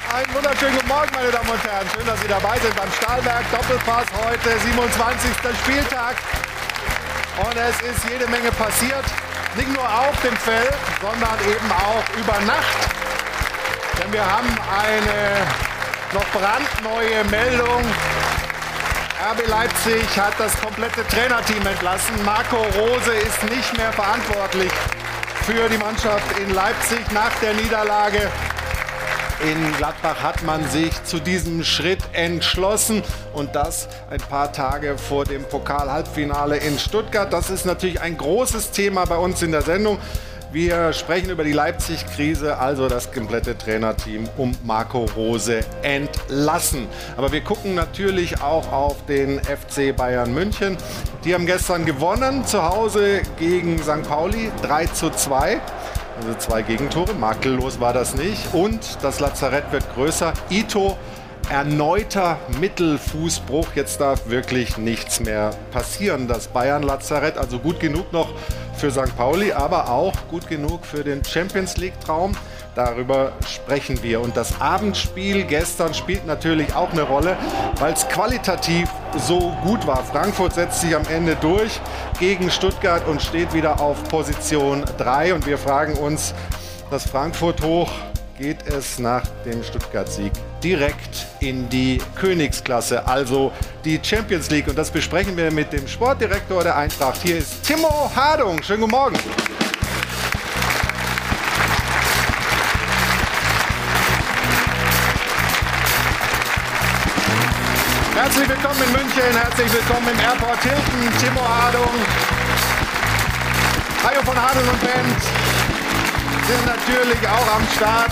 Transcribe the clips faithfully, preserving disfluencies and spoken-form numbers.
Einen wunderschönen guten Morgen, meine Damen und Herren. Schön, dass Sie dabei sind beim Stahlwerk Doppelpass heute, siebenundzwanzigster Spieltag. Und es ist jede Menge passiert. Nicht nur auf dem Feld, sondern eben auch über Nacht. Denn wir haben eine noch brandneue Meldung. R B Leipzig hat das komplette Trainerteam entlassen. Marco Rose ist nicht mehr verantwortlich für die Mannschaft in Leipzig nach der Niederlage. In Gladbach hat man sich zu diesem Schritt entschlossen und das ein paar Tage vor dem Pokal-Halbfinale in Stuttgart. Das ist natürlich ein großes Thema bei uns in der Sendung. Wir sprechen über die Leipzig-Krise, also das komplette Trainerteam um Marco Rose entlassen. Aber wir gucken natürlich auch auf den F C Bayern München. Die haben gestern gewonnen, zu Hause gegen Sankt Pauli, drei zu zwei. Also zwei Gegentore, makellos war das nicht. Und das Lazarett wird größer. Ito, erneuter Mittelfußbruch. Jetzt darf wirklich nichts mehr passieren. Das Bayern-Lazarett, also gut genug noch für Sankt Pauli, aber auch gut genug für den Champions-League-Traum. Darüber sprechen wir. Und das Abendspiel gestern spielt natürlich auch eine Rolle, weil es qualitativ so gut war. Frankfurt setzt sich am Ende durch gegen Stuttgart und steht wieder auf Position drei. Und wir fragen uns, das Frankfurt hoch, geht es nach dem Stuttgart-Sieg direkt in die Königsklasse, also die Champions League. Und das besprechen wir mit dem Sportdirektor der Eintracht. Hier ist Timo Hardung. Schönen guten Morgen. Herzlich willkommen in München, herzlich willkommen im Airport Hilton, Timo Hardung, Hajo von Hardung und Band sind natürlich auch am Start.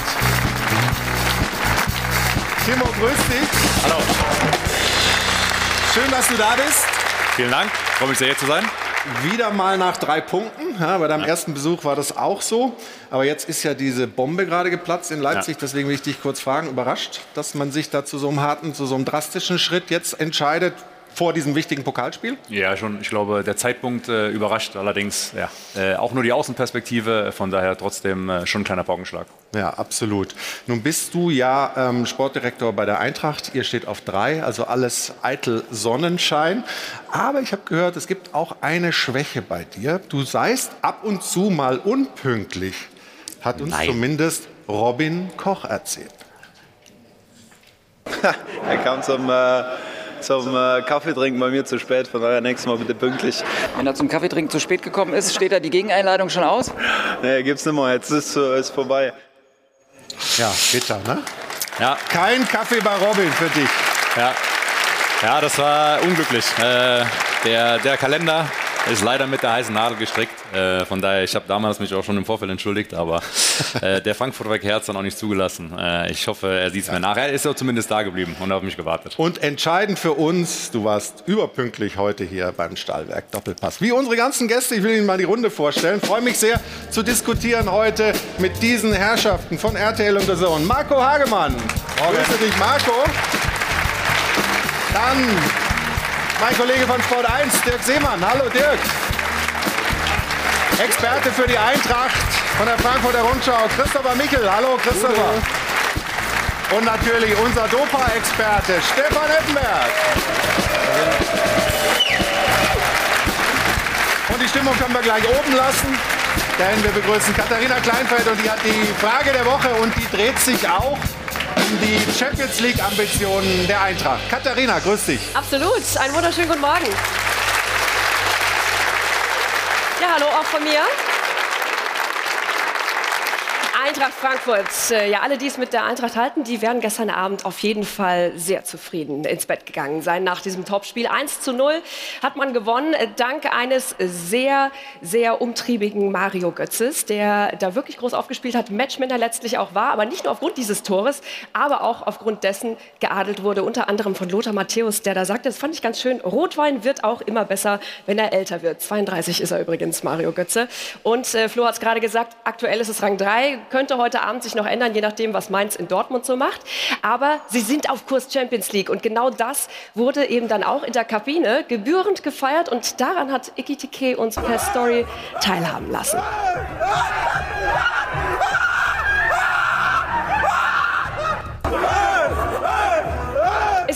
Timo, grüß dich. Hallo. Schön, dass du da bist. Vielen Dank, freue mich sehr, hier zu sein. Wieder mal nach drei Punkten. Ja, bei deinem ja. ersten Besuch war das auch so. Aber jetzt ist ja diese Bombe gerade geplatzt in Leipzig. Ja. Deswegen will ich dich kurz fragen, überrascht, dass man sich da zu so einem harten, zu so einem drastischen Schritt jetzt entscheidet vor diesem wichtigen Pokalspiel? Ja, schon. Ich glaube, der Zeitpunkt äh, überrascht allerdings. Ja, äh, auch nur die Außenperspektive. Von daher trotzdem äh, schon ein kleiner Paukenschlag. Ja, absolut. Nun bist du ja ähm, Sportdirektor bei der Eintracht. Ihr steht auf drei, also alles eitel Sonnenschein. Aber ich habe gehört, es gibt auch eine Schwäche bei dir. Du seist ab und zu mal unpünktlich, hat uns Nein. zumindest Robin Koch erzählt. Er kam zum, äh, zum äh, Kaffeetrinken bei mir zu spät, von daher nächstes Mal bitte pünktlich. Wenn er zum Kaffeetrinken zu spät gekommen ist, steht da die Gegeneinladung schon aus? Nee, gibt's nicht mehr, jetzt ist es vorbei. Ja, bitter, ne? Ja. Kein Kaffee bei Robin für dich. Ja, ja, das war unglücklich. Äh, der, der Kalender ist leider mit der heißen Nadel gestrickt. Äh, von daher, ich habe damals mich auch schon im Vorfeld entschuldigt, aber äh, der Frankfurter Verkehr hat es dann auch nicht zugelassen. Äh, ich hoffe, er sieht es mir nach. Er ist auch zumindest da geblieben und auf mich gewartet. Und entscheidend für uns, du warst überpünktlich heute hier beim Stahlwerk Doppelpass. Wie unsere ganzen Gäste, ich will Ihnen mal die Runde vorstellen. Freue mich sehr zu diskutieren heute mit diesen Herrschaften von R T L und D A Z N. Marco Hagemann. Grüße dich, Marco. Dann mein Kollege von Sport eins, Dirk Seemann. Hallo Dirk. Experte für die Eintracht von der Frankfurter Rundschau, Christopher Michel. Hallo Christopher. Und natürlich unser Dopa-Experte, Stefan Effenberg. Und die Stimmung können wir gleich oben lassen, denn wir begrüßen Katharina Kleinfeld und die hat die Frage der Woche und die dreht sich auch um die Champions League-Ambitionen der Eintracht. Katharina, grüß dich. Absolut, einen wunderschönen guten Morgen. Ja, hallo auch von mir. Eintracht Frankfurt. Ja, alle, die es mit der Eintracht halten, die werden gestern Abend auf jeden Fall sehr zufrieden ins Bett gegangen sein nach diesem Topspiel. eins zu null hat man gewonnen, dank eines sehr, sehr umtriebigen Mario Götzes, der da wirklich groß aufgespielt hat, Matchwinner letztlich auch war, aber nicht nur aufgrund dieses Tores, aber auch aufgrund dessen geadelt wurde, unter anderem von Lothar Matthäus, der da sagte, das fand ich ganz schön, Rotwein wird auch immer besser, wenn er älter wird. zweiunddreißig ist er übrigens, Mario Götze. Und äh, Flo hat es gerade gesagt, aktuell ist es Rang drei, könnte heute Abend sich noch ändern, je nachdem, was Mainz in Dortmund so macht. Aber sie sind auf Kurs Champions League. Und genau das wurde eben dann auch in der Kabine gebührend gefeiert. Und daran hat Ekitike uns per Story teilhaben lassen.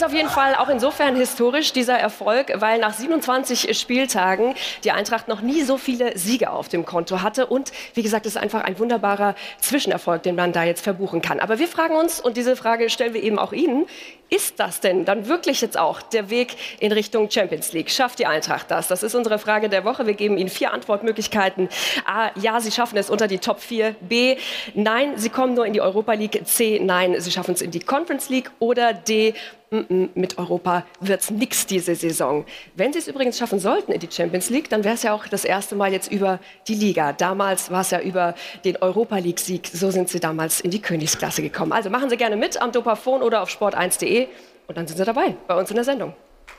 auf jeden Fall auch insofern historisch, dieser Erfolg, weil nach siebenundzwanzig Spieltagen die Eintracht noch nie so viele Siege auf dem Konto hatte. Und wie gesagt, es ist einfach ein wunderbarer Zwischenerfolg, den man da jetzt verbuchen kann. Aber wir fragen uns, und diese Frage stellen wir eben auch Ihnen, ist das denn dann wirklich jetzt auch der Weg in Richtung Champions League? Schafft die Eintracht das? Das ist unsere Frage der Woche. Wir geben Ihnen vier Antwortmöglichkeiten. A, ja, sie schaffen es unter die Top vier. B, nein, sie kommen nur in die Europa League. C, nein, sie schaffen es in die Conference League. Oder D, mit Europa wird's nix diese Saison. Wenn sie es übrigens schaffen sollten in die Champions League, dann wäre es ja auch das erste Mal jetzt über die Liga. Damals war es ja über den Europa League-Sieg. So sind sie damals in die Königsklasse gekommen. Also machen Sie gerne mit am Dopafon oder auf sport eins punkt de und dann sind Sie dabei bei uns in der Sendung.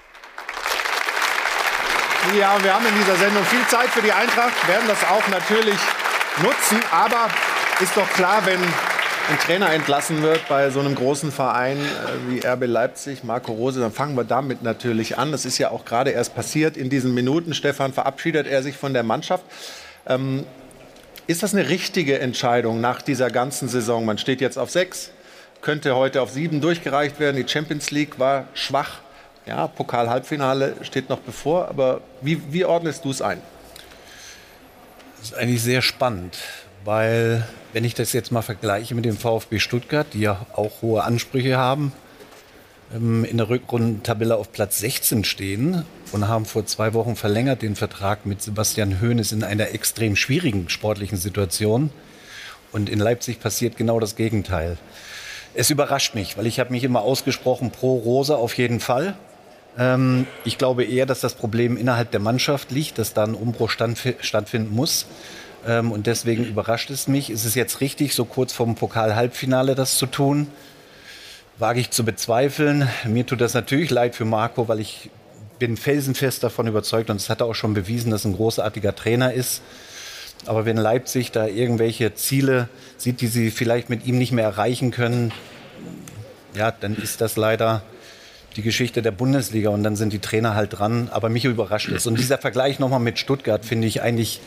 Ja, wir haben in dieser Sendung viel Zeit für die Eintracht, werden das auch natürlich nutzen. Aber ist doch klar, wenn ein Trainer entlassen wird bei so einem großen Verein äh, wie R B Leipzig, Marco Rose, dann fangen wir damit natürlich an. Das ist ja auch gerade erst passiert in diesen Minuten. Stefan, verabschiedet er sich von der Mannschaft. Ähm, ist das eine richtige Entscheidung nach dieser ganzen Saison? Man steht jetzt auf sechs, könnte heute auf sieben durchgereicht werden. Die Champions League war schwach. Ja, Pokal-Halbfinale steht noch bevor. Aber wie, wie ordnest du es ein? Das ist eigentlich sehr spannend, weil wenn ich das jetzt mal vergleiche mit dem VfB Stuttgart, die ja auch hohe Ansprüche haben, in der Rückrundentabelle auf Platz sechzehn stehen und haben vor zwei Wochen verlängert den Vertrag mit Sebastian Hoeneß in einer extrem schwierigen sportlichen Situation. Und in Leipzig passiert genau das Gegenteil. Es überrascht mich, weil ich habe mich immer ausgesprochen pro Rose auf jeden Fall. Ähm, ich glaube eher, dass das Problem innerhalb der Mannschaft liegt, dass da ein Umbruch stattfinden muss. Ähm, und deswegen überrascht es mich. Ist es jetzt richtig, so kurz vorm Pokal-Halbfinale das zu tun? Wage ich zu bezweifeln. Mir tut das natürlich leid für Marco, weil ich bin felsenfest davon überzeugt, und das hat er auch schon bewiesen, dass er ein großartiger Trainer ist. Aber wenn Leipzig da irgendwelche Ziele sieht, die sie vielleicht mit ihm nicht mehr erreichen können, ja, dann ist das leider die Geschichte der Bundesliga und dann sind die Trainer halt dran. Aber mich überrascht es. Und dieser Vergleich nochmal mit Stuttgart finde ich eigentlich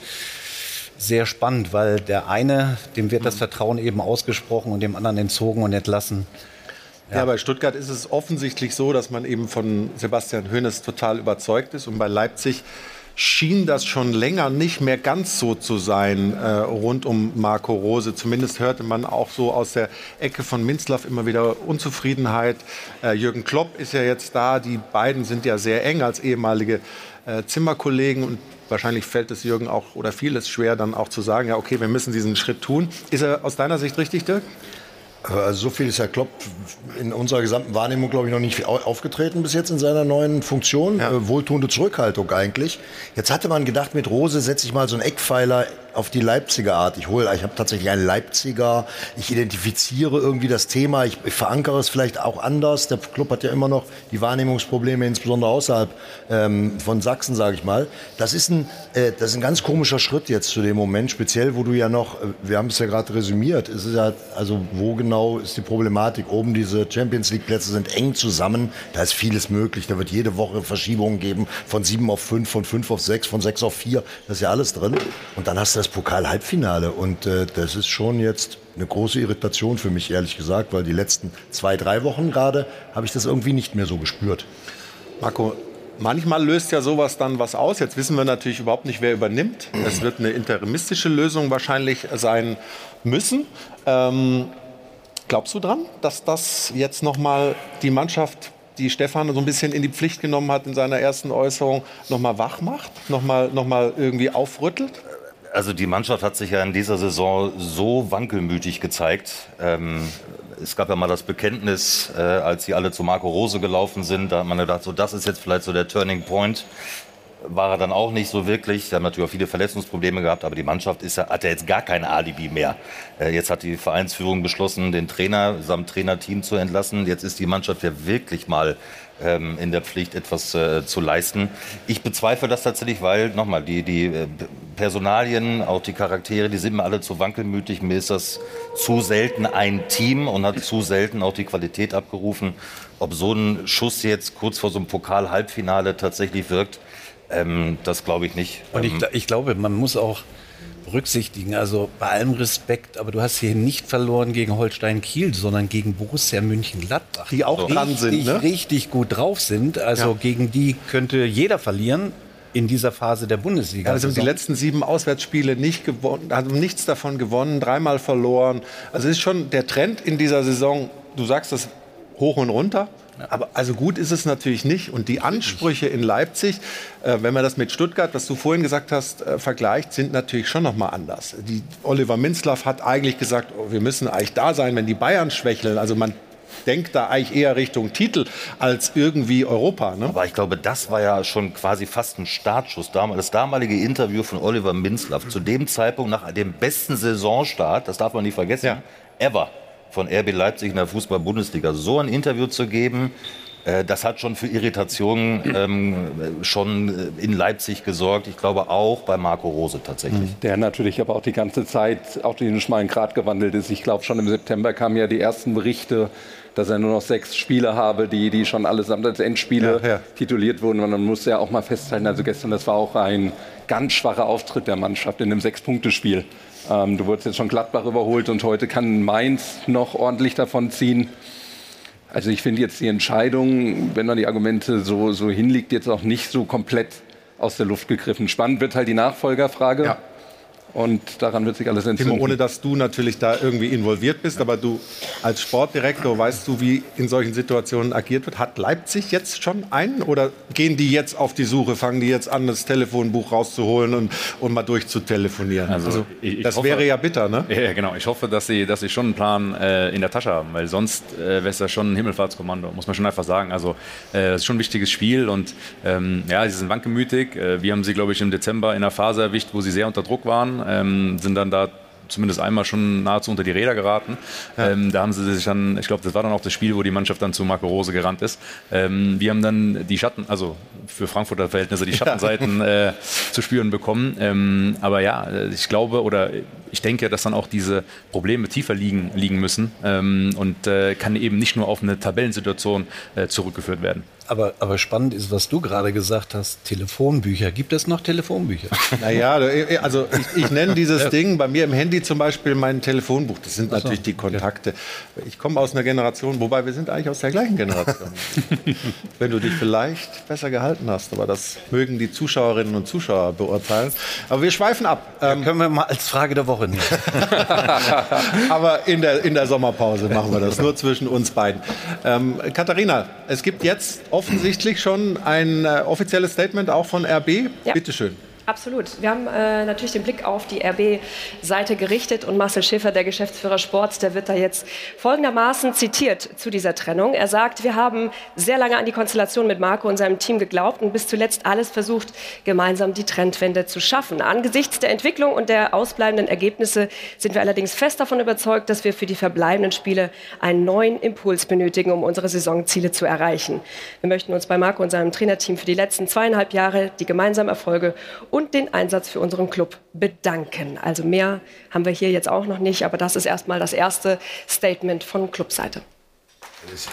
sehr spannend, weil der eine, dem wird das Vertrauen eben ausgesprochen und dem anderen entzogen und entlassen. Ja. Ja, bei Stuttgart ist es offensichtlich so, dass man eben von Sebastian Hoeneß total überzeugt ist. Und bei Leipzig schien das schon länger nicht mehr ganz so zu sein äh, rund um Marco Rose. Zumindest hörte man auch so aus der Ecke von Minzlaff immer wieder Unzufriedenheit. Äh, Jürgen Klopp ist ja jetzt da. Die beiden sind ja sehr eng als ehemalige äh, Zimmerkollegen. Und wahrscheinlich fällt es Jürgen auch oder fiel es schwer, dann auch zu sagen, ja okay, wir müssen diesen Schritt tun. Ist er aus deiner Sicht richtig, Dirk? Also so viel ist Herr Klopp in unserer gesamten Wahrnehmung, glaube ich, noch nicht aufgetreten bis jetzt in seiner neuen Funktion. Ja. Äh, wohltuende Zurückhaltung eigentlich. Jetzt hatte man gedacht, mit Rose setze ich mal so einen Eckpfeiler auf die Leipziger Art. Ich hole, ich habe tatsächlich einen Leipziger. Ich identifiziere irgendwie das Thema. Ich, ich verankere es vielleicht auch anders. Der Club hat ja immer noch die Wahrnehmungsprobleme, insbesondere außerhalb ähm, von Sachsen, sage ich mal. Das ist ein, äh, das ist ein ganz komischer Schritt jetzt zu dem Moment, speziell, wo du ja noch, äh, wir haben es ja gerade resümiert. Es ist ja, also wo genau ist die Problematik? Oben diese Champions League Plätze sind eng zusammen. Da ist vieles möglich. Da wird jede Woche Verschiebungen geben von sieben auf fünf, von fünf auf sechs, von sechs auf vier. Das ist ja alles drin. Und dann hast du das Pokal-Halbfinale und äh, das ist schon jetzt eine große Irritation für mich, ehrlich gesagt, weil die letzten zwei, drei Wochen gerade habe ich das irgendwie nicht mehr so gespürt. Marco, manchmal löst ja sowas dann was aus. Jetzt wissen wir natürlich überhaupt nicht, wer übernimmt. Es wird eine interimistische Lösung wahrscheinlich sein müssen. Ähm, glaubst du dran, dass das jetzt nochmal die Mannschaft, die Stefan so ein bisschen in die Pflicht genommen hat in seiner ersten Äußerung, nochmal wach macht, nochmal noch mal irgendwie aufrüttelt? Also die Mannschaft hat sich ja in dieser Saison so wankelmütig gezeigt. Ähm, es gab ja mal das Bekenntnis, äh, als sie alle zu Marco Rose gelaufen sind. Da hat man gedacht, so, das ist jetzt vielleicht so der Turning Point. War er dann auch nicht so wirklich. Sie haben natürlich auch viele Verletzungsprobleme gehabt, aber die Mannschaft ist ja, hat ja jetzt gar kein Alibi mehr. Äh, jetzt hat die Vereinsführung beschlossen, den Trainer samt Trainerteam zu entlassen. Jetzt ist die Mannschaft ja wirklich mal ähm, in der Pflicht, etwas äh, zu leisten. Ich bezweifle das tatsächlich, weil, nochmal, die, die äh, Personalien, auch die Charaktere, die sind mir alle zu wankelmütig. Mir ist das zu selten ein Team und hat zu selten auch die Qualität abgerufen. Ob so ein Schuss jetzt kurz vor so einem Pokal-Halbfinale tatsächlich wirkt, Ähm, das glaube ich nicht. Und ich, ich glaube, man muss auch berücksichtigen. Also bei allem Respekt, aber du hast hier nicht verloren gegen Holstein Kiel, sondern gegen Borussia Mönchengladbach. Die auch richtig, dran sind, ne? richtig gut drauf sind. Also Ja. gegen die könnte jeder verlieren in dieser Phase der Bundesliga. Ja, also die letzten sieben Auswärtsspiele nicht gewonnen, haben nichts davon gewonnen, dreimal verloren. Also es ist schon der Trend in dieser Saison, du sagst das hoch und runter. Aber also gut ist es natürlich nicht. Und die Ansprüche in Leipzig, äh, wenn man das mit Stuttgart, was du vorhin gesagt hast, äh, vergleicht, sind natürlich schon noch mal anders. Die, Oliver Minzlaff hat eigentlich gesagt, oh, wir müssen eigentlich da sein, wenn die Bayern schwächeln. Also man denkt da eigentlich eher Richtung Titel als irgendwie Europa. Ne? Aber ich glaube, das war ja schon quasi fast ein Startschuss. Das damalige Interview von Oliver Minzlaff zu dem Zeitpunkt nach dem besten Saisonstart, das darf man nicht vergessen, Ja. ever von R B Leipzig in der Fußball-Bundesliga. So ein Interview zu geben, äh, das hat schon für Irritationen ähm, schon in Leipzig gesorgt. Ich glaube auch bei Marco Rose tatsächlich. Der natürlich aber auch die ganze Zeit auf den schmalen Grat gewandelt ist. Ich glaube, schon im September kamen ja die ersten Berichte, dass er nur noch sechs Spiele habe, die, die schon allesamt als Endspiele Ja, ja. tituliert wurden. Und man muss ja auch mal festhalten, also gestern, das war auch ein ganz schwacher Auftritt der Mannschaft in einem Sechs-Punkte-Spiel. Ähm, du wurdest jetzt schon Gladbach überholt und heute kann Mainz noch ordentlich davon ziehen. Also ich finde jetzt die Entscheidung, wenn man die Argumente so, so hinlegt, jetzt auch nicht so komplett aus der Luft gegriffen. Spannend wird halt die Nachfolgerfrage. Ja. Und daran wird sich alles entzünden. Timo, ohne dass du natürlich da irgendwie involviert bist, aber du als Sportdirektor weißt du, wie in solchen Situationen agiert wird. Hat Leipzig jetzt schon einen oder gehen die jetzt auf die Suche, fangen die jetzt an, das Telefonbuch rauszuholen und, und mal durchzutelefonieren? Also, Also, ich- ich das hoffe- wäre ja bitter, ne? Ja, genau. Ich hoffe, dass sie, dass sie schon einen Plan äh, in der Tasche haben, weil sonst äh, wäre es ja schon ein Himmelfahrtskommando, muss man schon einfach sagen. Also äh, das ist schon ein wichtiges Spiel und ähm, ja, sie sind wankelmütig. Äh, wir haben sie, glaube ich, im Dezember in einer Phase erwischt, wo sie sehr unter Druck waren, ähm, sind dann da zumindest einmal schon nahezu unter die Räder geraten. Ja. Ähm, da haben sie sich dann, ich glaube, das war dann auch das Spiel, wo die Mannschaft dann zu Marco Rose gerannt ist. Ähm, wir haben dann die Schatten, also für Frankfurter Verhältnisse, die Schattenseiten ja. äh, zu spüren bekommen. Ähm, aber ja, ich glaube oder ich denke, dass dann auch diese Probleme tiefer liegen, liegen müssen ähm, und äh, kann eben nicht nur auf eine Tabellensituation äh, zurückgeführt werden. Aber, aber spannend ist, was du gerade gesagt hast, Telefonbücher. Gibt es noch Telefonbücher? Naja, also ich, ich nenne dieses Ding bei mir im Handy zum Beispiel mein Telefonbuch. Das sind natürlich die Kontakte. Ich komme aus einer Generation, wobei wir sind eigentlich aus der gleichen Generation. Wenn du dich vielleicht besser gehalten hast, aber das mögen die Zuschauerinnen und Zuschauer beurteilen. Aber wir schweifen ab. Ja, können wir mal als Frage der Woche nehmen. Aber in der, in der Sommerpause machen wir das, nur zwischen uns beiden. Ähm, Katharina, es gibt jetzt offensichtlich schon ein äh, offizielles Statement auch von R B. Ja. Bitte schön. Absolut. Wir haben äh, natürlich den Blick auf die R B-Seite gerichtet und Marcel Schäfer, der Geschäftsführer Sport, der wird da jetzt folgendermaßen zitiert zu dieser Trennung. Er sagt, wir haben sehr lange an die Konstellation mit Marco und seinem Team geglaubt und bis zuletzt alles versucht, gemeinsam die Trendwende zu schaffen. Angesichts der Entwicklung und der ausbleibenden Ergebnisse sind wir allerdings fest davon überzeugt, dass wir für die verbleibenden Spiele einen neuen Impuls benötigen, um unsere Saisonziele zu erreichen. Wir möchten uns bei Marco und seinem Trainerteam für die letzten zweieinhalb Jahre die gemeinsamen Erfolge und den Einsatz für unseren Club bedanken. Also mehr haben wir hier jetzt auch noch nicht, aber das ist erstmal das erste Statement von Clubseite. Das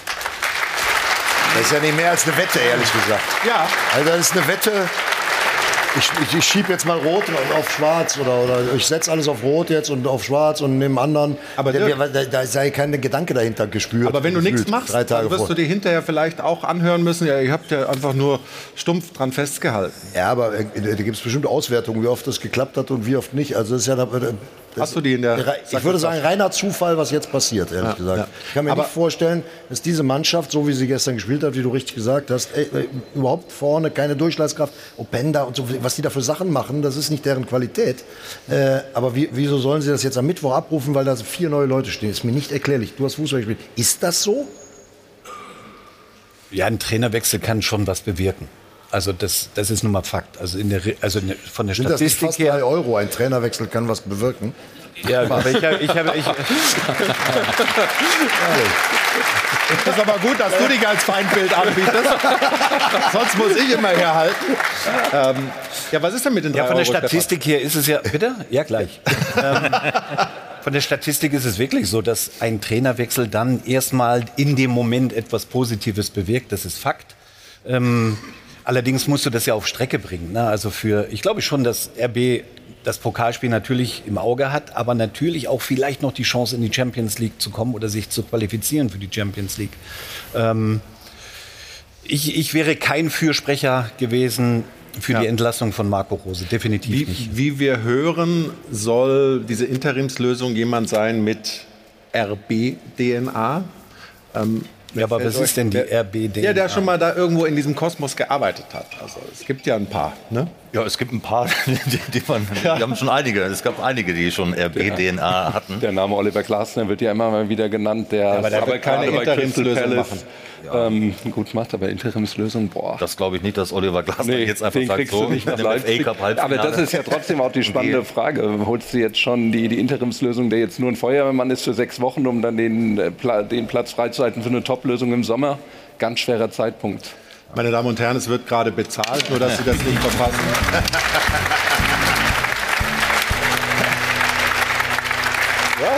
ist ja nicht mehr als eine Wette, ehrlich gesagt. Ja. Also das ist eine Wette. Ich, ich, ich schiebe jetzt mal rot auf schwarz oder, oder ich setze alles auf rot jetzt und auf schwarz und nehme anderen. Aber da, Dirk, da, da sei kein Gedanke dahinter gespürt. Aber wenn du nichts gefühlt, machst, drei Tage dann wirst vor. du dir hinterher vielleicht auch anhören müssen, ja, ihr habt ja einfach nur stumpf dran festgehalten. Ja, aber äh, da gibt es bestimmt Auswertungen, wie oft das geklappt hat und wie oft nicht. Also das ist ja, das, Hast du die in der... ich würde sagen, reiner Zufall, was jetzt passiert, ehrlich Ja, gesagt. ja. Ich kann mir Aber- nicht vorstellen, dass diese Mannschaft, so wie sie gestern gespielt hat, wie du richtig gesagt hast, ey, ey, überhaupt vorne keine Durchschlagskraft. Openda und so, was die da für Sachen machen, das ist nicht deren Qualität. Äh, aber wie, wieso sollen sie das jetzt am Mittwoch abrufen, weil da vier neue Leute stehen? Ist mir nicht erklärlich. Du hast Fußball gespielt. Ist das so? Ja, ein Trainerwechsel kann schon was bewirken. Also das, das ist nun mal Fakt. Also, in der, Re- also in der, von der Sind das nicht Statistik fast her. drei Euro? Ein Trainerwechsel kann was bewirken. Ja, aber ich habe, ich habe, ich, Das ist aber gut, dass du dich als Feindbild anbietest. Sonst muss ich immer herhalten. Ähm, ja, was ist denn mit den drei ja, von der Euro, Statistik her ist es ja. Bitte? Ja, gleich. ähm, von der Statistik ist es wirklich so, dass ein Trainerwechsel dann erstmal in dem Moment etwas Positives bewirkt. Das ist Fakt. Ähm, allerdings musst du das ja auf Strecke bringen. Ne? Also für, ich glaube schon, dass R B das Pokalspiel natürlich im Auge hat, aber natürlich auch vielleicht noch die Chance, in die Champions League zu kommen oder sich zu qualifizieren für die Champions League. Ähm, ich, ich wäre kein Fürsprecher gewesen für ja. die Entlassung von Marco Rose, definitiv wie, nicht. Wie wir hören, soll diese Interimslösung jemand sein mit R B-D N A. Ähm, Ja, aber was ist denn die R B D N A? Ja, der schon mal da irgendwo in diesem Kosmos gearbeitet hat. Also es gibt ja ein paar, ne? Ja, es gibt ein paar, die, die, man, die haben schon einige. Es gab einige, die schon R B D N A hatten. Der Name Oliver Glasner wird ja immer mal wieder genannt. Der ja, aber der wird keine Interimslösung machen. Ja. Ähm, gut macht, aber Interimslösung, boah. Das glaube ich nicht, dass Oliver Glasner nee, jetzt einfach sagt, so, nicht nach Leipzig. Aber das ist ja trotzdem auch die spannende Frage. Holst du jetzt schon die, die Interimslösung, der jetzt nur ein Feuerwehrmann ist für sechs Wochen, um dann den, den Platz freizuhalten für eine Top-Lösung im Sommer? Ganz schwerer Zeitpunkt. Meine Damen und Herren, es wird gerade bezahlt, nur dass Sie das nicht verpassen. Ja.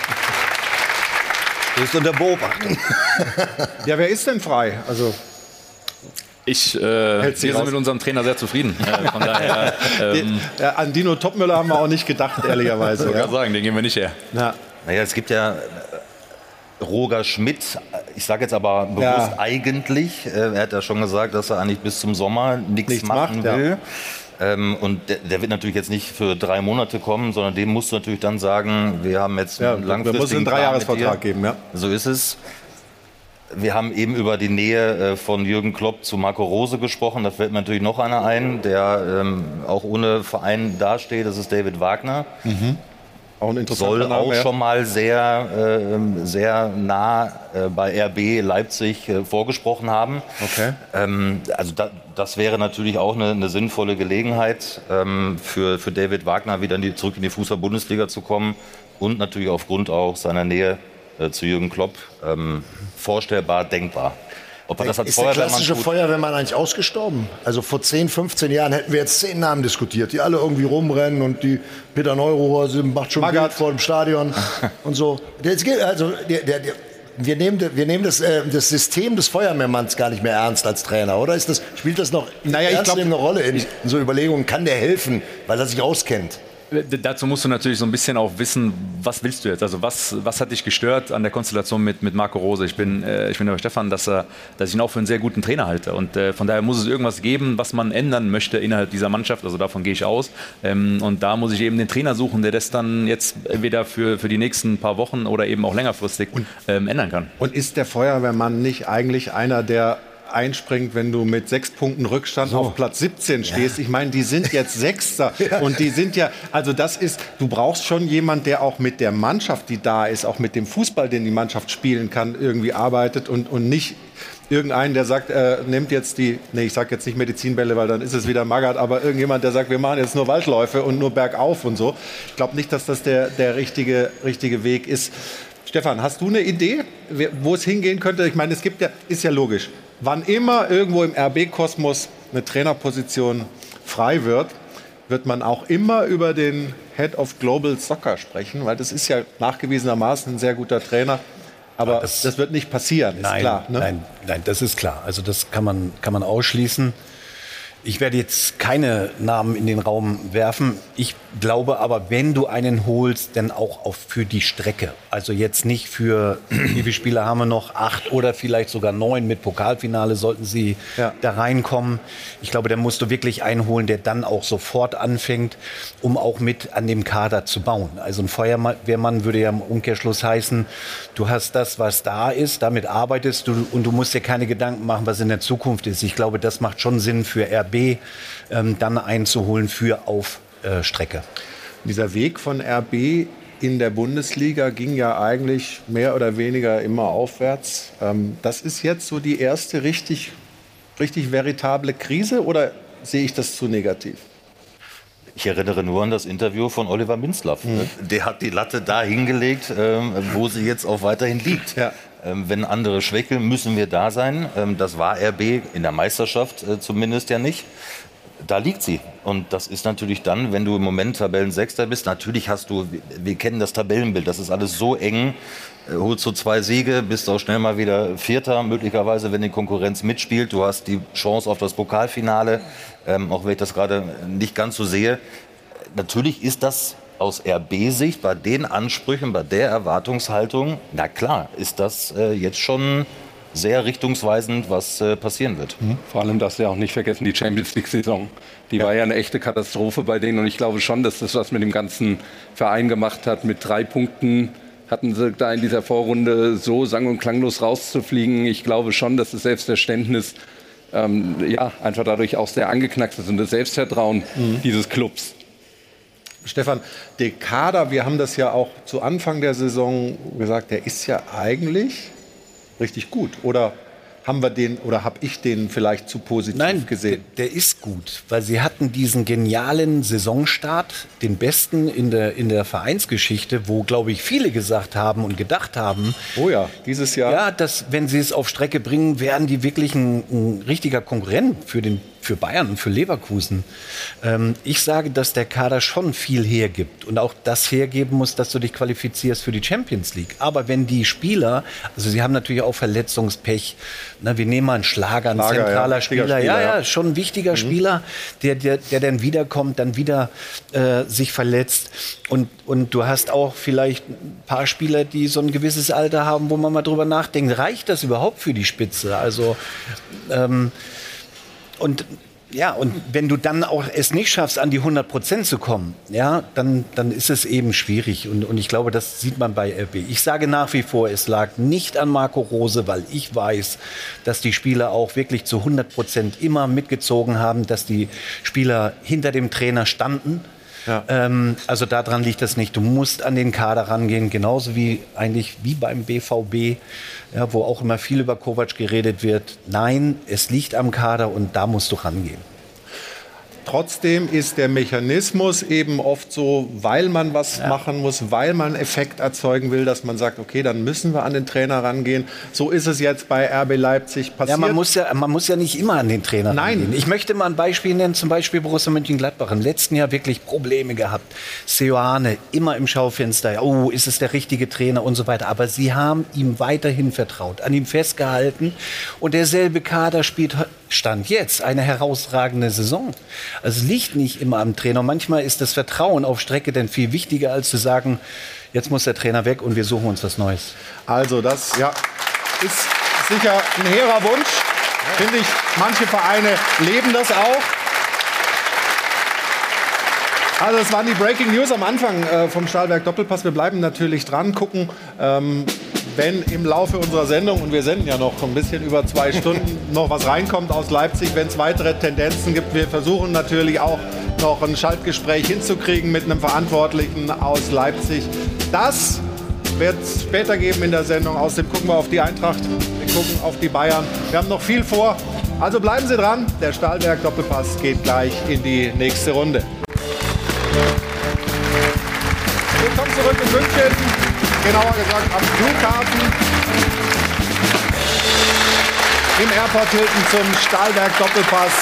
Du bist unter Beobachtung. Ja, wer ist denn frei? Also Ich, äh, wir sind raus? mit unserem Trainer sehr zufrieden. Äh, von daher, ähm, den, äh, an Dino Topmöller haben wir auch nicht gedacht, ehrlicherweise. Ich kann sagen, den gehen wir nicht her. Na. Naja, es gibt ja Roger Schmidt, ich sage jetzt aber bewusst ja. eigentlich, äh, er hat ja schon gesagt, dass er eigentlich bis zum Sommer nichts machen macht, will. Ja. Ähm, und der, der wird natürlich jetzt nicht für drei Monate kommen, sondern dem musst du natürlich dann sagen, wir haben jetzt ja, einen langfristigen wir müssen einen Dreijahresvertrag geben. Ja. So ist es. Wir haben eben über die Nähe von Jürgen Klopp zu Marco Rose gesprochen. Da fällt mir natürlich noch einer ein, der ähm, auch ohne Verein dasteht. Das ist David Wagner. Mhm. Auch ein interessanter Soll auch Name, ja. schon mal sehr, äh, sehr nah äh, bei R B Leipzig äh, vorgesprochen haben. Okay. Ähm, also da, das wäre natürlich auch eine, eine sinnvolle Gelegenheit ähm, für, für David Wagner, wieder in die, zurück in die Fußball-Bundesliga zu kommen. Und natürlich aufgrund auch seiner Nähe äh, zu Jürgen Klopp ähm, vorstellbar, denkbar. Ob man das als ist der klassische Feuerwehrmann eigentlich ausgestorben? Also vor zehn, fünfzehn Jahren hätten wir jetzt zehn Namen diskutiert, die alle irgendwie rumrennen und die Peter Neururer macht schon Bild vor dem Stadion und so. Also der, der, der, wir nehmen, wir nehmen das, äh, das System des Feuerwehrmanns gar nicht mehr ernst als Trainer, oder? Ist das, spielt das noch naja, ernst ich glaub, eine Rolle in, in so Überlegungen? Kann der helfen, weil er sich auskennt? Dazu musst du natürlich so ein bisschen auch wissen, was willst du jetzt? Also was, was hat dich gestört an der Konstellation mit, mit Marco Rose? Ich bin, äh, ich bin der Stefan, dass, er, dass ich ihn auch für einen sehr guten Trainer halte. Und äh, von daher muss es irgendwas geben, was man ändern möchte innerhalb dieser Mannschaft. Also davon gehe ich aus. Ähm, und da muss ich eben den Trainer suchen, der das dann jetzt entweder für, für die nächsten paar Wochen oder eben auch längerfristig ähm, ändern kann. Und ist der Feuerwehrmann nicht eigentlich einer, der einspringt, wenn du mit sechs Punkten Rückstand so auf Platz siebzehn stehst. Ja. Ich meine, die sind jetzt Sechster ja. und die sind ja, also das ist, du brauchst schon jemand, der auch mit der Mannschaft, die da ist, auch mit dem Fußball, den die Mannschaft spielen kann, irgendwie arbeitet und, und nicht irgendeinen, der sagt, äh, nimmt jetzt die, nee, ich sag jetzt nicht Medizinbälle, weil dann ist es wieder Magath, aber irgendjemand, der sagt, wir machen jetzt nur Waldläufe und nur bergauf und so. Ich glaube nicht, dass das der, der richtige, richtige Weg ist. Stefan, hast du eine Idee, wo es hingehen könnte? Ich meine, es gibt ja, ist ja logisch. Wann immer irgendwo im R B-Kosmos eine Trainerposition frei wird, wird man auch immer über den Head of Global Soccer sprechen, weil das ist ja nachgewiesenermaßen ein sehr guter Trainer. Aber ja, das, das wird nicht passieren, ist nein, klar. Ne? Nein, nein, das ist klar. Also das kann man, kann man ausschließen. Ich werde jetzt keine Namen in den Raum werfen. Ich glaube aber, wenn du einen holst, dann auch auf für die Strecke. Also jetzt nicht für, wie viele Spieler haben wir noch? Acht oder vielleicht sogar neun mit Pokalfinale sollten sie ja. da reinkommen. Ich glaube, dann musst du wirklich einen holen, der dann auch sofort anfängt, um auch mit an dem Kader zu bauen. Also ein Feuerwehrmann würde ja im Umkehrschluss heißen, du hast das, was da ist, damit arbeitest du und du musst dir keine Gedanken machen, was in der Zukunft ist. Ich glaube, das macht schon Sinn für R B, ähm, dann einzuholen für auf äh, Strecke. Dieser Weg von R B in der Bundesliga ging ja eigentlich mehr oder weniger immer aufwärts. Ähm, das ist jetzt so die erste richtig, richtig veritable Krise oder sehe ich das zu negativ? Ich erinnere nur an das Interview von Oliver Minzlaff. Mhm. Der hat die Latte da hingelegt, ähm, wo sie jetzt auch weiterhin liegt. Ja. Ähm, wenn andere schwächeln, müssen wir da sein. Ähm, das war R B in der Meisterschaft äh, zumindest ja nicht. Da liegt sie. Und das ist natürlich dann, wenn du im Moment Tabellensechster bist, natürlich hast du, wir kennen das Tabellenbild, das ist alles so eng, äh, holst du zwei Siege, bist auch schnell mal wieder Vierter, möglicherweise, wenn die Konkurrenz mitspielt. Du hast die Chance auf das Pokalfinale, ähm, auch wenn ich das gerade nicht ganz so sehe. natürlich ist das aus R B-Sicht bei den Ansprüchen, bei der Erwartungshaltung, na klar, ist das äh, jetzt schon sehr richtungsweisend, was äh, passieren wird. Mhm. Vor allem darfst du ja auch nicht vergessen, die Champions League-Saison. Die ja. war ja eine echte Katastrophe bei denen. Und ich glaube schon, dass das was mit dem ganzen Verein gemacht hat. Mit drei Punkten hatten sie da in dieser Vorrunde so sang- und klanglos rauszufliegen. Ich glaube schon, dass das Selbstverständnis ähm, ja, einfach dadurch auch sehr angeknackst ist. Und das Selbstvertrauen mhm. dieses Clubs. Stefan, der Kader, wir haben das ja auch zu Anfang der Saison gesagt, der ist ja eigentlich richtig gut. Oder haben wir den oder habe ich den vielleicht zu positiv Nein, gesehen? Der, der ist gut, weil sie hatten diesen genialen Saisonstart, den besten in der, in der Vereinsgeschichte, wo, glaube ich, viele gesagt haben und gedacht haben, oh ja, dieses Jahr. Ja, dass, wenn sie es auf Strecke bringen, werden die wirklich ein, ein richtiger Konkurrent für den für Bayern und für Leverkusen. Ähm, ich sage, dass der Kader schon viel hergibt und auch das hergeben muss, dass du dich qualifizierst für die Champions League. Aber wenn die Spieler, also sie haben natürlich auch Verletzungspech, na, wir nehmen mal einen Schlager, ein Schlager, zentraler ja, Spieler, Spieler, ja, ja, ja, schon ein wichtiger mhm. Spieler, der, der, der dann wiederkommt, dann wieder äh, sich verletzt. Und, und du hast auch vielleicht ein paar Spieler, die so ein gewisses Alter haben, wo man mal drüber nachdenkt, reicht das überhaupt für die Spitze? Also, ähm, Und ja, und wenn du dann auch es nicht schaffst, an die hundert Prozent zu kommen, ja, dann, dann ist es eben schwierig. Und, und ich glaube, das sieht man bei R B. Ich sage nach wie vor, es lag nicht an Marco Rose, weil ich weiß, dass die Spieler auch wirklich zu hundert Prozent immer mitgezogen haben, dass die Spieler hinter dem Trainer standen. Ja. Ähm, also daran liegt das nicht. Du musst an den Kader rangehen, genauso wie eigentlich wie beim B V B, ja, wo auch immer viel über Kovac geredet wird. Nein, es liegt am Kader und da musst du rangehen. Trotzdem ist der Mechanismus eben oft so, weil man was ja. machen muss, weil man einen Effekt erzeugen will, dass man sagt, okay, dann müssen wir an den Trainer rangehen. So ist es jetzt bei R B Leipzig passiert. Ja, man muss ja, man muss ja nicht immer an den Trainer Nein. rangehen. Ich möchte mal ein Beispiel nennen, zum Beispiel Borussia Mönchengladbach. Im letzten Jahr wirklich Probleme gehabt. Seoane immer im Schaufenster. Oh, ist es der richtige Trainer und so weiter. Aber sie haben ihm weiterhin vertraut, an ihm festgehalten. Und derselbe Kader spielt Stand jetzt eine herausragende Saison. Also es liegt nicht immer am Trainer. Manchmal ist das Vertrauen auf Strecke dann viel wichtiger, als zu sagen, jetzt muss der Trainer weg und wir suchen uns was Neues. Also das ja, ist sicher ein hehrer Wunsch. Ja. Finde ich, manche Vereine leben das auch. Also das waren die Breaking News am Anfang äh, vom Stahlwerk Doppelpass. Wir bleiben natürlich dran, gucken, ähm, wenn im Laufe unserer Sendung, und wir senden ja noch ein bisschen über zwei Stunden, noch was reinkommt aus Leipzig, wenn es weitere Tendenzen gibt. Wir versuchen natürlich auch noch ein Schaltgespräch hinzukriegen mit einem Verantwortlichen aus Leipzig. Das wird es später geben in der Sendung. Außerdem gucken wir auf die Eintracht, wir gucken auf die Bayern. Wir haben noch viel vor. Also bleiben Sie dran. Der Stahlwerk Doppelpass geht gleich in die nächste Runde. Willkommen zurück in München. Genauer gesagt am Flughafen. Im Airport Hilton zum Stahlwerk Doppelpass.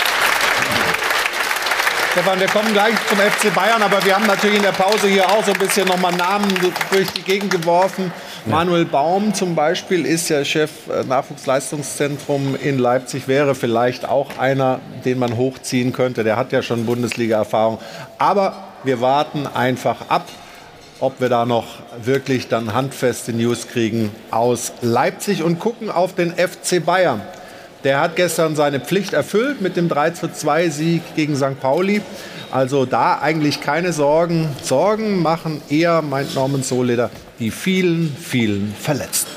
Stefan, wir kommen gleich zum F C Bayern, aber wir haben natürlich in der Pause hier auch so ein bisschen nochmal Namen durch die Gegend geworfen. Ja. Manuel Baum zum Beispiel ist ja Chef Nachwuchsleistungszentrum in Leipzig, wäre vielleicht auch einer, den man hochziehen könnte. Der hat ja schon Bundesliga-Erfahrung. Aber wir warten einfach ab, ob wir da noch wirklich dann handfeste News kriegen aus Leipzig und gucken auf den F C Bayern. Der hat gestern seine Pflicht erfüllt mit dem drei zu zwei Sieg gegen Sankt Pauli. Also da eigentlich keine Sorgen. Sorgen machen eher, meint Norman Sohleder, die vielen, vielen Verletzten.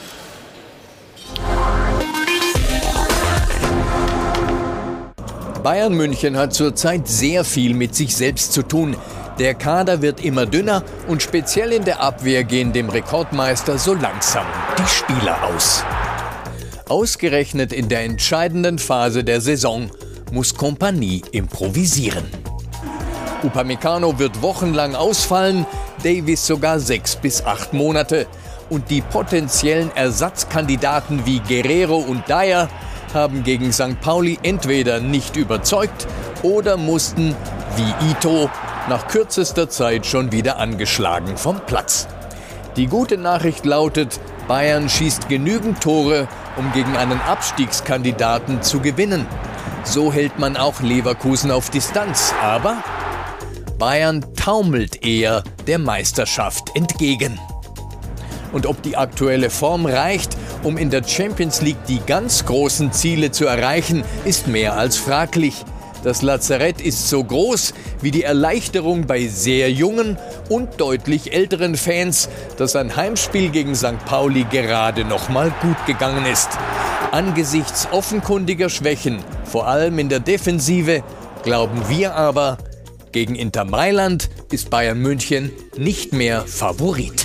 Bayern München hat zurzeit sehr viel mit sich selbst zu tun. Der Kader wird immer dünner und speziell in der Abwehr gehen dem Rekordmeister so langsam die Spieler aus. Ausgerechnet in der entscheidenden Phase der Saison muss Kompanie improvisieren. Upamecano wird wochenlang ausfallen, Davies sogar sechs bis acht Monate. Und die potenziellen Ersatzkandidaten wie Guerrero und Dyer haben gegen Sankt Pauli entweder nicht überzeugt oder mussten, wie Ito, nach kürzester Zeit schon wieder angeschlagen vom Platz. Die gute Nachricht lautet, Bayern schießt genügend Tore, um gegen einen Abstiegskandidaten zu gewinnen. So hält man auch Leverkusen auf Distanz. Aber Bayern taumelt eher der Meisterschaft entgegen. Und ob die aktuelle Form reicht, um in der Champions League die ganz großen Ziele zu erreichen, ist mehr als fraglich. Das Lazarett ist so groß wie die Erleichterung bei sehr jungen und deutlich älteren Fans, dass ein Heimspiel gegen Sankt Pauli gerade noch mal gut gegangen ist. Angesichts offenkundiger Schwächen, vor allem in der Defensive, glauben wir aber, gegen Inter Mailand ist Bayern München nicht mehr Favorit.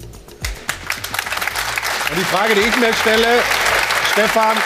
Und die Frage, die ich mir stelle, Stefan,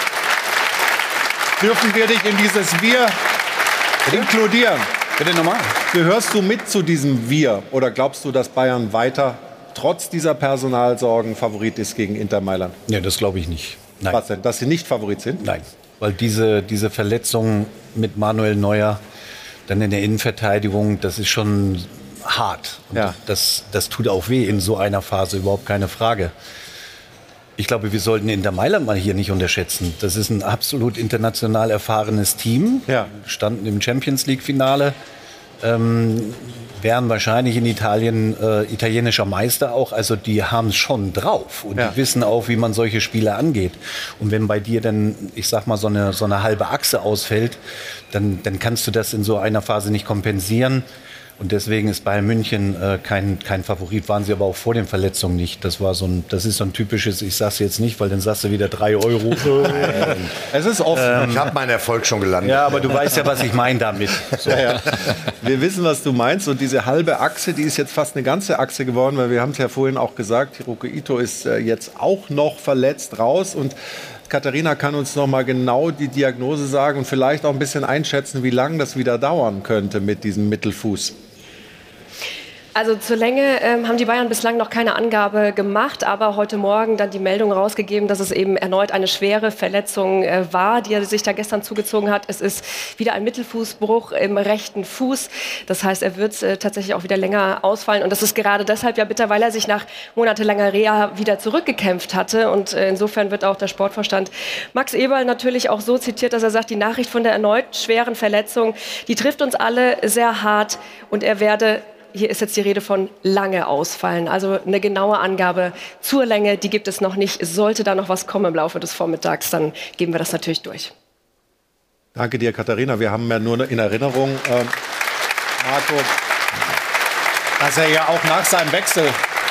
dürfen wir dich in dieses Wir inkludieren? Bitte nochmal. Gehörst du mit zu diesem Wir oder glaubst du, dass Bayern weiter trotz dieser Personalsorgen Favorit ist gegen Inter Mailand? Nee, das glaube ich nicht. Nein. Was denn? Dass sie nicht Favorit sind? Nein, weil diese, diese Verletzung mit Manuel Neuer, dann in der Innenverteidigung, das ist schon hart. Und ja. das, das tut auch weh in so einer Phase, überhaupt keine Frage. Ich glaube, wir sollten Inter Mailand mal hier nicht unterschätzen. Das ist ein absolut international erfahrenes Team. Ja. Standen im Champions League-Finale. Ähm, wären wahrscheinlich in Italien äh, italienischer Meister auch. Also die haben es schon drauf. Und ja. die wissen auch, wie man solche Spiele angeht. Und wenn bei dir dann, ich sag mal, so eine, so eine halbe Achse ausfällt, dann, dann kannst du das in so einer Phase nicht kompensieren. Und deswegen ist Bayern München äh, kein, kein Favorit, waren sie aber auch vor den Verletzungen nicht. Das war so ein, das ist so ein typisches, ich sag's jetzt nicht, weil dann sagst du wieder drei Euro. Es ist offen. Ähm, ich habe meinen Erfolg schon gelandet. Ja, aber du weißt ja, was ich meine damit. So. Ja, ja. Wir wissen, was du meinst. Und diese halbe Achse, die ist jetzt fast eine ganze Achse geworden, weil wir haben es ja vorhin auch gesagt, Hiroki Ito ist äh, jetzt auch noch verletzt raus. Und Katharina kann uns noch mal genau die Diagnose sagen und vielleicht auch ein bisschen einschätzen, wie lange das wieder dauern könnte mit diesem Mittelfuß. Also zur Länge ähm, haben die Bayern bislang noch keine Angabe gemacht, aber heute Morgen dann die Meldung rausgegeben, dass es eben erneut eine schwere Verletzung äh, war, die er sich da gestern zugezogen hat. Es ist wieder ein Mittelfußbruch im rechten Fuß. Das heißt, er wird äh, tatsächlich auch wieder länger ausfallen. Und das ist gerade deshalb ja bitter, weil er sich nach monatelanger Reha wieder zurückgekämpft hatte. Und äh, insofern wird auch der Sportvorstand Max Eberl natürlich auch so zitiert, dass er sagt, die Nachricht von der erneut schweren Verletzung, die trifft uns alle sehr hart und er werde, hier ist jetzt die Rede von lange ausfallen. Also eine genaue Angabe zur Länge, die gibt es noch nicht. Sollte da noch was kommen im Laufe des Vormittags, dann geben wir das natürlich durch. Danke dir, Katharina. Wir haben ja nur in Erinnerung, äh, Marco, dass er ja auch nach seinem Wechsel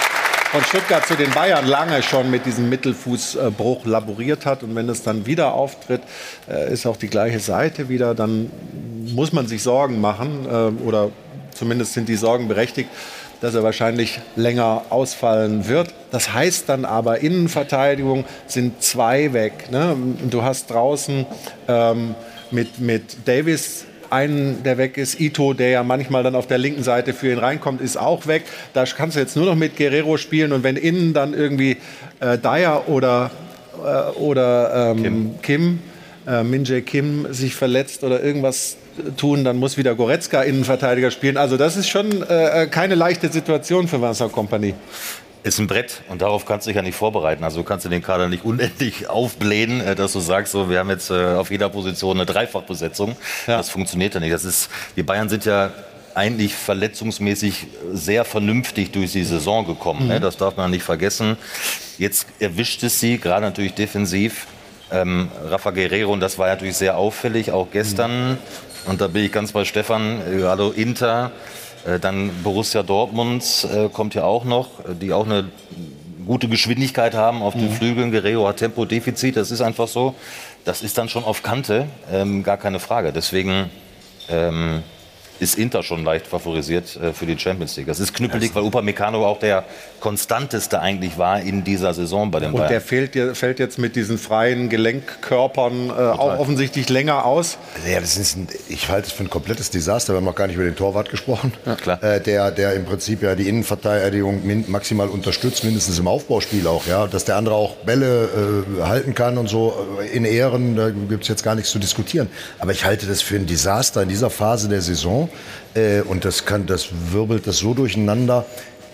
von Stuttgart zu den Bayern lange schon mit diesem Mittelfußbruch laboriert hat. Und wenn es dann wieder auftritt, äh, ist auch die gleiche Seite wieder, dann muss man sich Sorgen machen äh, oder zumindest sind die Sorgen berechtigt, dass er wahrscheinlich länger ausfallen wird. Das heißt dann aber, Innenverteidigung sind zwei weg. Ne? Du hast draußen ähm, mit, mit Davis einen, der weg ist. Ito, der ja manchmal dann auf der linken Seite für ihn reinkommt, ist auch weg. Da kannst du jetzt nur noch mit Guerrero spielen. Und wenn innen dann irgendwie äh, Dyer oder, äh, oder ähm, Kim, Kim äh, Min-Jae Kim sich verletzt oder irgendwas tun, dann muss wieder Goretzka Innenverteidiger spielen. Also das ist schon äh, keine leichte Situation für Vincent Kompany. Ist ein Brett und darauf kannst du dich ja nicht vorbereiten. Also kannst du den Kader nicht unendlich aufblähen, äh, dass du sagst, so, wir haben jetzt äh, auf jeder Position eine Dreifachbesetzung. Ja. Das funktioniert ja nicht. Das ist, die Bayern sind ja eigentlich verletzungsmäßig sehr vernünftig durch die Saison gekommen. Mhm. Ne? Das darf man nicht vergessen. Jetzt erwischt es sie, gerade natürlich defensiv. Ähm, Rafa Guerrero, und das war natürlich sehr auffällig, auch gestern. Mhm. Und da bin ich ganz bei Stefan, also Inter, äh, dann Borussia Dortmund äh, kommt ja auch noch, die auch eine gute Geschwindigkeit haben auf den mhm. Flügeln. Guerrero hat Tempodefizit, das ist einfach so. Das ist dann schon auf Kante, ähm, gar keine Frage. Deswegen ähm, ist Inter schon leicht favorisiert äh, für die Champions League. Das ist knüppelig, weil Upamecano auch der konstanteste eigentlich war in dieser Saison bei den Bayern. Und der fällt, fällt jetzt mit diesen freien Gelenkkörpern äh, auch offensichtlich länger aus. Ja, das ist ein, ich halte es für ein komplettes Desaster. Wir haben noch gar nicht über den Torwart gesprochen. Ja, klar. Äh, der, der im Prinzip ja die Innenverteidigung maximal unterstützt, mindestens im Aufbauspiel auch. Ja? Dass der andere auch Bälle äh, halten kann und so in Ehren, da gibt es jetzt gar nichts zu diskutieren. Aber ich halte das für ein Desaster in dieser Phase der Saison. Äh, und das, kann, das wirbelt das so durcheinander.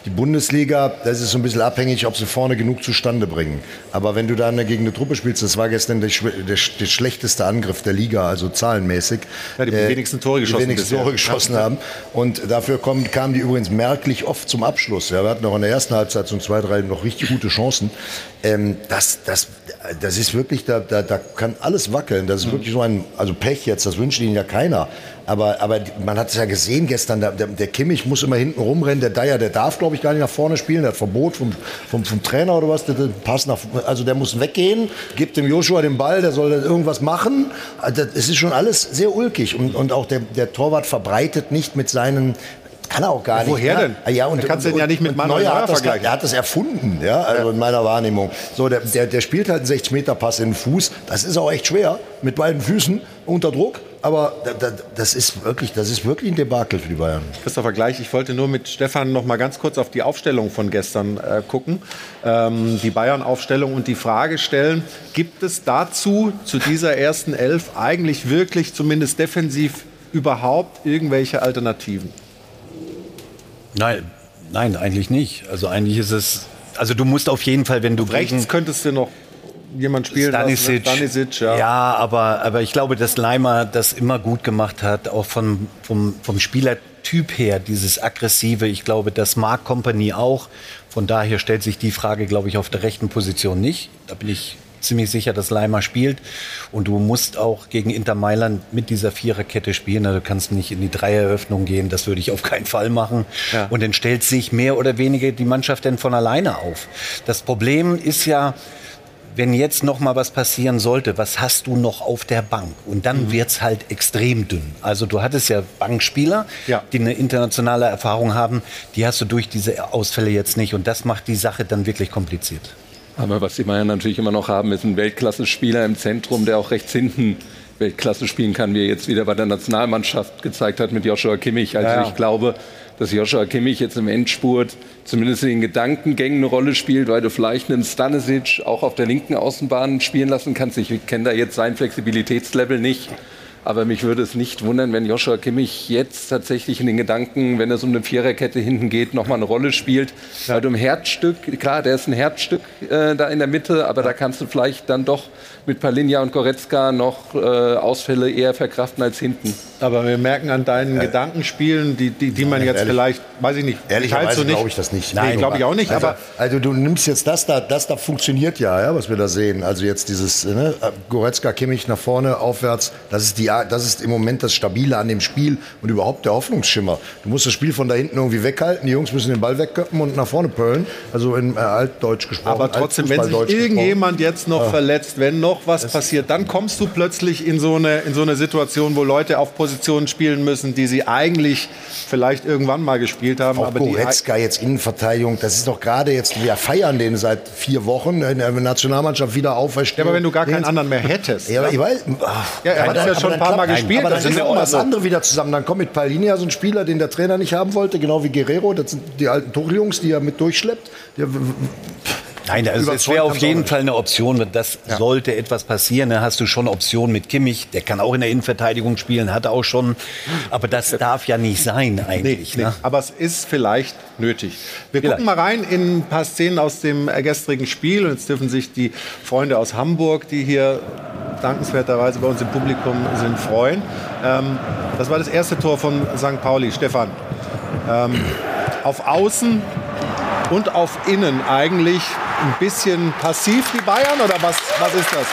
Die Bundesliga, das ist so ein bisschen abhängig, ob sie vorne genug zustande bringen. Aber wenn du dann gegen eine Truppe spielst, das war gestern der, der, der schlechteste Angriff der Liga, also zahlenmäßig. Ja, die äh, wenigsten Tore geschossen, die wenigsten Tore geschossen haben. Und dafür kommen, kamen die übrigens merklich oft zum Abschluss. Ja, wir hatten auch in der ersten Halbzeit so zwei, drei noch richtig gute Chancen. Ähm, das, das, das ist wirklich, da, da, da kann alles wackeln. Das ist wirklich so ein, also Pech jetzt, das wünscht ihnen ja keiner. Aber, aber man hat es ja gesehen gestern, der, der Kimmich muss immer hinten rumrennen, der Dyer, der darf, glaube ich, gar nicht nach vorne spielen, der hat Verbot vom, vom, vom Trainer oder was, der, der Pass nach, also der muss weggehen, gibt dem Joshua den Ball, der soll irgendwas machen. Es ist schon alles sehr ulkig und, und auch der, der Torwart verbreitet nicht mit seinen... Kann er auch gar nicht. Woher denn? Ja, ja, und, du kannst den ja nicht mit Manuel Neuer Neuer hat das, vergleichen. Er hat das erfunden, ja, also in meiner Wahrnehmung. So, der, der, der spielt halt einen sechzig Meter Pass in den Fuß. Das ist auch echt schwer, mit beiden Füßen unter Druck. Aber da, da, das ist wirklich, das ist wirklich ein Debakel für die Bayern. Christopher, gleich. Ich wollte nur mit Stefan noch mal ganz kurz auf die Aufstellung von gestern äh, gucken. Ähm, die Bayern-Aufstellung und die Frage stellen, gibt es dazu, zu dieser ersten Elf, eigentlich wirklich, zumindest defensiv, überhaupt irgendwelche Alternativen? Nein, nein, eigentlich nicht. Also eigentlich ist es, also du musst auf jeden Fall, wenn du rechts könntest du noch jemand spielen Stanisic, lassen, Stanisic ja. ja, aber, aber ich glaube, dass Leimer das immer gut gemacht hat, auch vom, vom, vom Spielertyp her, dieses Aggressive. Ich glaube, das mag Kompany auch. Von daher stellt sich die Frage, glaube ich, auf der rechten Position nicht. Da bin ich ziemlich sicher, dass Leimer spielt. Und du musst auch gegen Inter Mailand mit dieser Viererkette spielen. Also du kannst nicht in die Dreieröffnung gehen. Das würde ich auf keinen Fall machen. Ja. Und dann stellt sich mehr oder weniger die Mannschaft dann von alleine auf. Das Problem ist ja, wenn jetzt noch mal was passieren sollte, was hast du noch auf der Bank? Und dann mhm. wird's halt extrem dünn. Also du hattest ja Bankspieler, ja. die eine internationale Erfahrung haben. Die hast du durch diese Ausfälle jetzt nicht. Und das macht die Sache dann wirklich kompliziert. Aber was die Bayern natürlich immer noch haben, ist ein Weltklasse-Spieler im Zentrum, der auch rechts hinten Weltklasse spielen kann, wie er jetzt wieder bei der Nationalmannschaft gezeigt hat mit Joshua Kimmich. Also ja. ich glaube, dass Joshua Kimmich jetzt im Endspurt zumindest in den Gedankengängen eine Rolle spielt, weil du vielleicht einen Stanisic auch auf der linken Außenbahn spielen lassen kannst. Ich kenne da jetzt sein Flexibilitätslevel nicht. Aber mich würde es nicht wundern, wenn Joshua Kimmich jetzt tatsächlich in den Gedanken, wenn es um eine Viererkette hinten geht, nochmal eine Rolle spielt. Ja. Weil du im Herzstück, klar, der ist ein Herzstück äh, da in der Mitte, aber ja. da kannst du vielleicht dann doch mit Palinja und Goretzka noch äh, Ausfälle eher verkraften als hinten. Aber wir merken an deinen äh, Gedankenspielen, die, die, die man jetzt ehrlich, vielleicht, weiß ich nicht, ehrlicherweise glaube ich das nicht. Nein, glaube ich auch nicht. Also, aber also du nimmst jetzt das da, das da funktioniert ja, ja, was wir da sehen. Also jetzt dieses ne, Goretzka, Kimmich nach vorne, aufwärts, das ist die das ist im Moment das Stabile an dem Spiel und überhaupt der Hoffnungsschimmer. Du musst das Spiel von da hinten irgendwie weghalten, die Jungs müssen den Ball wegköppen und nach vorne pöllen, also in äh, Altdeutsch gesprochen. Aber trotzdem, wenn sich irgendjemand jetzt noch ja. verletzt, wenn noch was das passiert, dann kommst du plötzlich in so, eine, in so eine Situation, wo Leute auf Positionen spielen müssen, die sie eigentlich vielleicht irgendwann mal gespielt haben. Auch aber Goretzka jetzt Innenverteidigung, das ist doch gerade jetzt, wir feiern den seit vier Wochen in der Nationalmannschaft wieder auferstehen. Ja, aber wenn du gar keinen anderen mehr hättest. Ja, aber ich weiß, ja, er hat ja schon ein paar Mal gespielt. Aber dann sind auch das andere wieder zusammen. Dann kommt mit Palinja so ein Spieler, den der Trainer nicht haben wollte, genau wie Guerrero. Das sind die alten Tuchel-Jungs, die er mit durchschleppt. Der Nein, also es wäre auf jeden Fall eine Option. Das ja. sollte etwas passieren. Da hast du schon Optionen mit Kimmich. Der kann auch in der Innenverteidigung spielen, hat er auch schon. Aber das darf ja nicht sein eigentlich. Nee, nee. Ne? Aber es ist vielleicht nötig. Wir vielleicht. gucken mal rein in ein paar Szenen aus dem gestrigen Spiel. Und jetzt dürfen sich die Freunde aus Hamburg, die hier dankenswerterweise bei uns im Publikum sind, freuen. Ähm, das war das erste Tor von Sankt Pauli. Stefan, ähm, auf Außen und auf Innen eigentlich ein bisschen passiv die Bayern oder was, was ist das?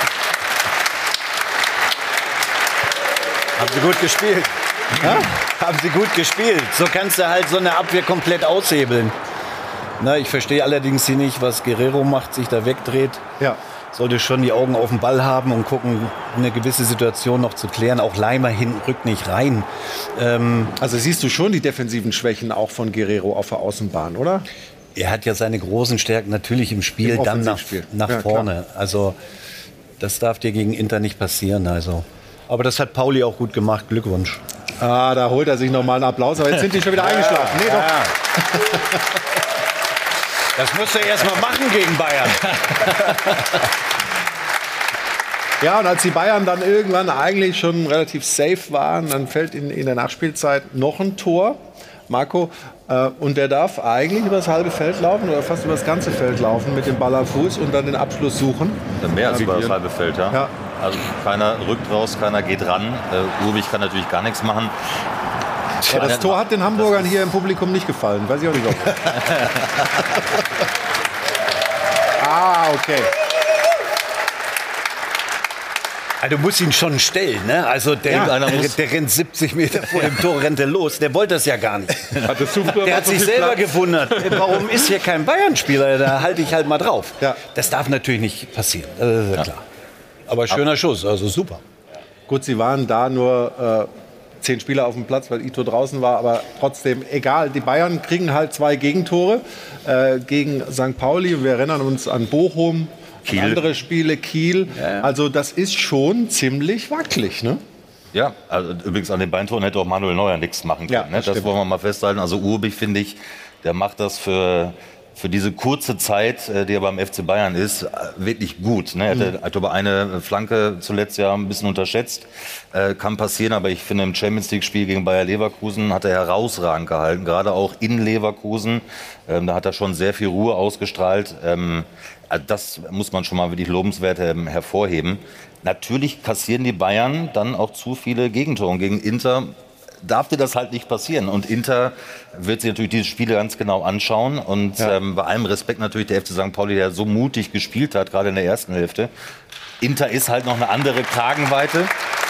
Haben sie gut gespielt. Ja? Haben sie gut gespielt. So kannst du halt so eine Abwehr komplett aushebeln. Na, ich verstehe allerdings hier nicht, was Guerrero macht, sich da wegdreht. Ja. Sollte schon die Augen auf den Ball haben und gucken, eine gewisse Situation noch zu klären. Auch Leimer hinten rückt nicht rein. Ähm, also siehst du schon die defensiven Schwächen auch von Guerrero auf der Außenbahn, oder? Er hat ja seine großen Stärken natürlich im Spiel, Im dann nach, nach ja, vorne. Klar. Also das darf dir gegen Inter nicht passieren. Also. Aber das hat Pauli auch gut gemacht. Glückwunsch. Ah, da holt er sich noch mal einen Applaus. Aber jetzt sind die schon wieder eingeschlafen. Nee, ja. doch. Das musst du erst mal machen gegen Bayern. Ja, und als die Bayern dann irgendwann eigentlich schon relativ safe waren, dann fällt in, in der Nachspielzeit noch ein Tor. Marco. Äh, und der darf eigentlich über das halbe Feld laufen oder fast über das ganze Feld laufen mit dem Ball am Fuß und dann den Abschluss suchen. Mehr als äh, über das halbe Feld, ja. ja. Also keiner rückt raus, keiner geht ran. Äh, Urbich kann natürlich gar nichts machen. Ja, das Tor hat den Hamburgern hier im Publikum nicht gefallen. Weiß ich auch nicht warum. Ah, okay. Also du musst ihn schon stellen, ne? Also der, Ja, der, muss- der rennt siebzig Meter vor dem Tor, rennt er los. Der wollte das ja gar nicht. Hat das Super- Der hat sich so viel selber Platz? gewundert. Warum ist hier kein Bayern-Spieler? Da halte ich halt mal drauf. Ja. Das darf natürlich nicht passieren. Das ist ja klar. Aber schöner Schuss, also super. Gut, sie waren da nur äh, zehn Spieler auf dem Platz, weil Ito draußen war, aber trotzdem egal. Die Bayern kriegen halt zwei Gegentore äh, gegen Sankt Pauli. Wir erinnern uns an Bochum, Kiel. an andere Spiele, Kiel. Ja, ja. Also das ist schon ziemlich wackelig, ne? Ja, also übrigens an den Beintoren hätte auch Manuel Neuer nichts machen können. Ja, ne? das Das stimmt. wollen wir mal festhalten. Also Urbich, finde ich, der macht das für, für diese kurze Zeit, äh, die er beim F C Bayern ist, äh, wirklich gut. Ne? Er Mhm. hatte, hat aber eine Flanke zuletzt ja ein bisschen unterschätzt. Äh, kann passieren, aber ich finde, im Champions League-Spiel gegen Bayer Leverkusen hat er herausragend gehalten. Gerade auch in Leverkusen. Ähm, da hat er schon sehr viel Ruhe ausgestrahlt. Ähm, also das muss man schon mal wirklich lobenswert ähm, hervorheben. Natürlich kassieren die Bayern dann auch zu viele Gegentore. Und gegen Inter darf dir das halt nicht passieren. Und Inter wird sich natürlich diese Spiele ganz genau anschauen. Und Ja. ähm, bei allem Respekt natürlich der F C Sankt Pauli, der so mutig gespielt hat, gerade in der ersten Hälfte. Inter ist halt noch eine andere Kragenweite.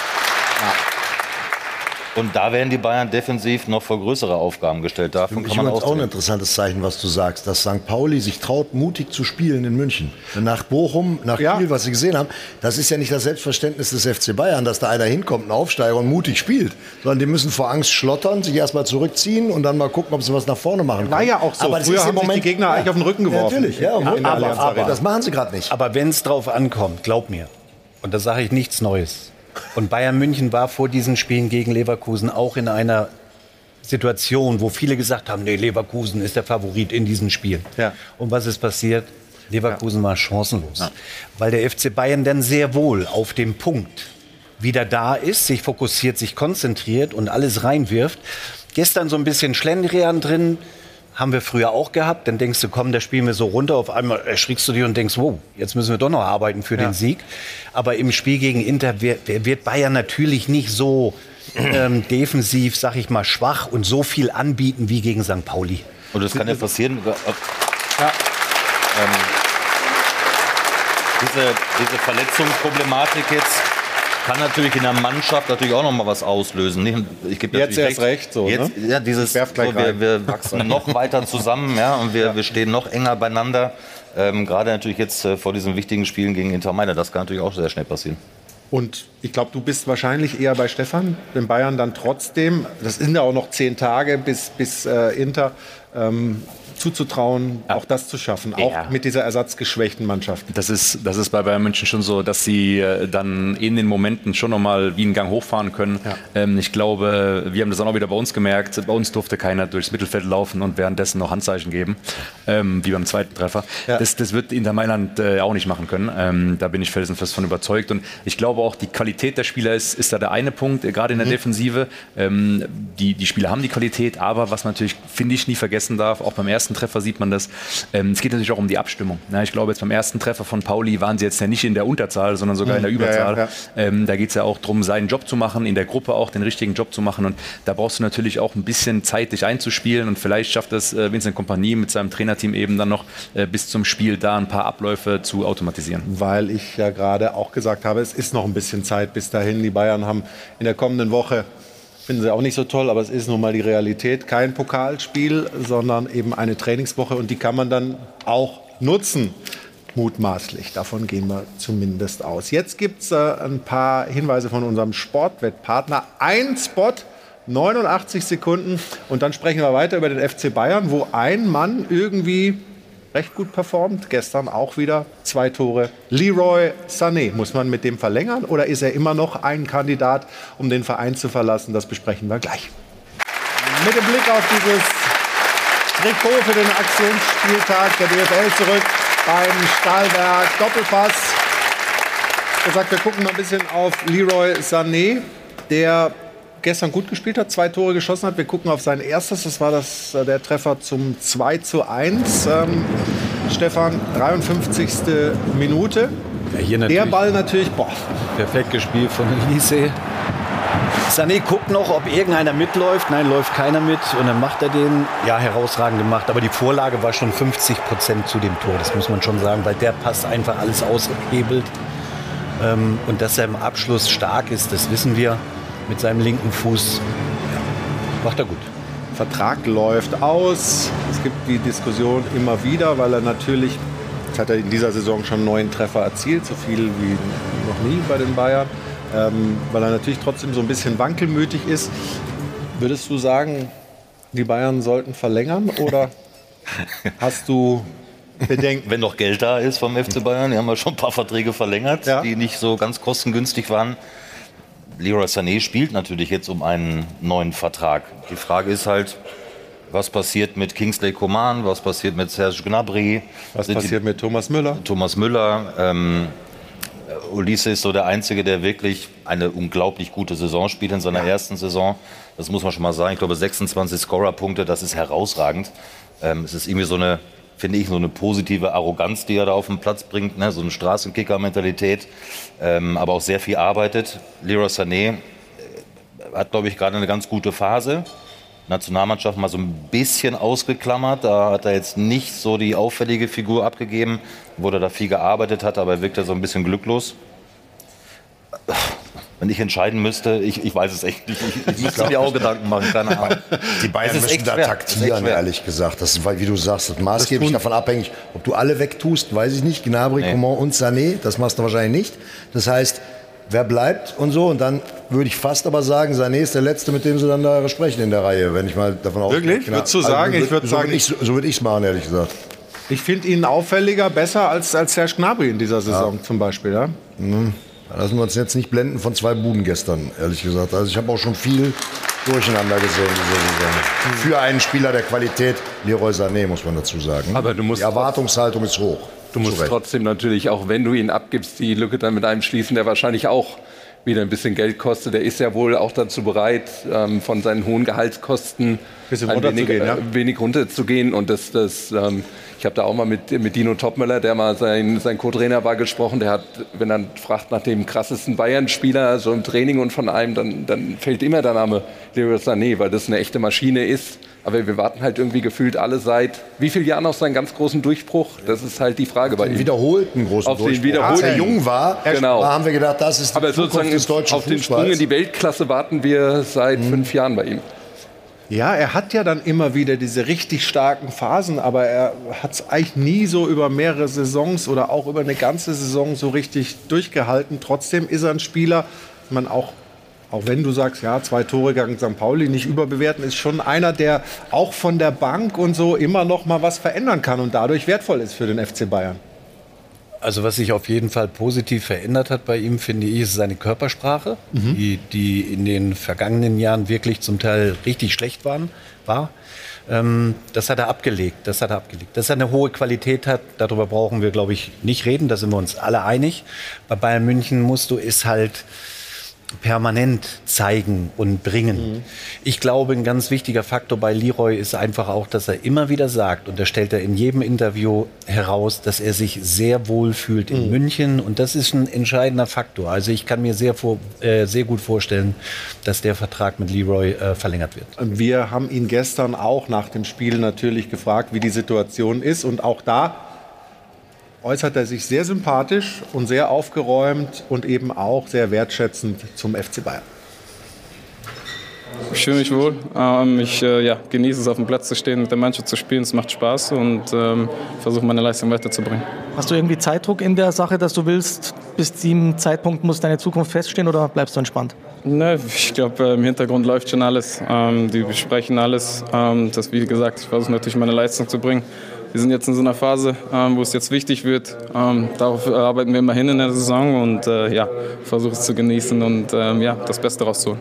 Und da werden die Bayern defensiv noch vor größere Aufgaben gestellt. Davon Ich kann man finde es auch ein ausgehen. interessantes Zeichen, was du sagst, dass Sankt Pauli sich traut, mutig zu spielen in München. Nach Bochum, nach Ja. Kiel, was sie gesehen haben, das ist ja nicht das Selbstverständnis des F C Bayern, dass da einer hinkommt, ein Aufsteiger und mutig spielt, sondern die müssen vor Angst schlottern, sich erstmal zurückziehen und dann mal gucken, ob sie was nach vorne machen können. War ja auch so. Aber das Früher ist im haben sich Moment, die Gegner eigentlich auf den Rücken geworfen. Ja, natürlich, ja, In der aber, Allianz aber, Arena. das machen sie gerade nicht. Aber wenn es drauf ankommt, glaub mir, und da sage ich nichts Neues. Und Bayern München war vor diesen Spielen gegen Leverkusen auch in einer Situation, wo viele gesagt haben, nee, Leverkusen ist der Favorit in diesen Spielen. Ja. Und was ist passiert? Leverkusen war chancenlos. Weil der F C Bayern dann sehr wohl auf dem Punkt wieder da ist, sich fokussiert, sich konzentriert und alles reinwirft. Gestern so ein bisschen Schlendrian drin, haben wir früher auch gehabt. Dann denkst du, komm, da spielen wir so runter. Auf einmal erschrickst du dich und denkst, wow, jetzt müssen wir doch noch arbeiten für Ja. den Sieg. Aber im Spiel gegen Inter wird, wird Bayern natürlich nicht so ähm, defensiv, sag ich mal, schwach und so viel anbieten wie gegen Sankt Pauli. Und das kann ja passieren. Ja. Ähm, diese, diese Verletzungsproblematik jetzt kann natürlich in der Mannschaft natürlich auch noch mal was auslösen. Nicht? Ich gebe Jetzt natürlich erst recht so, Jetzt, ne? ja, dieses, Ich werf gleich so, wir, rein. wir wachsen noch weiter zusammen, ja, und wir, wir stehen noch enger beieinander. Ähm, Gerade natürlich jetzt äh, vor diesen wichtigen Spielen gegen Inter Mailand. Das kann natürlich auch sehr schnell passieren. Und ich glaube, du bist wahrscheinlich eher bei Stefan, den Bayern dann trotzdem, das sind ja auch noch zehn Tage bis, bis äh, Inter, ähm, zuzutrauen, auch das zu schaffen, auch Ja. mit dieser ersatzgeschwächten Mannschaft. Das ist, das ist bei Bayern München schon so, dass sie äh, dann in den Momenten schon nochmal wie einen Gang hochfahren können. Ja. Ähm, ich glaube, wir haben das dann auch wieder bei uns gemerkt. Bei uns durfte keiner durchs Mittelfeld laufen und währenddessen noch Handzeichen geben, ähm, wie beim zweiten Treffer. Ja. Das, das wird Inter Mailand äh, auch nicht machen können. Ähm, da bin ich felsenfest von überzeugt. Und ich glaube auch, die Qualität der Spieler ist, ist da der eine Punkt, äh, gerade in der Mhm. Defensive. Ähm, die, die Spieler haben die Qualität, aber was man natürlich, finde ich, nie vergessen darf, auch beim ersten Treffer sieht man das, ähm, es geht natürlich auch um die Abstimmung. Ja, ich glaube, jetzt beim ersten Treffer von Pauli waren sie jetzt ja nicht in der Unterzahl, sondern sogar in der Mhm. Ja, Überzahl. ja, ja. Ähm, da geht es ja auch darum, seinen Job zu machen, in der Gruppe auch den richtigen Job zu machen. Und da brauchst du natürlich auch ein bisschen Zeit, dich einzuspielen. Und vielleicht schafft es äh, Vincent Kompany mit seinem Trainerteam eben dann noch äh, bis zum Spiel da ein paar Abläufe zu automatisieren. Weil ich ja gerade auch gesagt habe, es ist noch ein bisschen Zeit bis dahin. Die Bayern haben in der kommenden Woche, finden sie auch nicht so toll, aber es ist nun mal die Realität, kein Pokalspiel, sondern eben eine Trainingswoche und die kann man dann auch nutzen. Mutmaßlich, davon gehen wir zumindest aus. Jetzt gibt es äh, ein paar Hinweise von unserem Sportwettpartner. Ein Spot, neunundachtzig Sekunden und dann sprechen wir weiter über den F C Bayern, wo ein Mann irgendwie recht gut performt. Gestern auch wieder zwei Tore. Leroy Sané, muss man mit dem verlängern oder ist er immer noch ein Kandidat, um den Verein zu verlassen? Das besprechen wir gleich. Mit dem Blick auf dieses Trikot für den Aktionsspieltag der D F L zurück beim Stahlwerk Doppelpass. Ich habe gesagt, wir gucken mal ein bisschen auf Leroy Sané, der gestern gut gespielt hat, zwei Tore geschossen hat. Wir gucken auf sein erstes, das war das, der Treffer zum zwei zu eins. Ähm, Stefan, dreiundfünfzigste Minute. Ja, hier der Ball natürlich, boah. Perfekt gespielt von Elise. Sané guckt noch, ob irgendeiner mitläuft. Nein, läuft keiner mit. Und dann macht er den, ja, herausragend gemacht. Aber die Vorlage war schon fünfzig Prozent zu dem Tor. Das muss man schon sagen, weil der Pass einfach alles aushebelt. Ähm, und dass er im Abschluss stark ist, das wissen wir. Mit seinem linken Fuß, ja, macht er gut. Vertrag läuft aus. Es gibt die Diskussion immer wieder, weil er natürlich, jetzt hat er in dieser Saison schon neun Treffer erzielt, so viel wie noch nie bei den Bayern. Ähm, weil er natürlich trotzdem so ein bisschen wankelmütig ist. Würdest du sagen, die Bayern sollten verlängern oder hast du Bedenken? Wenn noch Geld da ist vom F C Bayern, die haben ja schon ein paar Verträge verlängert, ja, die nicht so ganz kostengünstig waren. Leroy Sané spielt natürlich jetzt um einen neuen Vertrag. Die Frage ist halt, was passiert mit Kingsley Coman, was passiert mit Serge Gnabry? Was Sind passiert die, mit Thomas Müller? Thomas Müller, ähm, Olise ist so der Einzige, der wirklich eine unglaublich gute Saison spielt in seiner ja. ersten Saison. Das muss man schon mal sagen. Ich glaube, sechsundzwanzig Scorerpunkte, das ist herausragend. Ähm, es ist irgendwie so eine, finde ich, so eine positive Arroganz, die er da auf den Platz bringt. Ne? So eine Straßenkicker-Mentalität, ähm, aber auch sehr viel arbeitet. Leroy Sané hat, glaube ich, gerade eine ganz gute Phase. Nationalmannschaft mal so ein bisschen ausgeklammert. Da hat er jetzt nicht so die auffällige Figur abgegeben, wo er da viel gearbeitet hat, aber er wirkt ja so ein bisschen glücklos. Wenn ich entscheiden müsste, ich, ich weiß es echt nicht. Ich, ich müsste mir auch Gedanken machen, keine Ahnung. Die Bayern müssen da schwer. taktieren, ehrlich gesagt. Das ist, wie du sagst, maßgeblich davon abhängig, ob du alle wegtust, weiß ich nicht. Gnabry, nee. Coman und Sané, das machst du wahrscheinlich nicht. Das heißt, wer bleibt und so. Und dann würde ich fast aber sagen, Sané ist der Letzte, mit dem sie dann da sprechen in der Reihe, wenn ich mal davon ausgehe. Wirklich? Genau. Würdest du sagen? Also, ich würde so sagen, ich, so würde ich es machen, ehrlich gesagt. Ich finde ihn auffälliger, besser als, als Serge Gnabry in dieser Saison ja. zum Beispiel. Ja? Mhm. Lassen wir uns jetzt nicht blenden von zwei Buden gestern, ehrlich gesagt. Also ich habe auch schon viel durcheinander gesehen diese Saison. Für einen Spieler der Qualität, Leroy Sané, muss man dazu sagen. Aber du musst die Erwartungshaltung ist hoch. Du musst trotzdem natürlich, auch wenn du ihn abgibst, die Lücke dann mit einem schließen, der wahrscheinlich auch wieder ein bisschen Geld kostet. Der ist ja wohl auch dazu bereit, ähm, von seinen hohen Gehaltskosten ein wenig, äh, ja. wenig runterzugehen. Und das, das, ähm, ich habe da auch mal mit, mit Dino Topmöller, der mal sein, sein Co-Trainer war, gesprochen. Der hat, wenn er fragt nach dem krassesten Bayern-Spieler so im Training und von einem, dann, dann fällt immer der Name Leroy Sané, weil das eine echte Maschine ist. Aber wir warten halt irgendwie gefühlt alle seit wie vielen Jahren auf seinen ganz großen Durchbruch? Das ist halt die Frage bei ihm. Wiederholten großen auf Durchbruch. Den wiederholten. Als er jung war, genau. haben wir gedacht, das ist die Aber Zukunft des deutschen auf den Sprung in die Weltklasse warten wir seit mhm. fünf Jahren bei ihm. Ja, er hat ja dann immer wieder diese richtig starken Phasen, aber er hat es eigentlich nie so über mehrere Saisons oder auch über eine ganze Saison so richtig durchgehalten. Trotzdem ist er ein Spieler, man auch Auch wenn du sagst, ja, zwei Tore gegen Sankt Pauli nicht überbewerten, ist schon einer, der auch von der Bank und so immer noch mal was verändern kann und dadurch wertvoll ist für den F C Bayern. Also was sich auf jeden Fall positiv verändert hat bei ihm, finde ich, ist seine Körpersprache, mhm. die, die in den vergangenen Jahren wirklich zum Teil richtig schlecht waren, war. Ähm, das hat er abgelegt, das hat er abgelegt. Dass er eine hohe Qualität hat, darüber brauchen wir, glaube ich, nicht reden, da sind wir uns alle einig. Bei Bayern München musst du es halt permanent zeigen und bringen. Mhm. Ich glaube, ein ganz wichtiger Faktor bei Leroy ist einfach auch, dass er immer wieder sagt, und das stellt er in jedem Interview heraus, dass er sich sehr wohl fühlt in mhm. München, und das ist ein entscheidender Faktor. Also ich kann mir sehr, vor, äh, sehr gut vorstellen, dass der Vertrag mit Leroy äh, verlängert wird. Wir haben ihn gestern auch nach dem Spiel natürlich gefragt, wie die Situation ist, und auch da äußert er sich sehr sympathisch und sehr aufgeräumt und eben auch sehr wertschätzend zum F C Bayern. Ich fühle mich wohl. Ähm, ich äh, ja, genieße es, auf dem Platz zu stehen, mit der Mannschaft zu spielen. Es macht Spaß und ähm, versuche, meine Leistung weiterzubringen. Hast du irgendwie Zeitdruck in der Sache, dass du willst, bis zu diesem Zeitpunkt muss deine Zukunft feststehen, oder bleibst du entspannt? Ne, ich glaube, äh, im Hintergrund läuft schon alles. Ähm, die besprechen alles. Ähm, das, wie gesagt, ich versuche natürlich, meine Leistung zu bringen. Wir sind jetzt in so einer Phase, ähm, wo es jetzt wichtig wird. Ähm, darauf arbeiten wir immer hin in der Saison und äh, ja, versuche es zu genießen und ähm, ja, das Beste rauszuholen.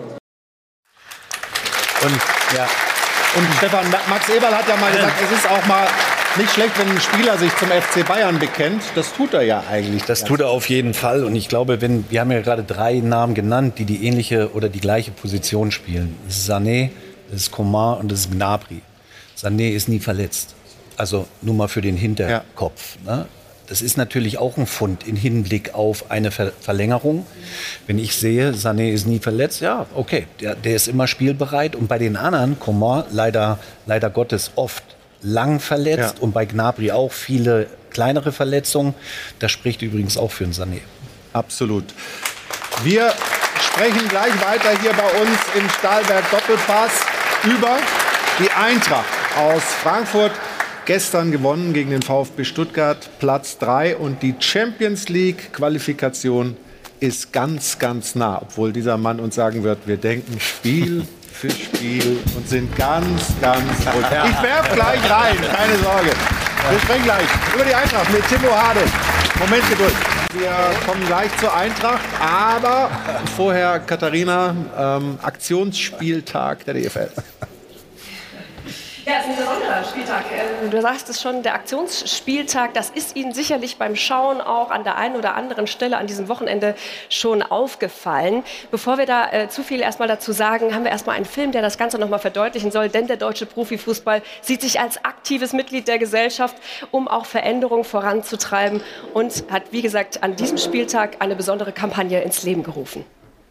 Und, ja. und Stefan, Max Eberl hat ja mal gesagt, es ist auch mal nicht schlecht, wenn ein Spieler sich zum F C Bayern bekennt. Das tut er ja eigentlich. Das tut er auf jeden Fall. Und ich glaube, wenn wir haben ja gerade drei Namen genannt, die die ähnliche oder die gleiche Position spielen. Das ist Sané, das ist Coman und das ist Gnabry. Sané ist nie verletzt. Also nur mal für den Hinterkopf. Ja. Ne? Das ist natürlich auch ein Fund im Hinblick auf eine Ver Verlängerung. Wenn ich sehe, Sané ist nie verletzt, ja, okay, der, der ist immer spielbereit. Und bei den anderen, Coman leider, leider Gottes oft lang verletzt ja. und bei Gnabry auch viele kleinere Verletzungen. Das spricht übrigens auch für einen Sané. Absolut. Wir sprechen gleich weiter hier bei uns im Stahlwerk Doppelpass über die Eintracht aus Frankfurt. Gestern gewonnen gegen den VfB Stuttgart, Platz drei. Und die Champions League-Qualifikation ist ganz, ganz nah. Obwohl dieser Mann uns sagen wird, wir denken Spiel für Spiel und sind ganz, ganz ruhig. Ich werf gleich rein, keine Sorge. Wir sprechen gleich über die Eintracht mit Timo Hade. Moment Geduld. Wir kommen gleich zur Eintracht, aber vorher, Katharina, ähm, Aktionsspieltag der D F L. Ja, es ist ein besonderer Spieltag. Du sagst es schon, der Aktionsspieltag, das ist Ihnen sicherlich beim Schauen auch an der einen oder anderen Stelle an diesem Wochenende schon aufgefallen. Bevor wir da äh, zu viel erstmal dazu sagen, haben wir erstmal einen Film, der das Ganze nochmal verdeutlichen soll. Denn der deutsche Profifußball sieht sich als aktives Mitglied der Gesellschaft, um auch Veränderungen voranzutreiben und hat, wie gesagt, an diesem Spieltag eine besondere Kampagne ins Leben gerufen.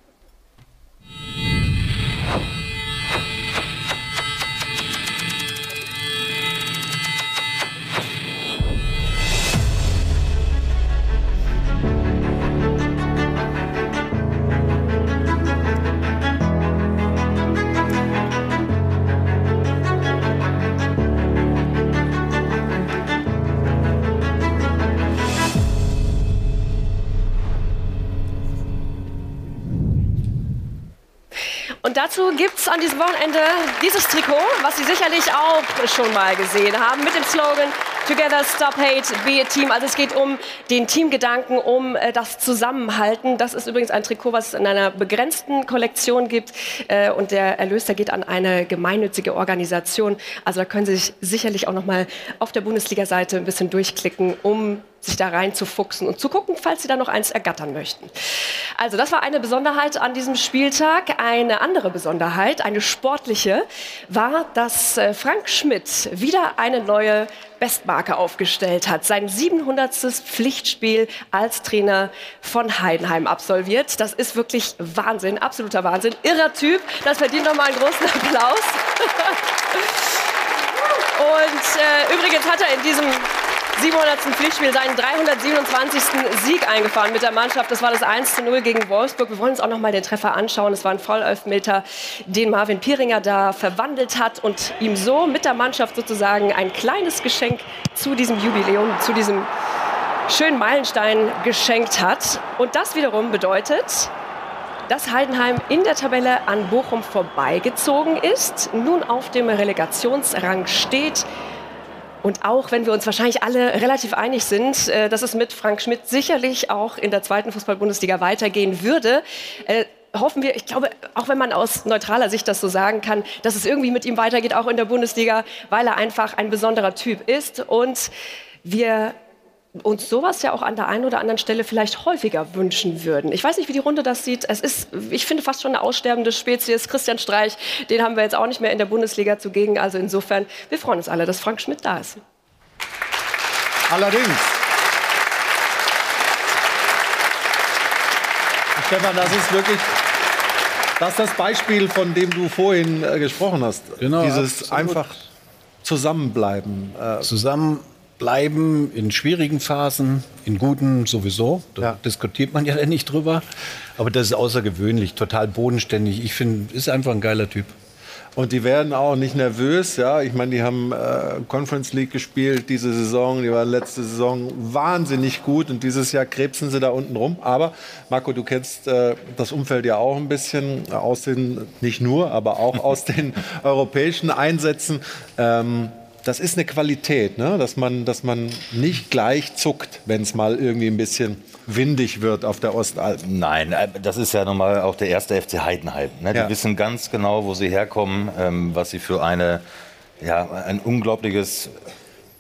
Und dazu gibt es an diesem Wochenende dieses Trikot, was Sie sicherlich auch schon mal gesehen haben, mit dem Slogan Together Stop Hate, Be a Team. Also es geht um den Teamgedanken, um äh, das Zusammenhalten. Das ist übrigens ein Trikot, was es in einer begrenzten Kollektion gibt. Äh, und der Erlös, der geht an eine gemeinnützige Organisation. Also da können Sie sich sicherlich auch noch mal auf der Bundesliga-Seite ein bisschen durchklicken, um sich da reinzufuchsen und zu gucken, falls Sie da noch eins ergattern möchten. Also das war eine Besonderheit an diesem Spieltag. Eine andere Besonderheit, eine sportliche, war, dass Frank Schmidt wieder eine neue Bestmarke aufgestellt hat. Sein siebenhundertstes Pflichtspiel als Trainer von Heidenheim absolviert. Das ist wirklich Wahnsinn, absoluter Wahnsinn. Irrer Typ, das verdient nochmal einen großen Applaus. Und äh, übrigens hat er in diesem siebenhundertsten Pflichtspiel seinen dreihundertsiebenundzwanzigsten Sieg eingefahren mit der Mannschaft. Das war das eins zu null gegen Wolfsburg. Wir wollen uns auch noch mal den Treffer anschauen. Es war ein Vollelfmeter, den Marvin Pieringer da verwandelt hat und ihm so mit der Mannschaft sozusagen ein kleines Geschenk zu diesem Jubiläum, zu diesem schönen Meilenstein geschenkt hat. Und das wiederum bedeutet, dass Heidenheim in der Tabelle an Bochum vorbeigezogen ist, nun auf dem Relegationsrang steht. Und auch wenn wir uns wahrscheinlich alle relativ einig sind, äh, dass es mit Frank Schmidt sicherlich auch in der zweiten Fußball-Bundesliga weitergehen würde, äh, hoffen wir, ich glaube, auch wenn man aus neutraler Sicht das so sagen kann, dass es irgendwie mit ihm weitergeht, auch in der Bundesliga, weil er einfach ein besonderer Typ ist. Und wir uns sowas ja auch an der einen oder anderen Stelle vielleicht häufiger wünschen würden. Ich weiß nicht, wie die Runde das sieht. Es ist, ich finde, fast schon eine aussterbende Spezies. Christian Streich, den haben wir jetzt auch nicht mehr in der Bundesliga zugegen. Also insofern, wir freuen uns alle, dass Frank Schmidt da ist. Allerdings. Stefan, das ist wirklich das, ist das Beispiel, von dem du vorhin äh, gesprochen hast. Genau, dieses absolut. einfach Zusammenbleiben. Äh, Zusammen bleiben in schwierigen Phasen, in guten sowieso. Da ja. diskutiert man ja nicht drüber. Aber das ist außergewöhnlich, total bodenständig. Ich finde, ist einfach ein geiler Typ. Und die werden auch nicht nervös. Ja? Ich meine, die haben äh, Conference League gespielt diese Saison. Die waren letzte Saison wahnsinnig gut. Und dieses Jahr krebsen sie da unten rum. Aber Marco, du kennst äh, das Umfeld ja auch ein bisschen aus den, nicht nur, aber auch aus den europäischen Einsätzen. Ähm, Das ist eine Qualität, ne? dass man, dass man nicht gleich zuckt, wenn es mal irgendwie ein bisschen windig wird auf der Ostalb. Nein, das ist ja nochmal auch der erste F C Heidenheim. Ne? Die Ja. wissen ganz genau, wo sie herkommen, ähm, was sie für eine, ja, ein unglaubliches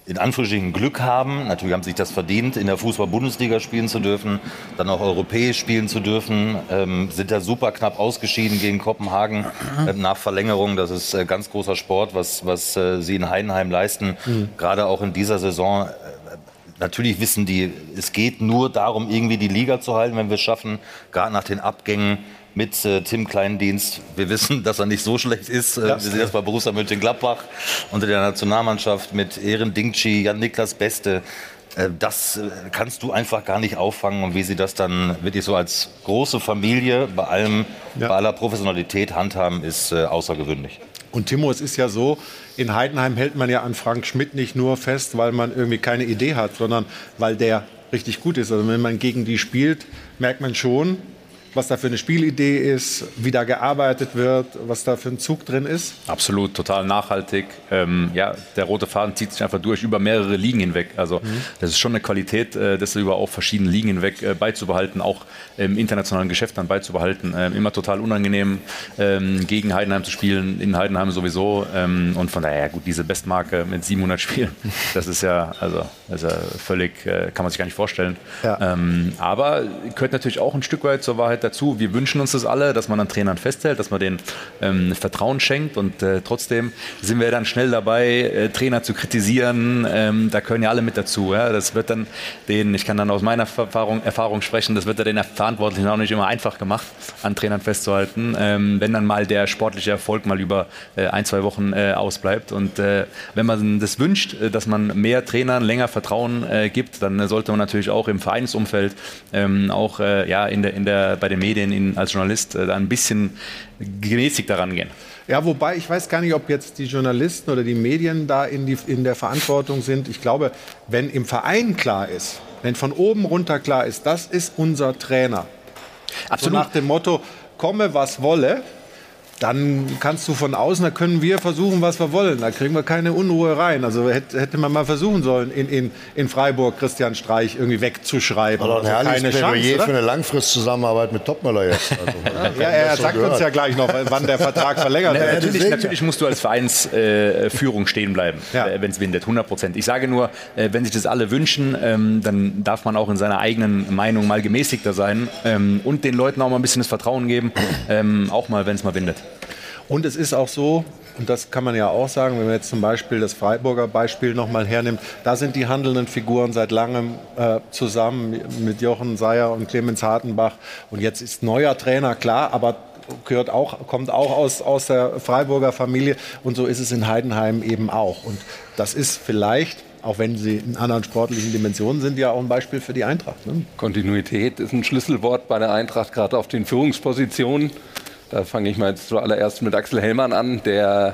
in Anführungsstrichen Glück haben. Natürlich haben sich das verdient, in der Fußball-Bundesliga spielen zu dürfen, dann auch europäisch spielen zu dürfen. Ähm, sind da super knapp ausgeschieden gegen Kopenhagen äh, nach Verlängerung. Das ist äh, ganz großer Sport, was, was äh, sie in Heidenheim leisten. Mhm. Gerade auch in dieser Saison. Äh, natürlich wissen die, es geht nur darum, irgendwie die Liga zu halten, wenn wir es schaffen. Gerade nach den Abgängen mit äh, Tim Kleindienst. Wir wissen, dass er nicht so schlecht ist. Äh, wir sehen das bei Borussia Mönchengladbach unter der Nationalmannschaft mit Eren Dingci, Jan-Niklas Beste. Äh, das äh, kannst du einfach gar nicht auffangen. Und wie sie das dann wirklich so als große Familie bei allem, ja. bei aller Professionalität handhaben, ist äh, außergewöhnlich. Und Timo, es ist ja so, in Heidenheim hält man ja an Frank Schmidt nicht nur fest, weil man irgendwie keine Idee hat, sondern weil der richtig gut ist. Also wenn man gegen die spielt, merkt man schon, was da für eine Spielidee ist, wie da gearbeitet wird, was da für ein Zug drin ist? Absolut, total nachhaltig. Ähm, ja, der rote Faden zieht sich einfach durch über mehrere Ligen hinweg. Also mhm. das ist schon eine Qualität, äh, das über auch verschiedene Ligen hinweg äh, beizubehalten, auch im internationalen Geschäft dann beizubehalten. Ähm, immer total unangenehm, ähm, gegen Heidenheim zu spielen, in Heidenheim sowieso. Ähm, und von daher, ja, gut, diese Bestmarke mit siebenhundert Spielen, das ist ja, also, das ist ja völlig, äh, kann man sich gar nicht vorstellen. Ja. Ähm, aber gehört natürlich auch ein Stück weit zur Wahrheit dazu. Wir wünschen uns das alle, dass man an Trainern festhält, dass man denen ähm, Vertrauen schenkt und äh, trotzdem sind wir dann schnell dabei, äh, Trainer zu kritisieren. Ähm, da können ja alle mit dazu. Ja? Das wird dann den, ich kann dann aus meiner Erfahrung, Erfahrung sprechen, das wird ja den Verantwortlichen auch nicht immer einfach gemacht, an Trainern festzuhalten, ähm, wenn dann mal der sportliche Erfolg mal über äh, ein, zwei Wochen äh, ausbleibt. Und äh, wenn man das wünscht, äh, dass man mehr Trainern länger Vertrauen äh, gibt, dann äh, sollte man natürlich auch im Vereinsumfeld, ähm, auch äh, ja, in der, in der, bei den Medien in, als Journalist äh, da ein bisschen gemäßigt daran gehen. Ja, wobei ich weiß gar nicht, ob jetzt die Journalisten oder die Medien da in, die, in der Verantwortung sind. Ich glaube, wenn im Verein klar ist, wenn von oben runter klar ist, das ist unser Trainer. Absolut. So nach dem Motto, komme was wolle, dann kannst du von außen, da können wir versuchen, was wir wollen. Da kriegen wir keine Unruhe rein. Also hätte, hätte man mal versuchen sollen, in, in, in Freiburg Christian Streich irgendwie wegzuschreiben. Aber ein also herrliches keine Plädoyer Chance, für eine Langfristzusammenarbeit mit Topmöller jetzt. Also, ja, er sagt so uns ja gleich noch, wann der Vertrag verlängert wird. Nee, natürlich, natürlich musst du als Vereinsführung äh, stehen bleiben, ja. äh, wenn es windet, hundert Prozent. Ich sage nur, äh, wenn sich das alle wünschen, ähm, dann darf man auch in seiner eigenen Meinung mal gemäßigter sein ähm, und den Leuten auch mal ein bisschen das Vertrauen geben, ähm, auch mal, wenn es mal windet. Und es ist auch so, und das kann man ja auch sagen, wenn man jetzt zum Beispiel das Freiburger Beispiel noch mal hernimmt, da sind die handelnden Figuren seit langem äh, zusammen mit Jochen Seyer und Clemens Hartenbach. Und jetzt ist neuer Trainer, klar, aber gehört auch, kommt auch aus, aus der Freiburger Familie. Und so ist es in Heidenheim eben auch. Und das ist vielleicht, auch wenn sie in anderen sportlichen Dimensionen sind, ja auch ein Beispiel für die Eintracht. Ne? Kontinuität ist ein Schlüsselwort bei der Eintracht, gerade auf den Führungspositionen. Da fange ich mal jetzt zuallererst mit Axel Hellmann an, der,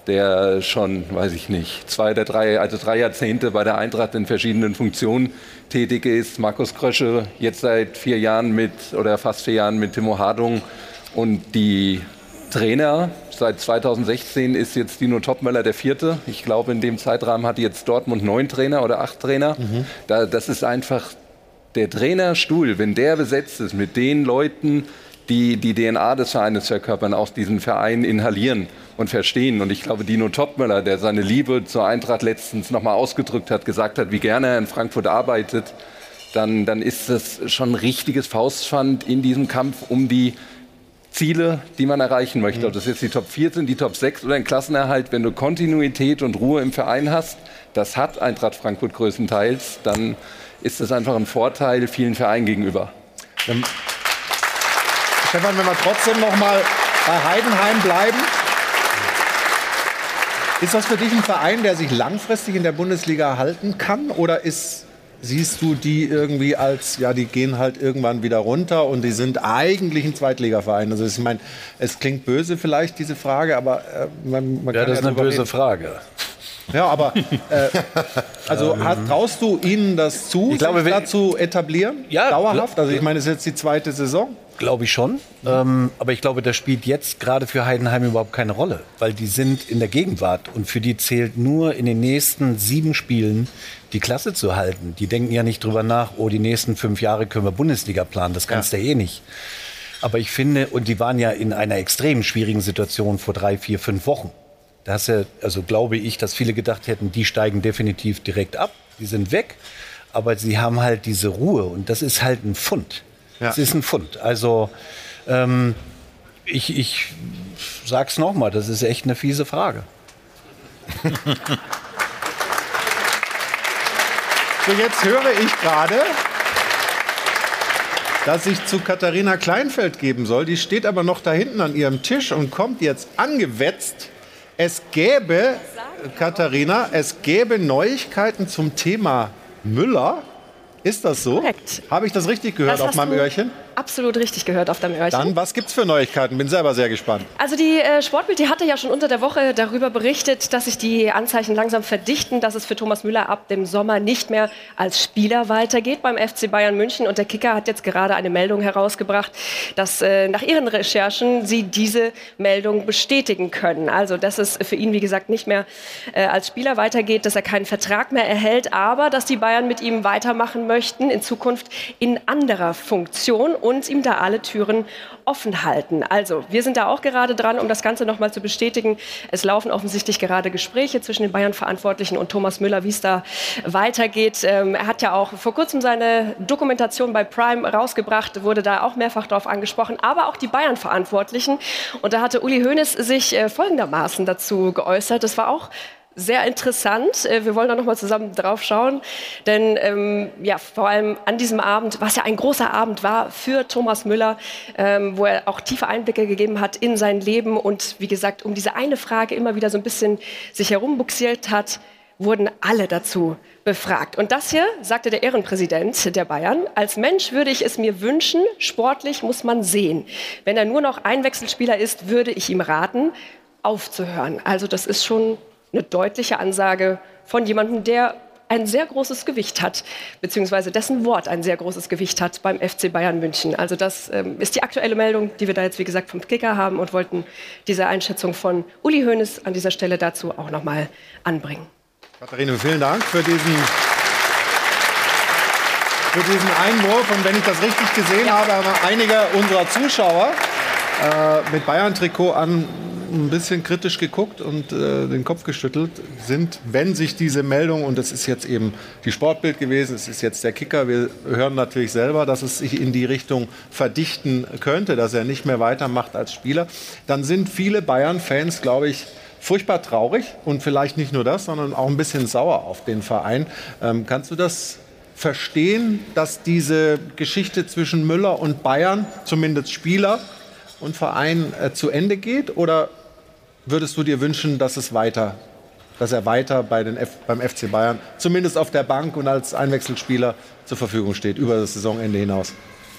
der schon, weiß ich nicht, zwei oder drei, also drei Jahrzehnte bei der Eintracht in verschiedenen Funktionen tätig ist. Markus Krösche jetzt seit vier Jahren mit, oder fast vier Jahren mit Timo Hardung. Und die Trainer, seit zweitausendsechzehn ist jetzt Dino Topmöller der vierte. Ich glaube, in dem Zeitrahmen hat jetzt Dortmund neun Trainer oder acht Trainer. Mhm. Da, das ist einfach der Trainerstuhl, wenn der besetzt ist mit den Leuten, die die D N A des Vereines verkörpern, auch diesen Verein inhalieren und verstehen. Und ich glaube, Dino Topmöller, der seine Liebe zur Eintracht letztens noch mal ausgedrückt hat, gesagt hat, wie gerne er in Frankfurt arbeitet, dann, dann ist das schon ein richtiges Faustpfand in diesem Kampf um die Ziele, die man erreichen möchte. Ob das jetzt die Top vier sind, die Top sechs oder ein Klassenerhalt, wenn du Kontinuität und Ruhe im Verein hast, das hat Eintracht Frankfurt größtenteils, dann ist das einfach ein Vorteil vielen Vereinen gegenüber. Ähm Stefan, wenn wir trotzdem noch mal bei Heidenheim bleiben, ist das für dich ein Verein, der sich langfristig in der Bundesliga halten kann? Oder ist, siehst du die irgendwie als, ja, die gehen halt irgendwann wieder runter und die sind eigentlich ein Zweitligaverein? Also ich meine, es klingt böse vielleicht, diese Frage, aber äh, man, man ja, kann das ja ist eine böse reden. Frage. Ja, aber äh, also hat, traust du ihnen das zu, ich glaube, sich dazu etablieren? Ja, dauerhaft? Also ich meine, es ist jetzt die zweite Saison. Glaube ich schon. Ähm, aber ich glaube, das spielt jetzt gerade für Heidenheim überhaupt keine Rolle. Weil die sind in der Gegenwart. Und für die zählt nur in den nächsten sieben Spielen die Klasse zu halten. Die denken ja nicht drüber nach, oh, die nächsten fünf Jahre können wir Bundesliga planen. Das kannst ja. du eh nicht. Aber ich finde, und die waren ja in einer extrem schwierigen Situation vor drei, vier, fünf Wochen. Da hast du, also glaube ich, dass viele gedacht hätten, die steigen definitiv direkt ab, die sind weg. Aber sie haben halt diese Ruhe und das ist halt ein Pfund. Ja. Das ist ein Pfund. Also ähm, ich, ich sag's nochmal, das ist echt eine fiese Frage. So, jetzt höre ich gerade, dass ich zu Katharina Kleinfeld geben soll. Die steht aber noch da hinten an ihrem Tisch und kommt jetzt angewetzt. Es gäbe, Katharina, es gäbe Neuigkeiten zum Thema Müller. Ist das so? Korrekt. Habe ich das richtig gehört Das auf meinem hast du Öhrchen? Absolut richtig gehört auf deinem Öhrchen. Dann, was gibt's für Neuigkeiten? Bin selber sehr gespannt. Also die äh, Sportbild, die hatte ja schon unter der Woche darüber berichtet, dass sich die Anzeichen langsam verdichten, dass es für Thomas Müller ab dem Sommer nicht mehr als Spieler weitergeht beim F C Bayern München. Und der Kicker hat jetzt gerade eine Meldung herausgebracht, dass äh, nach ihren Recherchen sie diese Meldung bestätigen können. Also dass es für ihn, wie gesagt, nicht mehr äh, als Spieler weitergeht, dass er keinen Vertrag mehr erhält, aber dass die Bayern mit ihm weitermachen möchten, in Zukunft in anderer Funktion und ihm da alle Türen offen halten. Also, wir sind da auch gerade dran, um das Ganze noch mal zu bestätigen. Es laufen offensichtlich gerade Gespräche zwischen den Bayern-Verantwortlichen und Thomas Müller, wie es da weitergeht. Ähm, er hat ja auch vor kurzem seine Dokumentation bei Prime rausgebracht, wurde da auch mehrfach darauf angesprochen, aber auch die Bayern-Verantwortlichen. Und da hatte Uli Hoeneß sich äh, folgendermaßen dazu geäußert. Das war auch sehr interessant. Wir wollen da noch mal zusammen drauf schauen, denn ähm, ja, vor allem an diesem Abend, was ja ein großer Abend war für Thomas Müller, ähm, wo er auch tiefe Einblicke gegeben hat in sein Leben und wie gesagt, um diese eine Frage immer wieder so ein bisschen sich herumbuxiert hat, wurden alle dazu befragt. Und das hier sagte der Ehrenpräsident der Bayern: Als Mensch würde ich es mir wünschen, sportlich muss man sehen. Wenn er nur noch Einwechselspieler ist, würde ich ihm raten, aufzuhören. Also das ist schon eine deutliche Ansage von jemandem, der ein sehr großes Gewicht hat, beziehungsweise dessen Wort ein sehr großes Gewicht hat beim F C Bayern München. Also das ähm, ist die aktuelle Meldung, die wir da jetzt, wie gesagt, vom Kicker haben und wollten diese Einschätzung von Uli Hoeneß an dieser Stelle dazu auch noch mal anbringen. Katharina, vielen Dank für diesen, für diesen Einwurf. Und wenn ich das richtig gesehen ja. habe, haben einige unserer Zuschauer äh, mit Bayern-Trikot an ein bisschen kritisch geguckt und äh, den Kopf geschüttelt sind, wenn sich diese Meldung, und das ist jetzt eben die Sportbild gewesen, es ist jetzt der Kicker, wir hören natürlich selber, dass es sich in die Richtung verdichten könnte, dass er nicht mehr weitermacht als Spieler, dann sind viele Bayern-Fans, glaube ich, furchtbar traurig und vielleicht nicht nur das, sondern auch ein bisschen sauer auf den Verein. Ähm, kannst du das verstehen, dass diese Geschichte zwischen Müller und Bayern, zumindest Spieler und Verein, äh, zu Ende geht? Oder würdest du dir wünschen, dass es weiter, dass er weiter bei den F, beim F C Bayern zumindest auf der Bank und als Einwechselspieler zur Verfügung steht über das Saisonende hinaus?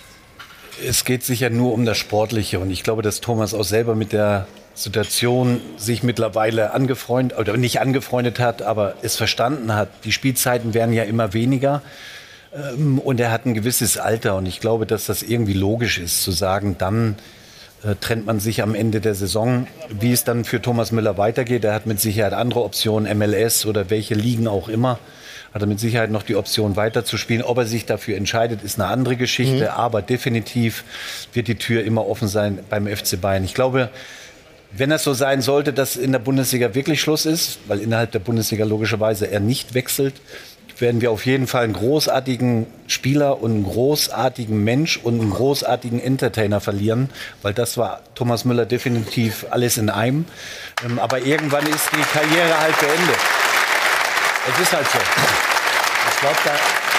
Es geht sicher nur um das Sportliche und ich glaube, dass Thomas auch selber mit der Situation sich mittlerweile angefreundet oder nicht angefreundet hat, aber es verstanden hat. Die Spielzeiten werden ja immer weniger ähm, und er hat ein gewisses Alter und ich glaube, dass das irgendwie logisch ist, zu sagen, dann äh, trennt man sich am Ende der Saison. Wie es dann für Thomas Müller weitergeht, er hat mit Sicherheit andere Optionen, M L S oder welche Ligen auch immer, hat er mit Sicherheit noch die Option weiterzuspielen. Ob er sich dafür entscheidet, ist eine andere Geschichte, mhm. aber definitiv wird die Tür immer offen sein beim F C Bayern. Ich glaube, wenn es so sein sollte, dass in der Bundesliga wirklich Schluss ist, weil innerhalb der Bundesliga logischerweise er nicht wechselt, werden wir auf jeden Fall einen großartigen Spieler und einen großartigen Mensch und einen großartigen Entertainer verlieren, weil das war Thomas Müller definitiv alles in einem. Ähm, aber irgendwann ist die Karriere halt beendet. Es ist halt so. Ich glaube, da,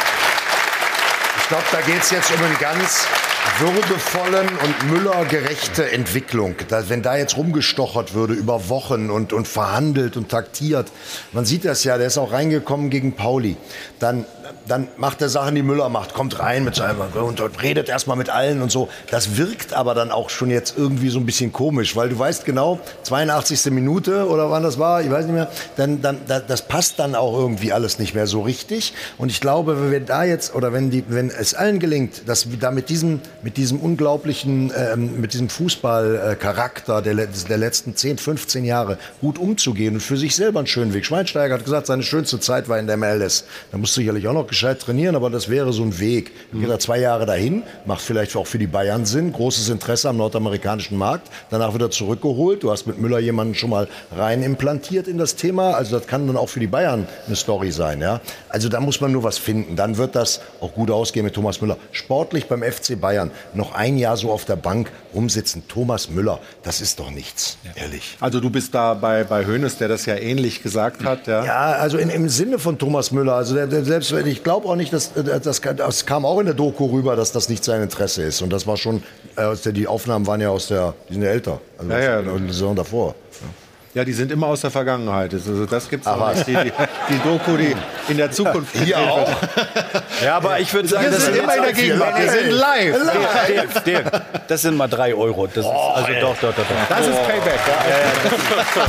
ich glaub, da geht es jetzt um einen ganz würdevollen und Müller-gerechte Entwicklung. Da, wenn da jetzt rumgestochert würde über Wochen und, und verhandelt und taktiert, man sieht das ja, der ist auch reingekommen gegen Pauli, dann, dann macht er Sachen, die Müller macht, kommt rein mit seinem und redet erstmal mit allen und so. Das wirkt aber dann auch schon jetzt irgendwie so ein bisschen komisch, weil du weißt genau, zweiundachtzigste Minute oder wann das war, ich weiß nicht mehr, dann, dann, das passt dann auch irgendwie alles nicht mehr so richtig. Und ich glaube, wenn wir da jetzt, oder wenn, die, wenn es allen gelingt, dass wir da mit diesem mit diesem unglaublichen, ähm, mit diesem Fußballcharakter der, der letzten zehn, fünfzehn Jahre gut umzugehen und für sich selber einen schönen Weg. Schweinsteiger hat gesagt, seine schönste Zeit war in der M L S. Da musst du sicherlich auch auch noch gescheit trainieren, aber das wäre so ein Weg. Dann geht er zwei Jahre dahin, macht vielleicht auch für die Bayern Sinn, großes Interesse am nordamerikanischen Markt. Danach wird er zurückgeholt. Du hast mit Müller jemanden schon mal rein implantiert in das Thema. Also das kann dann auch für die Bayern eine Story sein. Ja? Also da muss man nur was finden. Dann wird das auch gut ausgehen mit Thomas Müller. Sportlich beim F C Bayern noch ein Jahr so auf der Bank rumsitzen. Thomas Müller, das ist doch nichts, ja. ehrlich. Also du bist da bei, bei Hoeneß, der das ja ähnlich gesagt hat. Ja, ja also in, im Sinne von Thomas Müller. Also der, der selbst, ich glaube auch nicht, dass das, das kam auch in der Doku rüber, dass das nicht sein Interesse ist. Und das war schon, äh, die Aufnahmen waren ja aus der, die sind ja älter, also ja, ja, die Saison davor. Ja. Ja, die sind immer aus der Vergangenheit. Also das gibt's auch nicht. Die, die, die Doku, die in der Zukunft. Hier auch. Ja, aber ich würde sagen, wir das sind immer in der Gegenwart. Wir sind live. live. Der, der, das sind mal drei Euro. Das ist, also ey. doch, doch, doch, doch. Das ist Payback. Ja, ja, ja, das ist,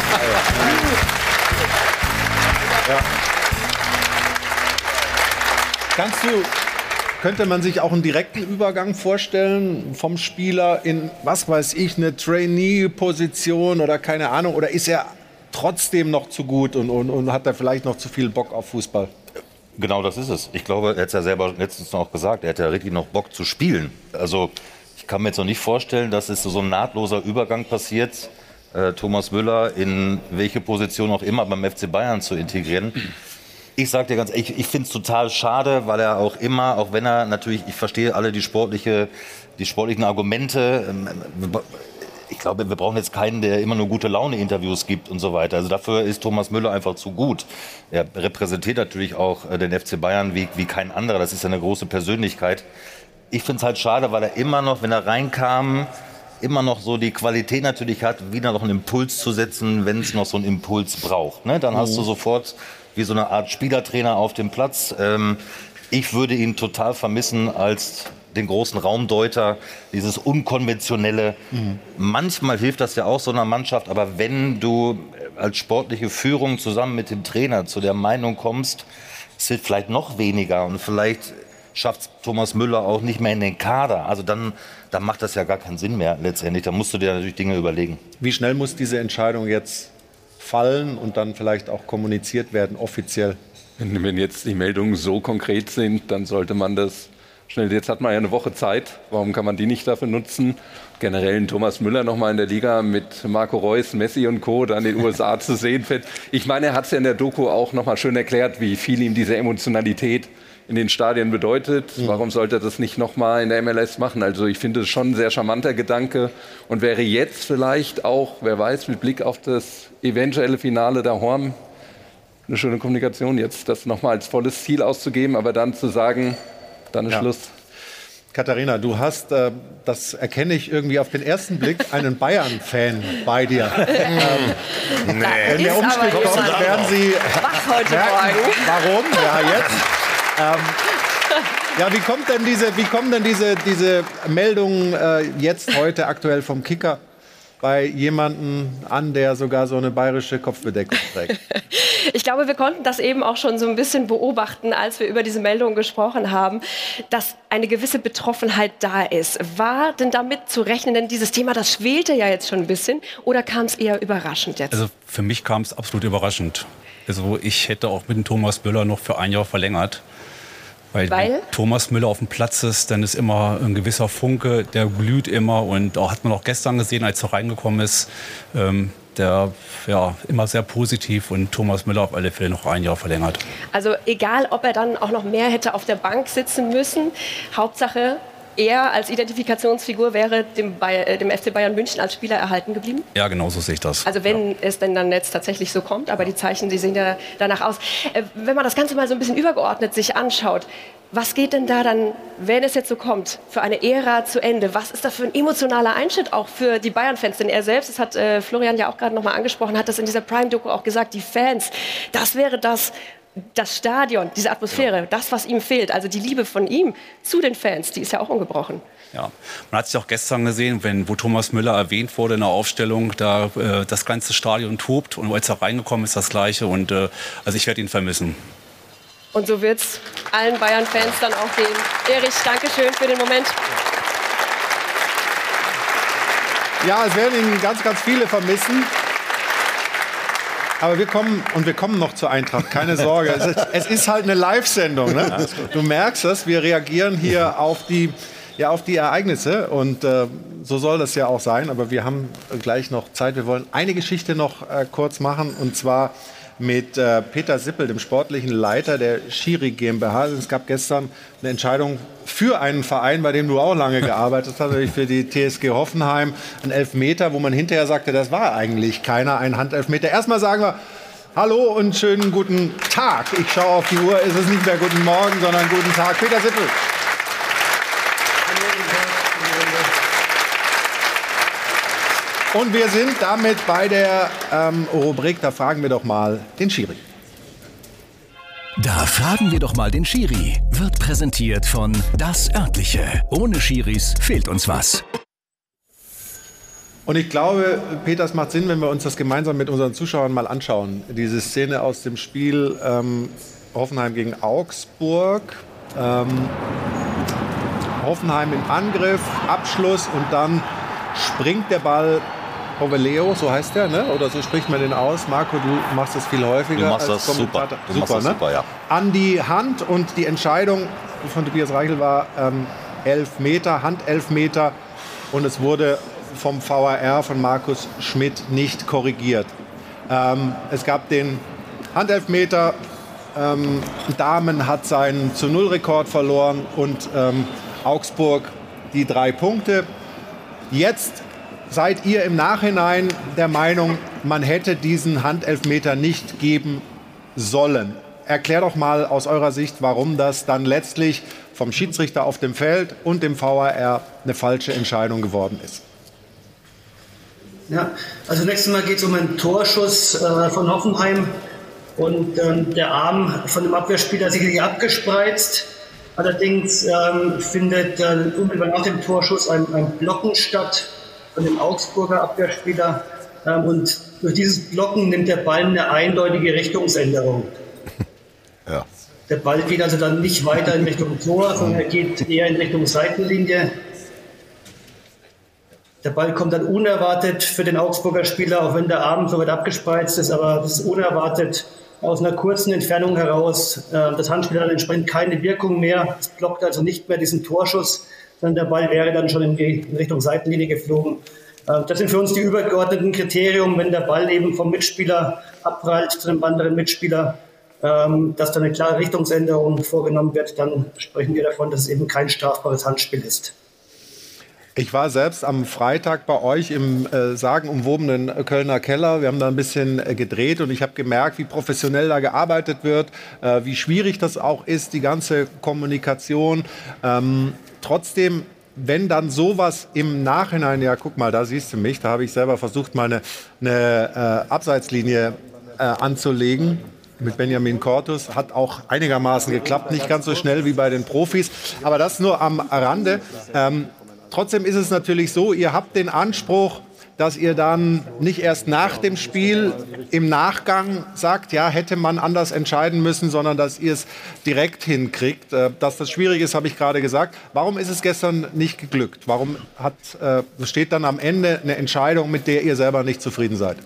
ja. Kannst du, könnte man sich auch einen direkten Übergang vorstellen vom Spieler in, was weiß ich, eine Trainee-Position oder keine Ahnung? Oder ist er trotzdem noch zu gut und, und, und hat er vielleicht noch zu viel Bock auf Fußball? Genau, das ist es. Ich glaube, er hat es ja selber letztens noch gesagt, er hat ja richtig noch Bock zu spielen. Also ich kann mir jetzt noch nicht vorstellen, dass es so ein nahtloser Übergang passiert, äh, Thomas Müller in welche Position auch immer beim F C Bayern zu integrieren. Ich sage dir ganz ehrlich, ich, ich finde es total schade, weil er auch immer, auch wenn er natürlich, ich verstehe alle die, sportliche, die sportlichen Argumente, ähm, ich glaube, wir brauchen jetzt keinen, der immer nur gute Laune-Interviews gibt und so weiter. Also dafür ist Thomas Müller einfach zu gut. Er repräsentiert natürlich auch den F C Bayern wie, wie kein anderer. Das ist ja eine große Persönlichkeit. Ich finde es halt schade, weil er immer noch, wenn er reinkam, immer noch so die Qualität natürlich hat, wieder noch einen Impuls zu setzen, wenn es noch so einen Impuls braucht. Ne? Dann hast du sofort wie so eine Art Spielertrainer auf dem Platz. Ähm, ich würde ihn total vermissen als den großen Raumdeuter, dieses Unkonventionelle. Mhm. Manchmal hilft das ja auch so einer Mannschaft, aber wenn du als sportliche Führung zusammen mit dem Trainer zu der Meinung kommst, es wird vielleicht noch weniger und vielleicht schafft Thomas Müller auch nicht mehr in den Kader. Also dann, dann macht das ja gar keinen Sinn mehr letztendlich. Da musst du dir natürlich Dinge überlegen. Wie schnell muss diese Entscheidung jetzt fallen und dann vielleicht auch kommuniziert werden, offiziell? Wenn, wenn jetzt die Meldungen so konkret sind, dann sollte man das schnell. Jetzt hat man ja eine Woche Zeit. Warum kann man die nicht dafür nutzen? Generell einen Thomas Müller noch mal in der Liga mit Marco Reus, Messi und Co. dann in den U S A zu sehen. Ich meine, er hat es ja in der Doku auch noch mal schön erklärt, wie viel ihm diese Emotionalität in den Stadien bedeutet. Mhm. Warum sollte er das nicht noch mal in der M L S machen? Also ich finde es schon ein sehr charmanter Gedanke und wäre jetzt vielleicht auch, wer weiß, mit Blick auf das eventuelle Finale der Horm eine schöne Kommunikation, jetzt das noch mal als volles Ziel auszugeben, aber dann zu sagen, dann ist ja Schluss. Katharina, du hast, äh, das erkenne ich irgendwie auf den ersten Blick, einen Bayern-Fan bei dir. ähm, nee. Wenn der Umstieg kommt, werden Sie wach heute merken, Morgen. Warum? Ja, jetzt. Ähm, ja, wie kommt denn diese, wie kommen denn diese, diese Meldungen äh, jetzt heute aktuell vom Kicker bei jemandem an, der sogar so eine bayerische Kopfbedeckung trägt? Ich glaube, wir konnten das eben auch schon so ein bisschen beobachten, als wir über diese Meldung gesprochen haben, dass eine gewisse Betroffenheit da ist. War denn damit zu rechnen, denn dieses Thema, das schwelte ja jetzt schon ein bisschen, oder kam es eher überraschend jetzt? Also für mich kam es absolut überraschend. Also ich hätte auch mit dem Thomas Müller noch für ein Jahr verlängert. Weil, Weil? wenn Thomas Müller auf dem Platz ist, dann ist immer ein gewisser Funke, der glüht immer. Und auch hat man auch gestern gesehen, als er reingekommen ist, ähm, der ja immer sehr positiv, und Thomas Müller auf alle Fälle noch ein Jahr verlängert. Also egal, ob er dann auch noch mehr hätte auf der Bank sitzen müssen, Hauptsache er als Identifikationsfigur wäre dem, Bayer, dem F C Bayern München als Spieler erhalten geblieben? Ja, genau so sehe ich das. Also wenn ja. es denn dann jetzt tatsächlich so kommt, aber die Zeichen, die sehen ja danach aus. Äh, wenn man das Ganze mal so ein bisschen übergeordnet sich anschaut, was geht denn da dann, wenn es jetzt so kommt, für eine Ära zu Ende? Was ist da für ein emotionaler Einschnitt auch für die Bayern-Fans? Denn er selbst, das hat äh, Florian ja auch gerade noch mal angesprochen, hat das in dieser Prime-Doku auch gesagt, die Fans, das wäre das, das Stadion, diese Atmosphäre, ja. das, was ihm fehlt. Also die Liebe von ihm zu den Fans, die ist ja auch ungebrochen. Ja, man hat sich auch gestern gesehen, wenn, wo Thomas Müller erwähnt wurde in der Aufstellung, da äh, das ganze Stadion tobt, und als er reingekommen ist, das Gleiche. Und äh, also ich werde ihn vermissen. Und so wird es allen Bayern-Fans dann auch gehen. Erich, danke schön für den Moment. Ja, es werden ihn ganz, ganz viele vermissen. Aber wir kommen, und wir kommen noch zur Eintracht, keine Sorge. Es ist, es ist halt eine Live-Sendung. Ne? Du merkst es, wir reagieren hier auf die, ja, auf die Ereignisse. Und äh, so soll das ja auch sein. Aber wir haben gleich noch Zeit. Wir wollen eine Geschichte noch äh, kurz machen. Und zwar mit äh, Peter Sippel, dem sportlichen Leiter der Schiri GmbH. Es gab gestern eine Entscheidung für einen Verein, bei dem du auch lange gearbeitet hast, nämlich für die T S G Hoffenheim. Ein Elfmeter, wo man hinterher sagte, das war eigentlich keiner, ein Handelfmeter. Erstmal sagen wir Hallo und schönen guten Tag. Ich schaue auf die Uhr, es ist nicht mehr guten Morgen, sondern guten Tag. Peter Sippel. Und wir sind damit bei der ähm, Rubrik, da fragen wir doch mal den Schiri. Da fragen wir doch mal den Schiri. Wird präsentiert von Das Örtliche. Ohne Schiris fehlt uns was. Und ich glaube, Peter, es macht Sinn, wenn wir uns das gemeinsam mit unseren Zuschauern mal anschauen. Diese Szene aus dem Spiel ähm, Hoffenheim gegen Augsburg. Ähm, Hoffenheim im Angriff, Abschluss und dann springt der Ball. Oveleo, so heißt der, ne? Oder so spricht man den aus. Marco, du machst das viel häufiger. Du machst als das super. Du super, machst das ne? super, ja. An die Hand und die Entscheidung von Tobias Reichel war ähm, Elfmeter, Handelfmeter und es wurde vom V A R von Markus Schmidt nicht korrigiert. Ähm, es gab den Handelfmeter. Ähm, Damen hat seinen zu Null Rekord verloren und ähm, Augsburg die drei Punkte. Jetzt seid ihr im Nachhinein der Meinung, man hätte diesen Handelfmeter nicht geben sollen? Erklär doch mal aus eurer Sicht, warum das dann letztlich vom Schiedsrichter auf dem Feld und dem V A R eine falsche Entscheidung geworden ist. Ja, also nächstes Mal geht es um einen Torschuss äh, von Hoffenheim und ähm, der Arm von dem Abwehrspieler sicherlich abgespreizt. Allerdings ähm, findet äh, unmittelbar nach dem Torschuss ein, ein Blocken statt von dem Augsburger Abwehrspieler. Ähm, und durch dieses Blocken nimmt der Ball eine eindeutige Richtungsänderung. Ja. Der Ball geht also dann nicht weiter in Richtung Tor, sondern er geht eher in Richtung Seitenlinie. Der Ball kommt dann unerwartet für den Augsburger Spieler, auch wenn der Arm so weit abgespreizt ist, aber das ist unerwartet aus einer kurzen Entfernung heraus. Das Handspiel hat dann entsprechend keine Wirkung mehr. Es blockt also nicht mehr diesen Torschuss, sondern der Ball wäre dann schon in die Richtung Seitenlinie geflogen. Das sind für uns die übergeordneten Kriterien, wenn der Ball eben vom Mitspieler abprallt zu einem anderen Mitspieler, dass dann eine klare Richtungsänderung vorgenommen wird, dann sprechen wir davon, dass es eben kein strafbares Handspiel ist. Ich war selbst am Freitag bei euch im äh, sagenumwobenen Kölner Keller. Wir haben da ein bisschen äh, gedreht und ich habe gemerkt, wie professionell da gearbeitet wird, äh, wie schwierig das auch ist, die ganze Kommunikation. Ähm, trotzdem, wenn dann sowas im Nachhinein, ja guck mal, da siehst du mich, da habe ich selber versucht, mal eine, eine äh, Abseitslinie äh, anzulegen. Mit Benjamin Cortus hat auch einigermaßen geklappt, nicht ganz so schnell wie bei den Profis, aber das nur am Rande. Ähm, Trotzdem ist es natürlich so, ihr habt den Anspruch, dass ihr dann nicht erst nach dem Spiel im Nachgang sagt, ja, hätte man anders entscheiden müssen, sondern dass ihr es direkt hinkriegt. Dass das schwierig ist, habe ich gerade gesagt. Warum ist es gestern nicht geglückt? Warum hat, äh, steht dann am Ende eine Entscheidung, mit der ihr selber nicht zufrieden seid?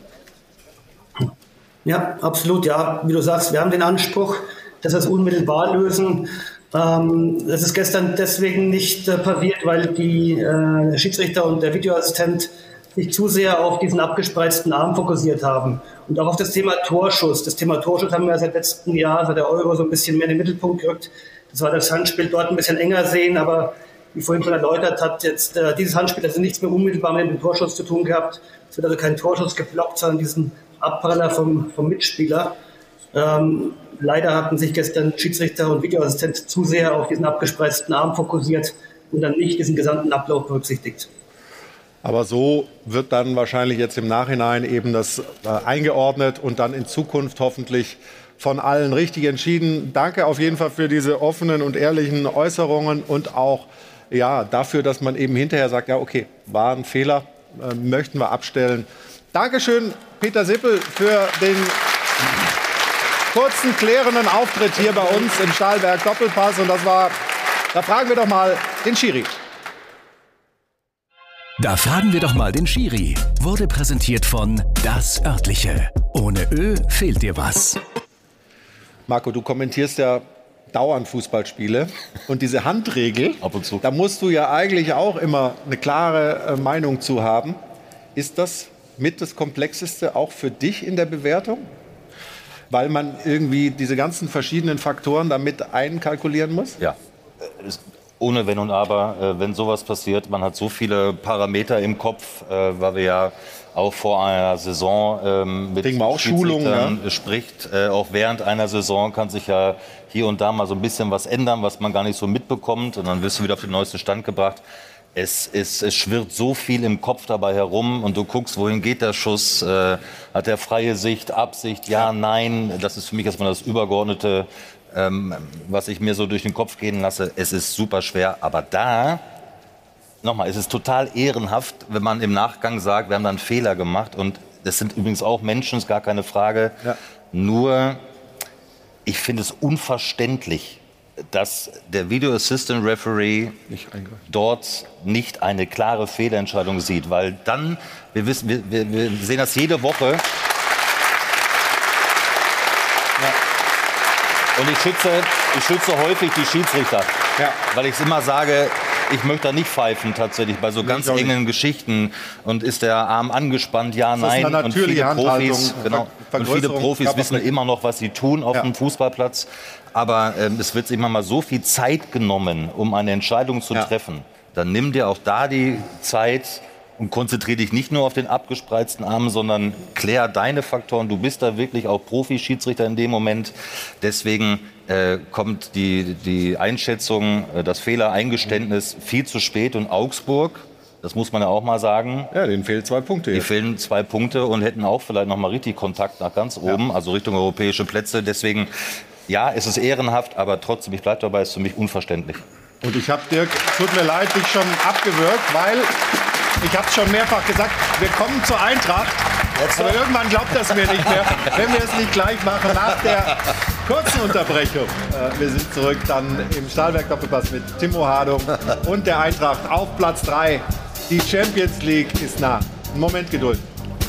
Ja, absolut. Ja, wie du sagst, wir haben den Anspruch, dass wir es unmittelbar lösen. Ähm, das ist gestern deswegen nicht äh, passiert, weil die äh, Schiedsrichter und der Videoassistent sich zu sehr auf diesen abgespreizten Arm fokussiert haben. Und auch auf das Thema Torschuss. Das Thema Torschuss haben wir seit letztem Jahr, seit der Euro, so ein bisschen mehr in den Mittelpunkt gerückt. Das war das Handspiel dort ein bisschen enger sehen, aber wie vorhin schon erläutert, hat jetzt äh, dieses Handspiel also nichts mehr unmittelbar mit dem Torschuss zu tun gehabt. Es wird also kein Torschuss geblockt, sondern diesen Abpraller vom, vom Mitspieler. Ähm, leider hatten sich gestern Schiedsrichter und Videoassistent zu sehr auf diesen abgespreizten Arm fokussiert und dann nicht diesen gesamten Ablauf berücksichtigt. Aber so wird dann wahrscheinlich jetzt im Nachhinein eben das äh, eingeordnet und dann in Zukunft hoffentlich von allen richtig entschieden. Danke auf jeden Fall für diese offenen und ehrlichen Äußerungen und auch ja, dafür, dass man eben hinterher sagt, ja okay, war ein Fehler, äh, möchten wir abstellen. Dankeschön, Peter Sippel, für den kurzen, klärenden Auftritt hier bei uns im Stahlwerk Doppelpass. Und das war, da fragen wir doch mal den Schiri. Da fragen wir doch mal den Schiri. Wurde präsentiert von Das Örtliche. Ohne Ö fehlt dir was. Marco, du kommentierst ja dauernd Fußballspiele. Und diese Handregel, ab und zu, da musst du ja eigentlich auch immer eine klare äh, Meinung zu haben. Ist das mit das Komplexeste auch für dich in der Bewertung? Weil man irgendwie diese ganzen verschiedenen Faktoren damit einkalkulieren muss? Ja. Ohne Wenn und Aber, wenn sowas passiert, man hat so viele Parameter im Kopf, weil wir ja auch vor einer Saison ähm, mit Schiedsrichtern ja. spricht. Äh, auch während einer Saison kann sich ja hier und da mal so ein bisschen was ändern, was man gar nicht so mitbekommt. Und dann wirst du wieder auf den neuesten Stand gebracht. Es, ist, es schwirrt so viel im Kopf dabei herum und du guckst, wohin geht der Schuss, äh, hat er freie Sicht, Absicht, ja, nein. Das ist für mich erstmal das Übergeordnete, ähm, was ich mir so durch den Kopf gehen lasse. Es ist super schwer, aber da, nochmal, es ist total ehrenhaft, wenn man im Nachgang sagt, wir haben da einen Fehler gemacht. Und das sind übrigens auch Menschen, ist gar keine Frage. Ja. Nur, ich finde es unverständlich, dass der Video Assistant Referee nicht dort nicht eine klare Fehlentscheidung sieht. Weil dann, wir, wissen, wir, wir, wir sehen das jede Woche. Ja. Und ich schütze, ich schütze häufig die Schiedsrichter. Ja. Weil ich immer sage, ich möchte da nicht pfeifen tatsächlich bei so ganz engen Geschichten. Und ist der Arm angespannt? Ja, nein. Und viele Profis, genau, und viele Profis wissen immer noch, was sie tun auf ja. dem Fußballplatz. Aber ähm, es wird sich immer mal so viel Zeit genommen, um eine Entscheidung zu ja. treffen. Dann nimm dir auch da die Zeit und konzentriere dich nicht nur auf den abgespreizten Arm, sondern klär deine Faktoren. Du bist da wirklich auch Profi-Schiedsrichter in dem Moment. Deswegen äh, kommt die, die Einschätzung, äh, das Fehlereingeständnis viel zu spät. Und Augsburg, das muss man ja auch mal sagen. Ja, denen fehlen zwei Punkte. Die jetzt. fehlen zwei Punkte und hätten auch vielleicht noch mal richtig Kontakt nach ganz oben, ja. also Richtung europäische Plätze. Deswegen, ja, es ist ehrenhaft, aber trotzdem, ich bleibe dabei, ist für mich unverständlich. Und ich habe, Dirk, tut mir leid, dich schon abgewürgt, weil ich habe es schon mehrfach gesagt, wir kommen zur Eintracht. Jetzt aber irgendwann glaubt das mir nicht mehr, wenn wir es nicht gleich machen nach der kurzen Unterbrechung. Äh, wir sind zurück dann im Stahlwerk-Doppelpass mit Timo Hardung und der Eintracht auf Platz drei. Die Champions League ist nah. Einen Moment Geduld.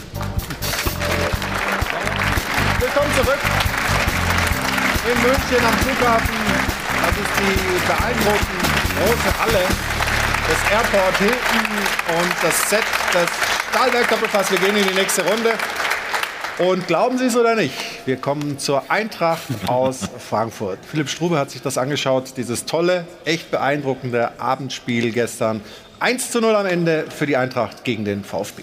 Willkommen zurück in München am Flughafen. Das ist die beeindruckend große Halle des Airport Hilton und das Set des Stahlwerk-Doppelpass. Wir gehen in die nächste Runde. Und glauben Sie es oder nicht, wir kommen zur Eintracht aus Frankfurt. Philipp Strube hat sich das angeschaut, dieses tolle, echt beeindruckende Abendspiel gestern. eins zu null am Ende für die Eintracht gegen den VfB.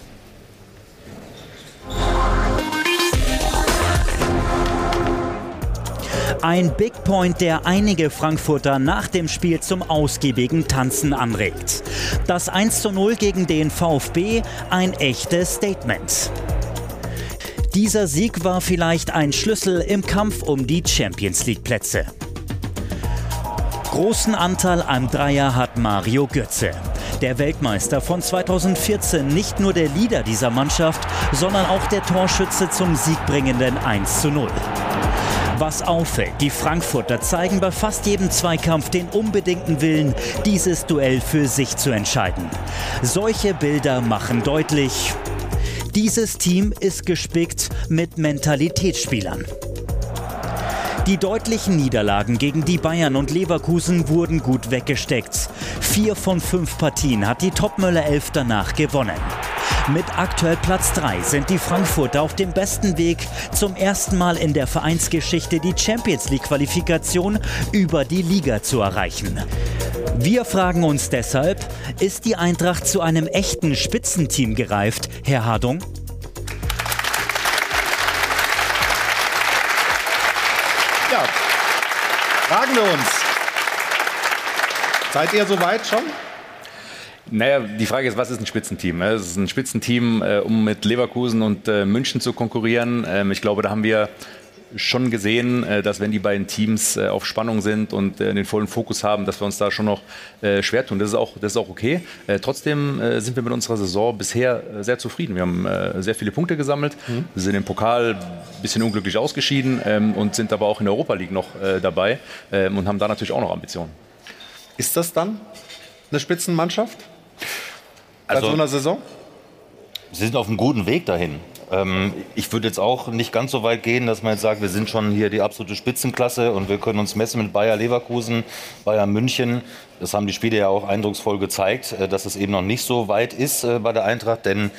Ein Big Point, der einige Frankfurter nach dem Spiel zum ausgiebigen Tanzen anregt. Das eins zu null gegen den VfB, ein echtes Statement. Dieser Sieg war vielleicht ein Schlüssel im Kampf um die Champions-League-Plätze. Großen Anteil am Dreier hat Mario Götze. Der Weltmeister von zweitausendvierzehn, nicht nur der Leader dieser Mannschaft, sondern auch der Torschütze zum siegbringenden eins zu null. Was auffällt, die Frankfurter zeigen bei fast jedem Zweikampf den unbedingten Willen, dieses Duell für sich zu entscheiden. Solche Bilder machen deutlich, dieses Team ist gespickt mit Mentalitätsspielern. Die deutlichen Niederlagen gegen die Bayern und Leverkusen wurden gut weggesteckt. Vier von fünf Partien hat die Topmöller Elf danach gewonnen. Mit aktuell Platz drei sind die Frankfurter auf dem besten Weg, zum ersten Mal in der Vereinsgeschichte die Champions-League-Qualifikation über die Liga zu erreichen. Wir fragen uns deshalb, ist die Eintracht zu einem echten Spitzenteam gereift, Herr Hardung? Ja, fragen wir uns. Seid ihr soweit schon? Naja, die Frage ist, was ist ein Spitzenteam? Es ist ein Spitzenteam, äh, um mit Leverkusen und äh, München zu konkurrieren. Ähm, ich glaube, da haben wir schon gesehen, äh, dass wenn die beiden Teams äh, auf Spannung sind und äh, den vollen Fokus haben, dass wir uns da schon noch äh, schwer tun. Das ist auch, das ist auch okay. Äh, trotzdem äh, sind wir mit unserer Saison bisher äh, sehr zufrieden. Wir haben äh, sehr viele Punkte gesammelt. Mhm. Wir sind im Pokal ein bisschen unglücklich ausgeschieden ähm, und sind aber auch in der Europa League noch äh, dabei ähm, und haben da natürlich auch noch Ambitionen. Ist das dann eine Spitzenmannschaft? bei so einer Saison? Sie sind auf einem guten Weg dahin. Ähm, ich würde jetzt auch nicht ganz so weit gehen, dass man jetzt sagt, wir sind schon hier die absolute Spitzenklasse und wir können uns messen mit Bayer Leverkusen, Bayern München. Das haben die Spiele ja auch eindrucksvoll gezeigt, äh, dass es eben noch nicht so weit ist äh, bei der Eintracht, denn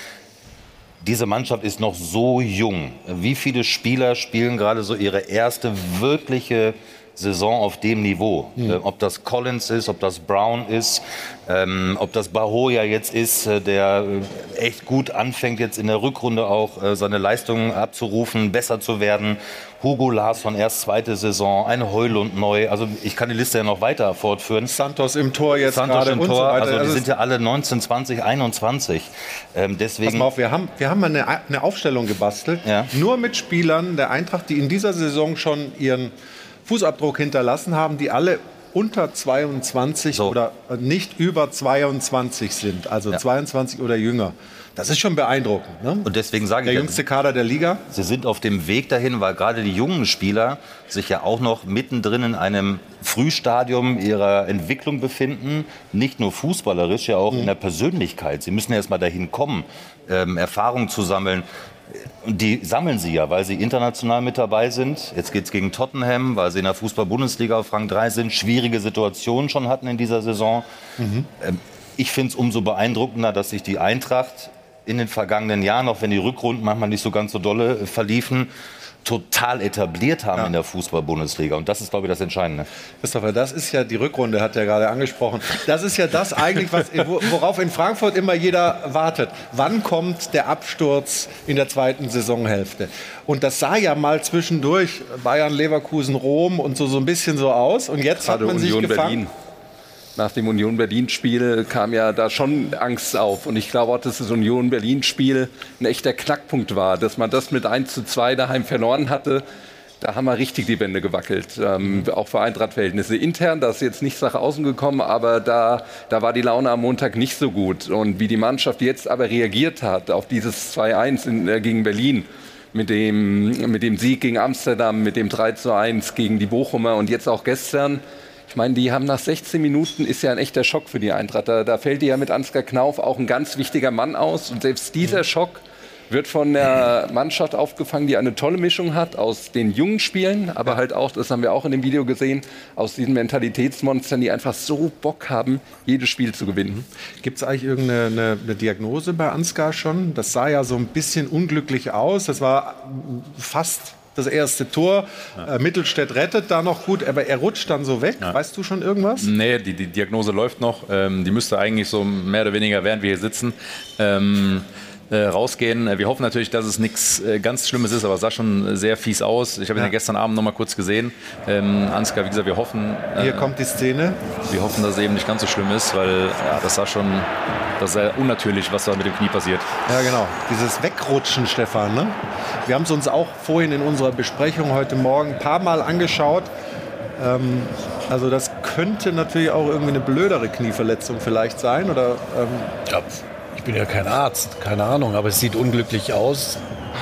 diese Mannschaft ist noch so jung. Wie viele Spieler spielen gerade so ihre erste wirkliche Saison auf dem Niveau? Mhm. Äh, ob das Collins ist, ob das Brown ist, ähm, ob das Bahoja jetzt ist, äh, der äh, echt gut anfängt, jetzt in der Rückrunde auch äh, seine Leistungen abzurufen, besser zu werden. Hugo Larsson erst zweite Saison, ein Heulund neu. Also ich kann die Liste ja noch weiter fortführen. Santos im Tor jetzt Santos gerade im und Tor. so weiter. Also die Also sind ja alle neunzehn, zwanzig, einundzwanzig. Ähm, deswegen. Pass mal auf, wir haben, wir haben mal eine, eine Aufstellung gebastelt, ja. nur mit Spielern der Eintracht, die in dieser Saison schon ihren Fußabdruck hinterlassen haben, die alle unter zweiundzwanzig so. oder nicht über zweiundzwanzig sind, also ja. zweiundzwanzig oder jünger. Das ist schon beeindruckend. Ne? Und deswegen sage der ich, der jüngste Kader der Liga. Sie sind auf dem Weg dahin, weil gerade die jungen Spieler sich ja auch noch mittendrin in einem Frühstadium ihrer Entwicklung befinden. Nicht nur fußballerisch, ja auch mhm. in der Persönlichkeit. Sie müssen erst mal dahin kommen, ähm, Erfahrungen zu sammeln. Und die sammeln sie ja, weil sie international mit dabei sind. Jetzt geht es gegen Tottenham, weil sie in der Fußball-Bundesliga auf Rang drei sind, schwierige Situationen schon hatten in dieser Saison. Mhm. Ich finde es umso beeindruckender, dass sich die Eintracht in den vergangenen Jahren, auch wenn die Rückrunden manchmal nicht so ganz so dolle verliefen, total etabliert haben ja. in der Fußball-Bundesliga. Und das ist, glaube ich, das Entscheidende. Christopher, das ist ja die Rückrunde, hat er gerade angesprochen. Das ist ja das eigentlich, was, worauf in Frankfurt immer jeder wartet. Wann kommt der Absturz in der zweiten Saisonhälfte? Und das sah ja mal zwischendurch Bayern, Leverkusen, Rom und so, so ein bisschen so aus. Und jetzt Gerade hat man Union sich gefangen. Berlin. Nach dem Union-Berlin-Spiel kam ja da schon Angst auf. Und ich glaube auch, dass das Union-Berlin-Spiel ein echter Knackpunkt war. Dass man das mit eins zu zwei daheim verloren hatte, da haben wir richtig die Wände gewackelt. Ähm, auch für Eintracht-Verhältnisse. Intern, da ist jetzt nichts nach außen gekommen, aber da, da war die Laune am Montag nicht so gut. Und wie die Mannschaft jetzt aber reagiert hat auf dieses zwei eins in, äh, gegen Berlin, mit dem, mit dem Sieg gegen Amsterdam, mit dem drei zu eins gegen die Bochumer und jetzt auch gestern. Ich meine, die haben nach sechzehn Minuten, ist ja ein echter Schock für die Eintracht. Da, da fällt die ja mit Ansgar Knauf auch ein ganz wichtiger Mann aus. Und selbst dieser Schock wird von der Mannschaft aufgefangen, die eine tolle Mischung hat aus den jungen Spielen, aber halt auch, das haben wir auch in dem Video gesehen, aus diesen Mentalitätsmonstern, die einfach so Bock haben, jedes Spiel zu gewinnen. Gibt es eigentlich irgendeine eine, eine Diagnose bei Ansgar schon? Das sah ja so ein bisschen unglücklich aus. Das war fast das erste Tor. Ja. Äh, Mittelstädt rettet da noch gut, aber er rutscht dann so weg. Ja. Weißt du schon irgendwas? Nee, die, die Diagnose läuft noch. Ähm, die müsste eigentlich so mehr oder weniger, während wir hier sitzen, ähm, äh, rausgehen. Wir hoffen natürlich, dass es nichts äh, ganz Schlimmes ist, aber es sah schon sehr fies aus. Ich habe ihn ja. ja gestern Abend noch mal kurz gesehen. Ähm, Ansgar, wie gesagt, wir hoffen... Äh, hier kommt die Szene. Wir hoffen, dass es eben nicht ganz so schlimm ist, weil ja, das sah schon... Das ist sehr unnatürlich, was da mit dem Knie passiert. Ja, genau. Dieses Wegrutschen, Stefan. Ne? Wir haben es uns auch vorhin in unserer Besprechung heute Morgen ein paar Mal angeschaut. Ähm, also das könnte natürlich auch irgendwie eine blödere Knieverletzung vielleicht sein. Oder, ähm ja, ich bin ja kein Arzt, keine Ahnung, aber es sieht unglücklich aus.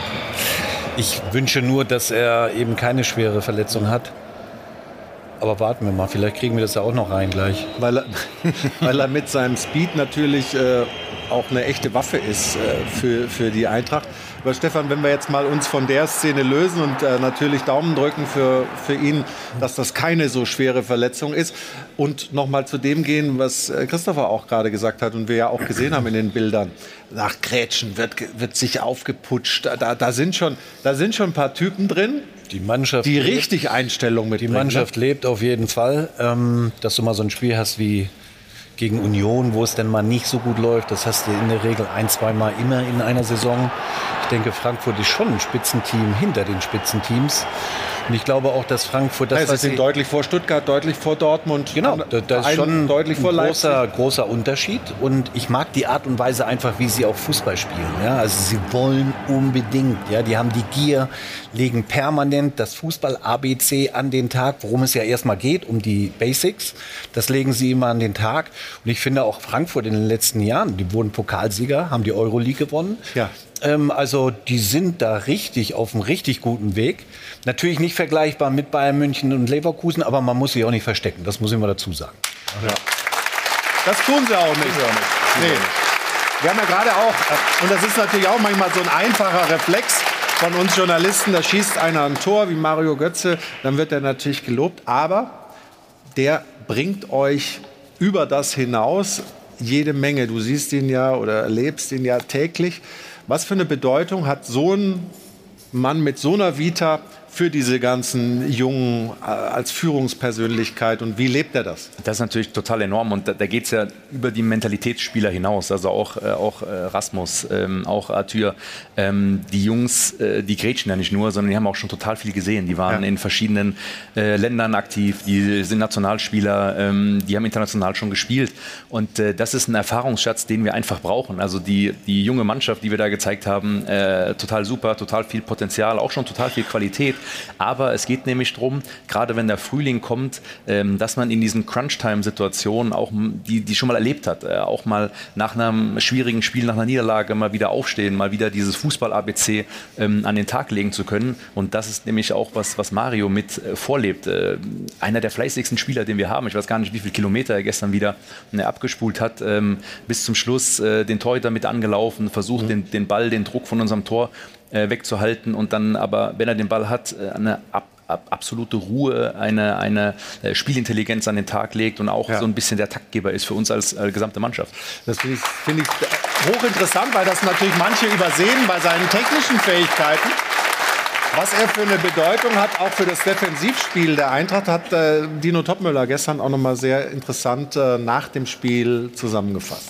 Ich wünsche nur, dass er eben keine schwere Verletzung hat. Aber warten wir mal, vielleicht kriegen wir das ja auch noch rein gleich. Weil er, weil er mit seinem Speed natürlich äh, auch eine echte Waffe ist äh, für, für die Eintracht. Aber Stefan, wenn wir jetzt mal uns von der Szene lösen und äh, natürlich Daumen drücken für, für ihn, dass das keine so schwere Verletzung ist. Und nochmal zu dem gehen, was äh, Christopher auch gerade gesagt hat und wir ja auch gesehen haben in den Bildern. Nach Grätschen wird, wird sich aufgeputscht. Da, da, sind schon, da sind schon ein paar Typen drin. Die Mannschaft die lebt, richtig Einstellung mit Die Mannschaft ne? lebt auf jeden Fall. Ähm, dass du mal so ein Spiel hast wie gegen Union, wo es dann mal nicht so gut läuft. Das hast du in der Regel ein, zwei Mal immer in einer Saison. Ich denke, Frankfurt ist schon ein Spitzenteam hinter den Spitzenteams. Und ich glaube auch, dass Frankfurt... Das, ja, sie sind deutlich vor Stuttgart, deutlich vor Dortmund. Genau, das ist schon deutlich vor ein großer, großer Unterschied. Und ich mag die Art und Weise einfach, wie sie auch Fußball spielen. Ja, also sie wollen unbedingt. Ja, die haben die Gier, legen permanent das Fußball-A B C an den Tag, worum es ja erstmal geht, um die Basics. Das legen sie immer an den Tag. Und ich finde auch Frankfurt in den letzten Jahren, die wurden Pokalsieger, haben die Euroleague gewonnen. Ja. Ähm, also die sind da richtig auf einem richtig guten Weg. Natürlich nicht vergleichbar mit Bayern München und Leverkusen, aber man muss sich auch nicht verstecken. Das muss ich mal dazu sagen. Ja. Das tun sie auch nicht. Nee. Wir haben ja gerade auch, und das ist natürlich auch manchmal so ein einfacher Reflex von uns Journalisten, da schießt einer ein Tor wie Mario Götze, dann wird er natürlich gelobt, aber der bringt euch über das hinaus jede Menge. Du siehst ihn ja oder erlebst ihn ja täglich. Was für eine Bedeutung hat so ein Mann mit so einer Vita für diese ganzen Jungen äh, als Führungspersönlichkeit und wie lebt er das? Das ist natürlich total enorm und da, da geht es ja über die Mentalitätsspieler hinaus, also auch, äh, auch äh, Rasmus, ähm, auch Arthur. Ähm, die Jungs, äh, die grätschen ja nicht nur, sondern die haben auch schon total viel gesehen. Die waren ja. in verschiedenen äh, Ländern aktiv, die sind Nationalspieler, ähm, die haben international schon gespielt und äh, das ist ein Erfahrungsschatz, den wir einfach brauchen. Also die, die junge Mannschaft, die wir da gezeigt haben, äh, total super, total viel Potenzial, auch schon total viel Qualität. Aber es geht nämlich darum, gerade wenn der Frühling kommt, ähm, dass man in diesen Crunch-Time-Situationen, auch die, die schon mal erlebt hat, äh, auch mal nach einem schwierigen Spiel, nach einer Niederlage mal wieder aufstehen, mal wieder dieses Fußball-A B C ähm, an den Tag legen zu können. Und das ist nämlich auch was, was Mario mit äh, vorlebt. Äh, einer der fleißigsten Spieler, den wir haben. Ich weiß gar nicht, wie viele Kilometer er gestern wieder äh, abgespult hat. Ähm, bis zum Schluss äh, den Torhüter mit angelaufen, versucht mhm. den, den Ball, den Druck von unserem Tor äh, wegzuhalten und dann aber, wenn er den Ball hat, äh, eine ab Ab, absolute Ruhe, eine, eine äh, Spielintelligenz an den Tag legt und auch ja. so ein bisschen der Taktgeber ist für uns als äh, gesamte Mannschaft. Das finde ich, find ich hochinteressant, weil das natürlich manche übersehen bei seinen technischen Fähigkeiten. Was er für eine Bedeutung hat, auch für das Defensivspiel der Eintracht, hat äh, Dino Topmöller gestern auch noch mal sehr interessant äh, nach dem Spiel zusammengefasst.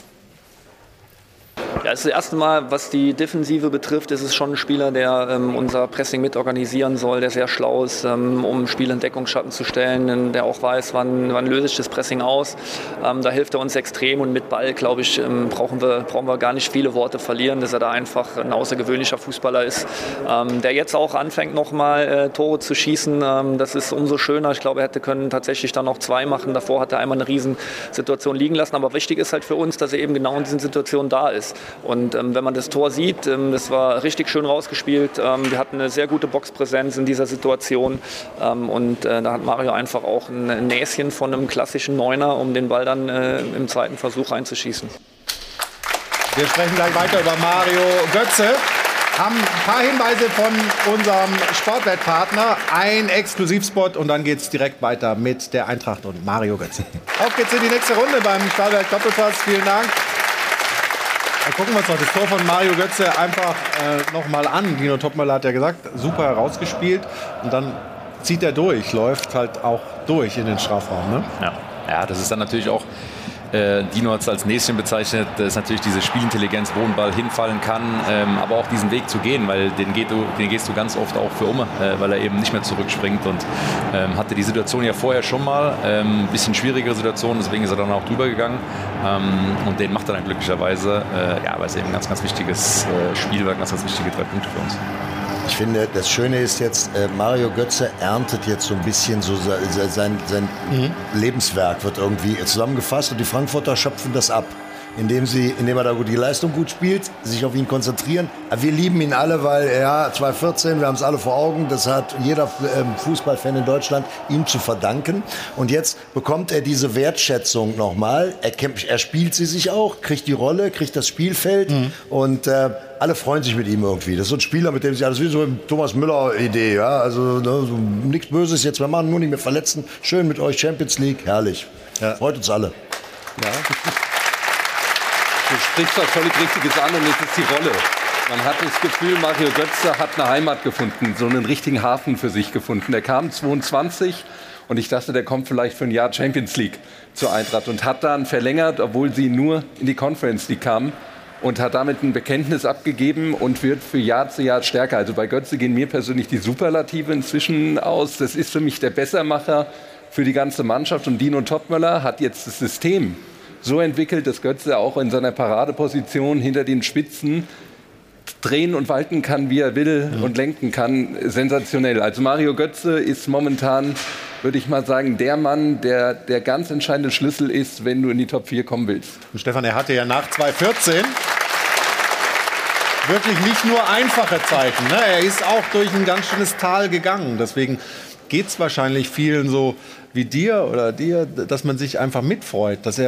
Ja, es ist das erste Mal, was die Defensive betrifft, ist es schon ein Spieler, der ähm, unser Pressing mit organisieren soll, der sehr schlau ist, ähm, um Spiel in Deckungsschatten zu stellen, der auch weiß, wann, wann löse ich das Pressing aus. Ähm, da hilft er uns extrem und mit Ball, glaube ich, ähm, brauchen, wir, brauchen wir gar nicht viele Worte verlieren, dass er da einfach ein außergewöhnlicher Fußballer ist, ähm, der jetzt auch anfängt, nochmal äh, Tore zu schießen. Ähm, das ist umso schöner. Ich glaube, er hätte können tatsächlich dann noch zwei machen. Davor hat er einmal eine Riesensituation liegen lassen. Aber wichtig ist halt für uns, dass er eben genau in diesen Situationen da ist. Und ähm, wenn man das Tor sieht, ähm, das war richtig schön rausgespielt. Ähm, wir hatten eine sehr gute Boxpräsenz in dieser Situation. Ähm, und äh, da hat Mario einfach auch ein Näschen von einem klassischen Neuner, um den Ball dann äh, im zweiten Versuch reinzuschießen. Wir sprechen gleich weiter über Mario Götze. Haben ein paar Hinweise von unserem Sportwettpartner, ein Exklusivspot und dann geht es direkt weiter mit der Eintracht und Mario Götze. Auf geht's in die nächste Runde beim Stahlwerk Doppelpass. Vielen Dank. Dann gucken wir uns noch das Tor von Mario Götze einfach äh, noch mal an. Dino Topmöller hat ja gesagt, super herausgespielt. Und dann zieht er durch, läuft halt auch durch in den Strafraum. Ne? Ja. ja, das ist dann natürlich auch, äh, Dino hat es als Näschen bezeichnet, das ist natürlich diese Spielintelligenz, wo ein Ball hinfallen kann, ähm, aber auch diesen Weg zu gehen, weil den, geht du, den gehst du ganz oft auch für Umme, äh, weil er eben nicht mehr zurückspringt und ähm, hatte die Situation ja vorher schon mal, ein ähm, bisschen schwierigere Situation, deswegen ist er dann auch drüber gegangen ähm, und den macht er dann glücklicherweise, äh, ja, weil es eben ein ganz, ganz wichtiges äh, Spiel war, ganz, ganz wichtige drei Punkte für uns. Ich finde, das Schöne ist jetzt, äh, Mario Götze erntet jetzt so ein bisschen so sein, sein, sein mhm. Lebenswerk wird irgendwie zusammengefasst und die Frankfurter schöpfen das ab, indem sie, indem er da die Leistung gut spielt, sich auf ihn konzentrieren. Aber wir lieben ihn alle, weil ja, zwanzig vierzehn, wir haben es alle vor Augen, das hat jeder ähm, Fußballfan in Deutschland ihm zu verdanken. Und jetzt bekommt er diese Wertschätzung nochmal. Er, er spielt sie sich auch, kriegt die Rolle, kriegt das Spielfeld mhm. und äh, alle freuen sich mit ihm irgendwie. Das ist so ein Spieler, mit dem sich alles wie so eine Thomas Müller-Idee. Ja? Also ne, so nichts Böses jetzt, wir machen nur nicht mehr verletzen. Schön mit euch, Champions League, herrlich. Ja. Freut uns alle. Ja. Du sprichst was völlig Richtiges an und es ist die Rolle. Man hat das Gefühl, Mario Götze hat eine Heimat gefunden, so einen richtigen Hafen für sich gefunden. Der kam zweiundzwanzig und ich dachte, der kommt vielleicht für ein Jahr Champions League zur Eintracht und hat dann verlängert, obwohl sie nur in die Conference League kamen und hat damit ein Bekenntnis abgegeben und wird für Jahr zu Jahr stärker. Also bei Götze gehen mir persönlich die Superlative inzwischen aus. Das ist für mich der Bessermacher für die ganze Mannschaft und Dino Topmöller hat jetzt das System so entwickelt, dass Götze auch in seiner Paradeposition hinter den Spitzen drehen und walten kann, wie er will mhm. und lenken kann. Sensationell. Also Mario Götze ist momentan, würde ich mal sagen, der Mann, der der ganz entscheidende Schlüssel ist, wenn du in die Top vier kommen willst. Und Stefan, er hatte ja nach zwanzig vierzehn wirklich nicht nur einfache Zeiten. Ne? Er ist auch durch ein ganz schönes Tal gegangen. Deswegen geht es wahrscheinlich vielen so wie dir oder dir, dass man sich einfach mitfreut, dass er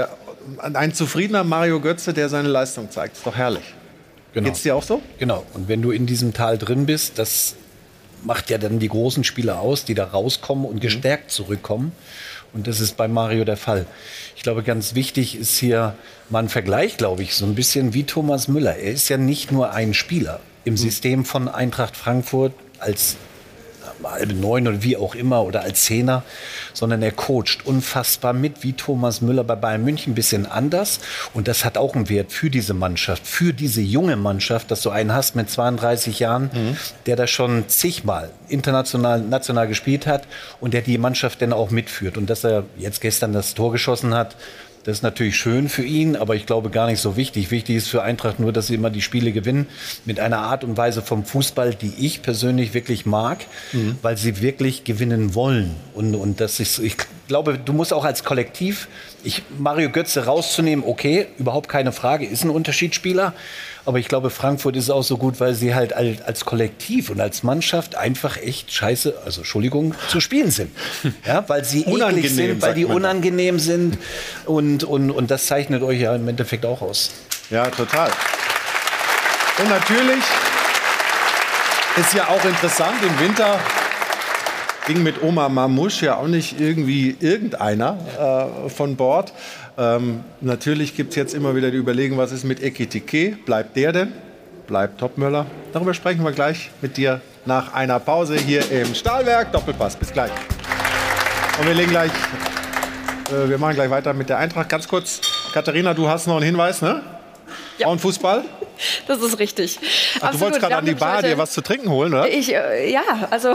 ein zufriedener Mario Götze, der seine Leistung zeigt. Ist doch herrlich. Genau. Geht's dir auch so? Genau. Und wenn du in diesem Tal drin bist, das macht ja dann die großen Spieler aus, die da rauskommen und gestärkt zurückkommen. Und das ist bei Mario der Fall. Ich glaube, ganz wichtig ist hier mal ein Vergleich, glaube ich, so ein bisschen wie Thomas Müller. Er ist ja nicht nur ein Spieler im System von Eintracht Frankfurt als halbe Neun oder wie auch immer oder als Zehner, sondern er coacht unfassbar mit, wie Thomas Müller bei Bayern München, ein bisschen anders. Und das hat auch einen Wert für diese Mannschaft, für diese junge Mannschaft, dass du einen hast mit zweiunddreißig Jahren, mhm. der da schon zigmal international, national gespielt hat und der die Mannschaft dann auch mitführt. Und dass er jetzt gestern das Tor geschossen hat, das ist natürlich schön für ihn, aber ich glaube gar nicht so wichtig. Wichtig ist für Eintracht nur, dass sie immer die Spiele gewinnen mit einer Art und Weise vom Fußball, die ich persönlich wirklich mag, mhm. weil sie wirklich gewinnen wollen. Und, und das ist, ich glaube, du musst auch als Kollektiv, ich, Mario Götze rauszunehmen, okay, überhaupt keine Frage, ist ein Unterschiedsspieler. Aber ich glaube, Frankfurt ist auch so gut, weil sie halt als Kollektiv und als Mannschaft einfach echt scheiße, also Entschuldigung, zu spielen sind. Ja, weil sie eklig sind, weil die unangenehm sind. Und, und, und das zeichnet euch ja im Endeffekt auch aus. Ja, total. Und natürlich ist ja auch interessant, im Winter ging mit Omar Mamouche ja auch nicht irgendwie irgendeiner äh, von Bord. Ähm, natürlich gibt es jetzt immer wieder die Überlegung, was ist mit Ekitike? Bleibt der denn? Bleibt Topmöller? Darüber sprechen wir gleich mit dir nach einer Pause hier im Stahlwerk. Doppelpass, bis gleich. Und wir legen gleich, äh, wir machen gleich weiter mit der Eintracht. Ganz kurz, Katharina, du hast noch einen Hinweis, ne? Ja. Frauenfußball? Das ist richtig. Ach, du wolltest gerade an die Bar dir was zu trinken holen, oder? Ich, äh, ja, also...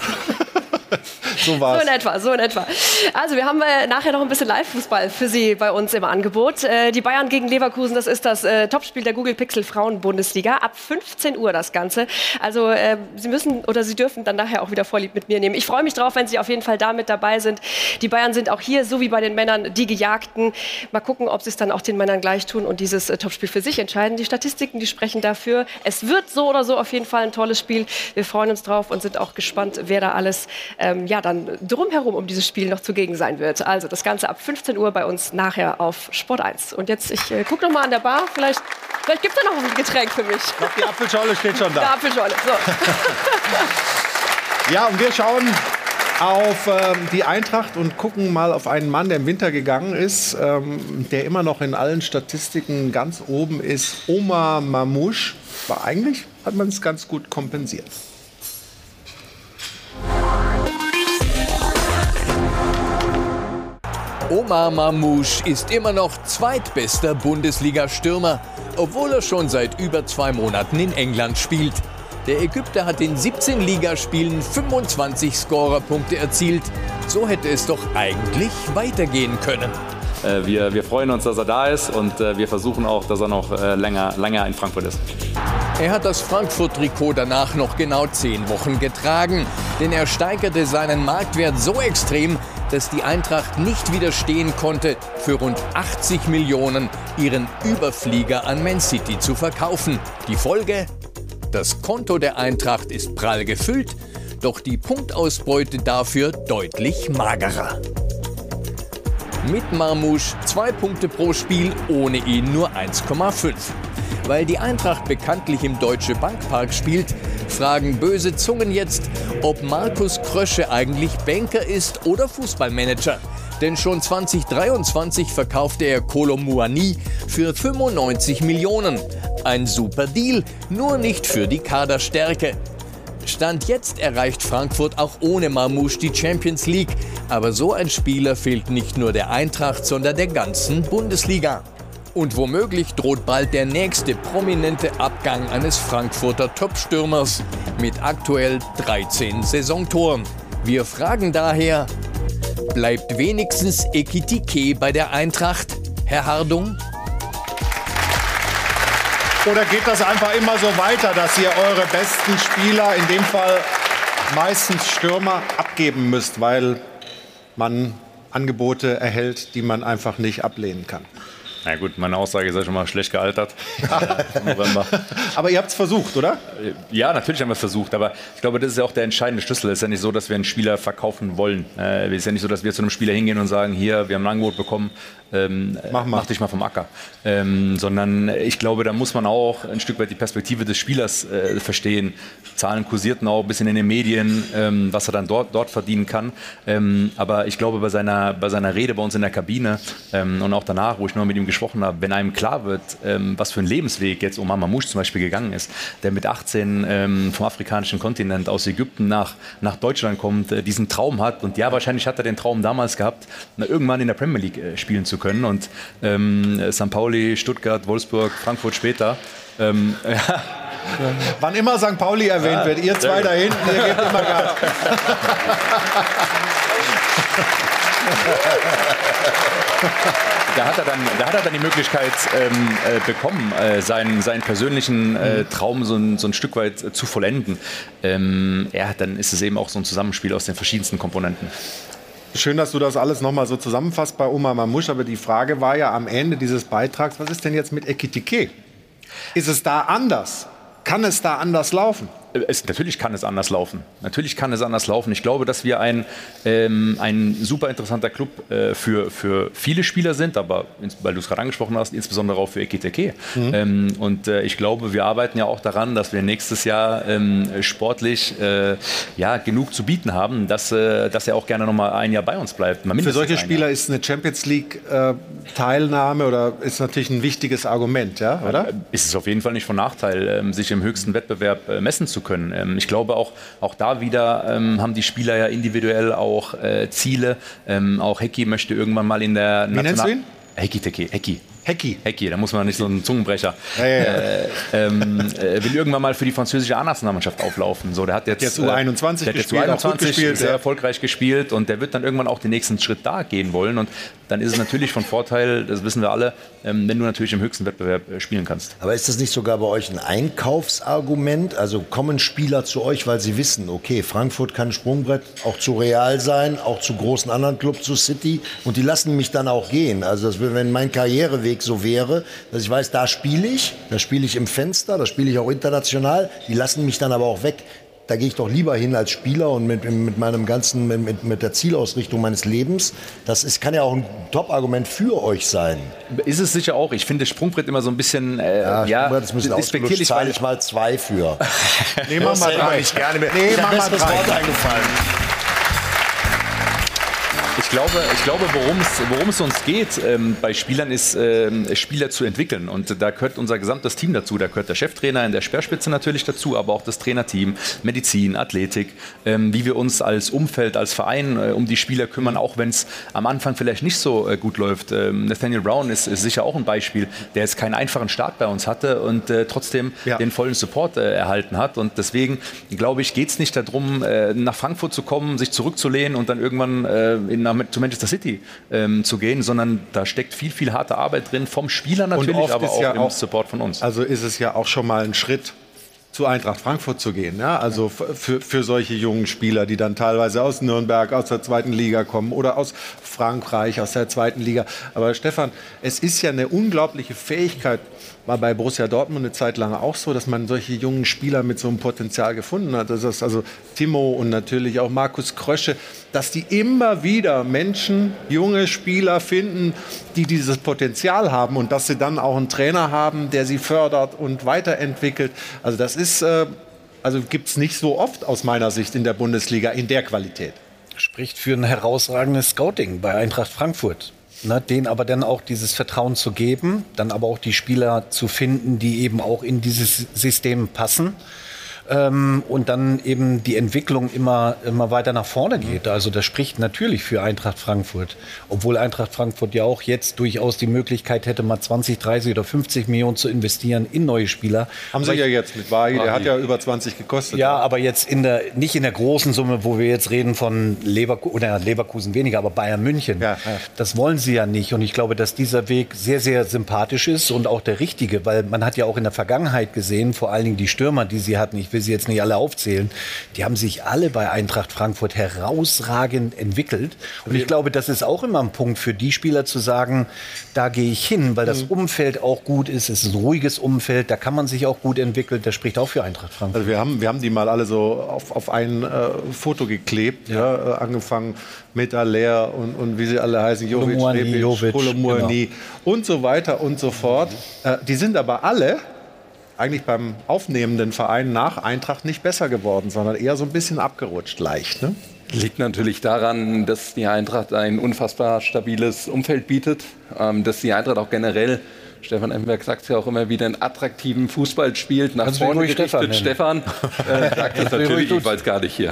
So war's. So in etwa, so in etwa. Also wir haben äh, nachher noch ein bisschen Live-Fußball für Sie bei uns im Angebot. Äh, die Bayern gegen Leverkusen, das ist das äh, Topspiel der Google Pixel Frauen-Bundesliga. Ab fünfzehn Uhr das Ganze. Also äh, Sie müssen oder Sie dürfen dann nachher auch wieder Vorlieb mit mir nehmen. Ich freue mich drauf, wenn Sie auf jeden Fall da mit dabei sind. Die Bayern sind auch hier, so wie bei den Männern, die Gejagten. Mal gucken, ob Sie es dann auch den Männern gleich tun und dieses äh, Topspiel für sich entscheiden. Die Statistiken, die sprechen dafür. Es wird so oder so auf jeden Fall ein tolles Spiel. Wir freuen uns drauf und sind auch gespannt, wer da alles ähm, ja, dann drumherum um dieses Spiel noch zugegen sein wird. Also das Ganze ab fünfzehn Uhr bei uns nachher auf Sport eins. Und jetzt, ich äh, gucke noch mal an der Bar. Vielleicht, vielleicht gibt es da noch ein Getränk für mich. Ich glaube, die Apfelschorle steht schon da. Die Apfelschorle, so. Ja, und wir schauen auf ähm, die Eintracht und gucken mal auf einen Mann, der im Winter gegangen ist, ähm, der immer noch in allen Statistiken ganz oben ist. Omar Mamouche. Aber eigentlich hat man es ganz gut kompensiert. Omar Mamouche ist immer noch zweitbester Bundesliga-Stürmer, obwohl er schon seit über zwei Monaten in England spielt. Der Ägypter hat in siebzehn Ligaspielen fünfundzwanzig Scorerpunkte erzielt. So hätte es doch eigentlich weitergehen können. Äh, wir, wir freuen uns, dass er da ist und äh, wir versuchen auch, dass er noch äh, länger, länger in Frankfurt ist. Er hat das Frankfurt-Trikot danach noch genau zehn Wochen getragen, denn er steigerte seinen Marktwert so extrem, dass die Eintracht nicht widerstehen konnte, für rund achtzig Millionen ihren Überflieger an Man City zu verkaufen. Die Folge? Das Konto der Eintracht ist prall gefüllt, doch die Punktausbeute dafür deutlich magerer. Mit Mamouche zwei Punkte pro Spiel, ohne ihn nur eins Komma fünf. Weil die Eintracht bekanntlich im Deutsche Bankpark spielt, fragen böse Zungen jetzt, ob Markus Krösche eigentlich Banker ist oder Fußballmanager. Denn schon zwanzig dreiundzwanzig verkaufte er Kolo Muani für fünfundneunzig Millionen. Ein super Deal, nur nicht für die Kaderstärke. Stand jetzt erreicht Frankfurt auch ohne Mamouche die Champions League. Aber so ein Spieler fehlt nicht nur der Eintracht, sondern der ganzen Bundesliga. Und womöglich droht bald der nächste prominente Abgang eines Frankfurter Topstürmers mit aktuell dreizehn Saisontoren. Wir fragen daher, bleibt wenigstens Ekitike bei der Eintracht, Herr Hardung? Oder geht das einfach immer so weiter, dass ihr eure besten Spieler, in dem Fall meistens Stürmer, abgeben müsst, weil man Angebote erhält, die man einfach nicht ablehnen kann? Na gut, meine Aussage ist ja schon mal schlecht gealtert. äh, November. Aber ihr habt es versucht, oder? Ja, natürlich haben wir es versucht, aber ich glaube, das ist ja auch der entscheidende Schlüssel. Es ist ja nicht so, dass wir einen Spieler verkaufen wollen. Äh, es ist ja nicht so, dass wir zu einem Spieler hingehen und sagen, hier, wir haben ein Angebot bekommen, ähm, mach, mach dich mal vom Acker. Ähm, sondern ich glaube, da muss man auch ein Stück weit die Perspektive des Spielers äh, verstehen. Zahlen kursierten auch ein bisschen in den Medien, ähm, was er dann dort, dort verdienen kann. Ähm, aber ich glaube, bei seiner, bei seiner Rede bei uns in der Kabine ähm, und auch danach, wo ich noch mit ihm gesprochen habe, wenn einem klar wird, ähm, was für ein Lebensweg jetzt Omar Mamouche zum Beispiel gegangen ist, der mit achtzehn ähm, vom afrikanischen Kontinent aus Ägypten nach, nach Deutschland kommt, äh, diesen Traum hat. Und ja, wahrscheinlich hat er den Traum damals gehabt, na, irgendwann in der Premier League äh, spielen zu können. Und ähm, Sankt Pauli, Stuttgart, Wolfsburg, Frankfurt später. Ähm, ja. Wann immer Sankt Pauli erwähnt ja, wird, ihr zwei da hinten, ihr gebt immer Gas. Da hat, er dann, da hat er dann die Möglichkeit ähm, äh, bekommen, äh, seinen, seinen persönlichen äh, Traum so ein, so ein Stück weit äh, zu vollenden. Ähm, ja, dann ist es eben auch so ein Zusammenspiel aus den verschiedensten Komponenten. Schön, dass du das alles nochmal so zusammenfasst bei Omar Mamouche, aber die Frage war ja am Ende dieses Beitrags, was ist denn jetzt mit Ekitike? Ist es da anders? Kann es da anders laufen? Es, natürlich kann es anders laufen. Natürlich kann es anders laufen. Ich glaube, dass wir ein, ähm, ein super interessanter Club äh, für, für viele Spieler sind, aber weil du es gerade angesprochen hast, insbesondere auch für Ekitike. Mhm. Ähm, und äh, ich glaube, wir arbeiten ja auch daran, dass wir nächstes Jahr ähm, sportlich äh, ja, genug zu bieten haben, dass, äh, dass er auch gerne noch mal ein Jahr bei uns bleibt. Für solche Spieler Jahr. Ist eine Champions League äh, Teilnahme oder ist natürlich ein wichtiges Argument, ja, oder? Ist es auf jeden Fall nicht von Nachteil, ähm, sich im höchsten Wettbewerb äh, messen zu können. Ähm, ich glaube auch, auch da wieder ähm, haben die Spieler ja individuell auch äh, Ziele. Ähm, auch Hecki möchte irgendwann mal in der National... Wie nennst du ihn? Hecki Teki, Hecki. Hecki. Hecki, da muss man nicht so einen Zungenbrecher. Ja, ja, ja. Äh, ähm, äh, will irgendwann mal für die französische A-Nationalmannschaft auflaufen. So, der hat jetzt, jetzt U einundzwanzig der hat gespielt, jetzt U einundzwanzig gespielt, sehr ja. erfolgreich gespielt und der wird dann irgendwann auch den nächsten Schritt da gehen wollen. Und dann ist es natürlich von Vorteil, das wissen wir alle, ähm, wenn du natürlich im höchsten Wettbewerb äh, spielen kannst. Aber ist das nicht sogar bei euch ein Einkaufsargument? Also kommen Spieler zu euch, weil sie wissen, okay, Frankfurt kann ein Sprungbrett auch zu Real sein, auch zu großen anderen Clubs, zu City, und die lassen mich dann auch gehen. Also das, wenn mein Karriereweg so wäre, dass ich weiß, da spiele ich, da spiele ich im Fenster, da spiele ich auch international, die lassen mich dann aber auch weg. Da gehe ich doch lieber hin als Spieler und mit, mit meinem ganzen, mit, mit der Zielausrichtung meines Lebens. Das ist, kann ja auch ein Top-Argument für euch sein. Ist es sicher auch. Ich finde Sprungbrett immer so ein bisschen, äh, ja, ja das müssen despektierlich. Zahle ich mal zwei für. Nehmen wir mal drei. Ich gerne mehr. Nehmen wir mal drei. Wort eingefallen. Ich glaube, ich glaube worum es uns geht ähm, bei Spielern ist, ähm, Spieler zu entwickeln. Und da gehört unser gesamtes Team dazu. Da gehört der Cheftrainer in der Speerspitze natürlich dazu, aber auch das Trainerteam, Medizin, Athletik, ähm, wie wir uns als Umfeld, als Verein äh, um die Spieler kümmern, auch wenn es am Anfang vielleicht nicht so äh, gut läuft. Ähm, Nathaniel Brown ist, ist sicher auch ein Beispiel, der jetzt keinen einfachen Start bei uns hatte und äh, trotzdem ja. den vollen Support äh, erhalten hat. Und deswegen, glaube ich, geht es nicht darum, äh, nach Frankfurt zu kommen, sich zurückzulehnen und dann irgendwann äh, in zu Manchester City ähm, zu gehen, sondern da steckt viel, viel harte Arbeit drin, vom Spieler natürlich, aber auch ja im auch, Support von uns. Also ist es ja auch schon mal ein Schritt, zu Eintracht Frankfurt zu gehen. Ja? Also für, für solche jungen Spieler, die dann teilweise aus Nürnberg, aus der zweiten Liga kommen oder aus Frankreich, aus der zweiten Liga. Aber Stefan, es ist ja eine unglaubliche Fähigkeit, war bei Borussia Dortmund eine Zeit lang auch so, dass man solche jungen Spieler mit so einem Potenzial gefunden hat. Das ist also Timo und natürlich auch Markus Krösche, dass die immer wieder Menschen, junge Spieler finden, die dieses Potenzial haben und dass sie dann auch einen Trainer haben, der sie fördert und weiterentwickelt. Also das ist, äh, also gibt es nicht so oft aus meiner Sicht in der Bundesliga in der Qualität. Spricht für ein herausragendes Scouting bei Eintracht Frankfurt. Ne, denen aber dann auch dieses Vertrauen zu geben, dann aber auch die Spieler zu finden, die eben auch in dieses System passen. Ähm, und dann eben die Entwicklung immer, immer weiter nach vorne geht. Also das spricht natürlich für Eintracht Frankfurt. Obwohl Eintracht Frankfurt ja auch jetzt durchaus die Möglichkeit hätte, mal zwanzig, dreißig oder fünfzig Millionen zu investieren in neue Spieler. Haben sie ja jetzt mit Wahi, der hat ja über zwanzig gekostet. Ja, aber jetzt in der, nicht in der großen Summe, wo wir jetzt reden von Leverkusen, oder Leverkusen weniger, aber Bayern München. Ja, ja. Das wollen sie ja nicht. Und ich glaube, dass dieser Weg sehr, sehr sympathisch ist und auch der richtige, weil man hat ja auch in der Vergangenheit gesehen, vor allen Dingen die Stürmer, die sie hatten. Ich will will sie jetzt nicht alle aufzählen, die haben sich alle bei Eintracht Frankfurt herausragend entwickelt. Und ich glaube, das ist auch immer ein Punkt für die Spieler zu sagen, da gehe ich hin, weil das Umfeld auch gut ist, es ist ein ruhiges Umfeld, da kann man sich auch gut entwickeln, das spricht auch für Eintracht Frankfurt. Also wir haben, wir haben die mal alle so auf, auf ein äh, Foto geklebt, ja. Ja, äh, angefangen mit Aller und, und wie sie alle heißen, Jovic, Rebic, Kolomuani genau. und so weiter und so fort. Äh, die sind aber alle eigentlich beim aufnehmenden Verein nach Eintracht nicht besser geworden, sondern eher so ein bisschen abgerutscht, leicht. Ne? Liegt natürlich daran, dass die Eintracht ein unfassbar stabiles Umfeld bietet, ähm, dass die Eintracht auch generell, Stefan Effenberg sagt es ja auch immer wieder, einen attraktiven Fußball spielt, nach Kannst vorne gerichtet. Stefan, Stefan äh, sagt es natürlich, ich weiß gar nicht hier.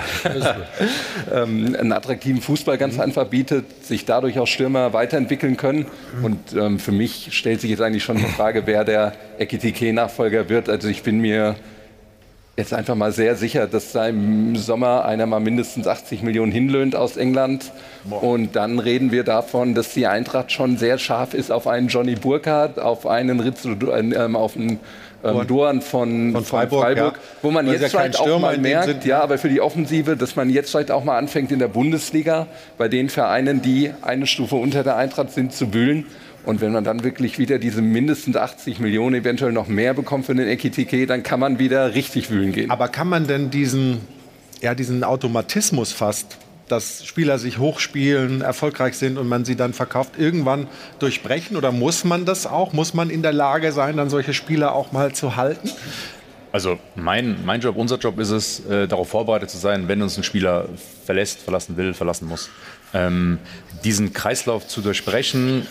ähm, einen attraktiven Fußball ganz einfach bietet, sich dadurch auch Stürmer weiterentwickeln können. Und ähm, für mich stellt sich jetzt eigentlich schon die Frage, wer der Ekitike-Nachfolger wird. Also ich bin mir jetzt einfach mal sehr sicher, dass da im Sommer einer mal mindestens achtzig Millionen hinlöhnt aus England. Boah. Und dann reden wir davon, dass die Eintracht schon sehr scharf ist auf einen Johnny Burkhardt, auf einen Ritz, äh, auf einen ähm, Doan von, von Freiburg, von Freiburg ja. wo man jetzt ja vielleicht auch mal merkt, ja, aber für die Offensive, dass man jetzt vielleicht auch mal anfängt in der Bundesliga bei den Vereinen, die eine Stufe unter der Eintracht sind, zu wühlen. Und wenn man dann wirklich wieder diese mindestens achtzig Millionen, eventuell noch mehr bekommt für den Ekitike, dann kann man wieder richtig wühlen gehen. Aber kann man denn diesen, ja, diesen Automatismus fast, dass Spieler sich hochspielen, erfolgreich sind und man sie dann verkauft, irgendwann durchbrechen? Oder muss man das auch? Muss man in der Lage sein, dann solche Spieler auch mal zu halten? Also mein, mein Job, unser Job ist es, äh, darauf vorbereitet zu sein, wenn uns ein Spieler verlässt, verlassen will, verlassen muss. Ähm, diesen Kreislauf zu durchbrechen,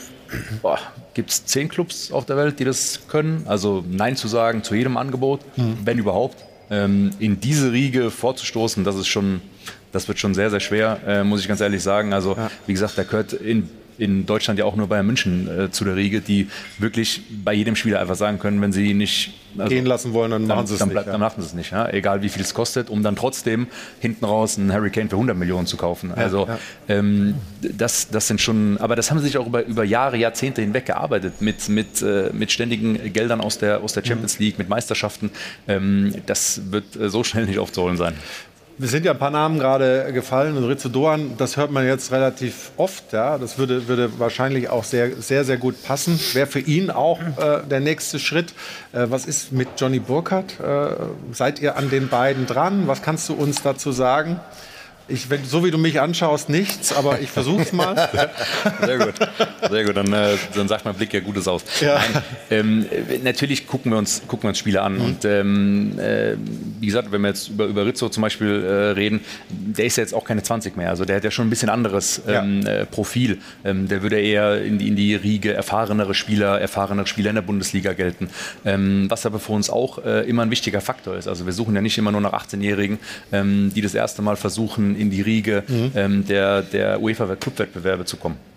gibt es zehn Clubs auf der Welt, die das können. Also Nein zu sagen zu jedem Angebot, mhm. wenn überhaupt. Ähm, in diese Riege vorzustoßen, das ist schon, das wird schon sehr, sehr schwer, äh, muss ich ganz ehrlich sagen. Also ja. wie gesagt, da gehört in in Deutschland ja auch nur Bayern München äh, zu der Riege, die wirklich bei jedem Spieler einfach sagen können, wenn sie ihn nicht also, gehen lassen wollen, dann machen sie es dann, nicht. Dann, ja. dann machen sie es nicht, ja? Egal wie viel es kostet, um dann trotzdem hinten raus einen Harry Kane für hundert Millionen zu kaufen. Ja, also ja. Ähm, das, das sind schon, aber das haben sie sich auch über, über Jahre, Jahrzehnte hinweg gearbeitet, mit, mit, äh, mit ständigen Geldern aus der, aus der Champions League, mit Meisterschaften. Ähm, das wird äh, so schnell nicht aufzuholen sein. Es sind ja ein paar Namen gerade gefallen und Ritsu Doan, das hört man jetzt relativ oft. Ja? Das würde, würde wahrscheinlich auch sehr, sehr, sehr gut passen. Wäre für ihn auch äh, der nächste Schritt. Äh, was ist mit Johnny Burkhardt? Äh, seid ihr an den beiden dran? Was kannst du uns dazu sagen? Ich, wenn, so wie du mich anschaust, nichts, aber ich versuche es mal. Sehr gut, sehr gut. Dann, äh, dann sagt mein Blick ja Gutes aus. Ja. Nein, ähm, natürlich gucken wir uns, gucken wir uns Spiele an. Mhm. Und ähm, äh, wie gesagt, wenn wir jetzt über, über Rizzo zum Beispiel äh, reden, der ist ja jetzt auch keine zwanzig mehr. Also der hat ja schon ein bisschen anderes ähm, ja. äh, Profil. Ähm, der würde eher in die, in die Riege erfahrenere Spieler, erfahrenere Spieler in der Bundesliga gelten. Ähm, was aber für uns auch äh, immer ein wichtiger Faktor ist. Also wir suchen ja nicht immer nur nach achtzehnjährigen, ähm, die das erste Mal versuchen, in die Riege mhm. ähm, der, der UEFA-Clubwettbewerbe zu kommen.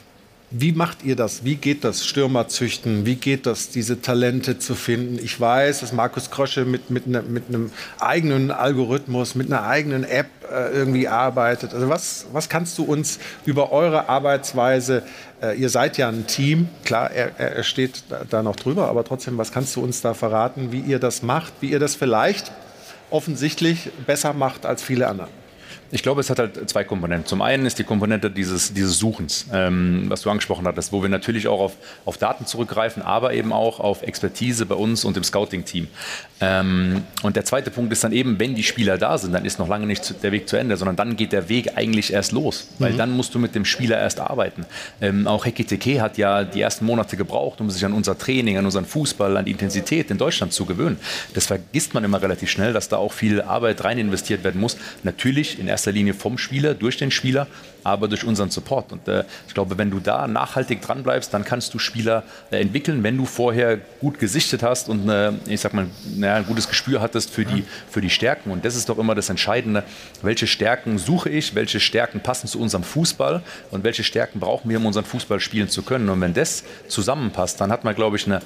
Wie macht ihr das? Wie geht das Stürmer züchten? Wie geht das, diese Talente zu finden? Ich weiß, dass Markus Krösche mit, mit, ne, mit einem eigenen Algorithmus, mit einer eigenen App äh, irgendwie arbeitet. Also was, was kannst du uns über eure Arbeitsweise, äh, ihr seid ja ein Team, klar, er, er steht da, da noch drüber, aber trotzdem, was kannst du uns da verraten, wie ihr das macht, wie ihr das vielleicht offensichtlich besser macht als viele andere? Ich glaube, es hat halt zwei Komponenten. Zum einen ist die Komponente dieses, dieses Suchens, ähm, was du angesprochen hattest, wo wir natürlich auch auf, auf Daten zurückgreifen, aber eben auch auf Expertise bei uns und im Scouting-Team. Ähm, und der zweite Punkt ist dann eben, wenn die Spieler da sind, dann ist noch lange nicht der Weg zu Ende, sondern dann geht der Weg eigentlich erst los, weil mhm. dann musst du mit dem Spieler erst arbeiten. Ähm, auch Ekitike hat ja die ersten Monate gebraucht, um sich an unser Training, an unseren Fußball, an die Intensität in Deutschland zu gewöhnen. Das vergisst man immer relativ schnell, dass da auch viel Arbeit rein investiert werden muss. Natürlich in erster Linie vom Spieler, durch den Spieler, aber durch unseren Support. Und äh, ich glaube, wenn du da nachhaltig dran bleibst, dann kannst du Spieler äh, entwickeln, wenn du vorher gut gesichtet hast und äh, ich sag mal, naja, ein gutes Gespür hattest für die, für die Stärken. Und das ist doch immer das Entscheidende. Welche Stärken suche ich, welche Stärken passen zu unserem Fußball und welche Stärken brauchen wir, um unseren Fußball spielen zu können. Und wenn das zusammenpasst, dann hat man, glaube ich, eine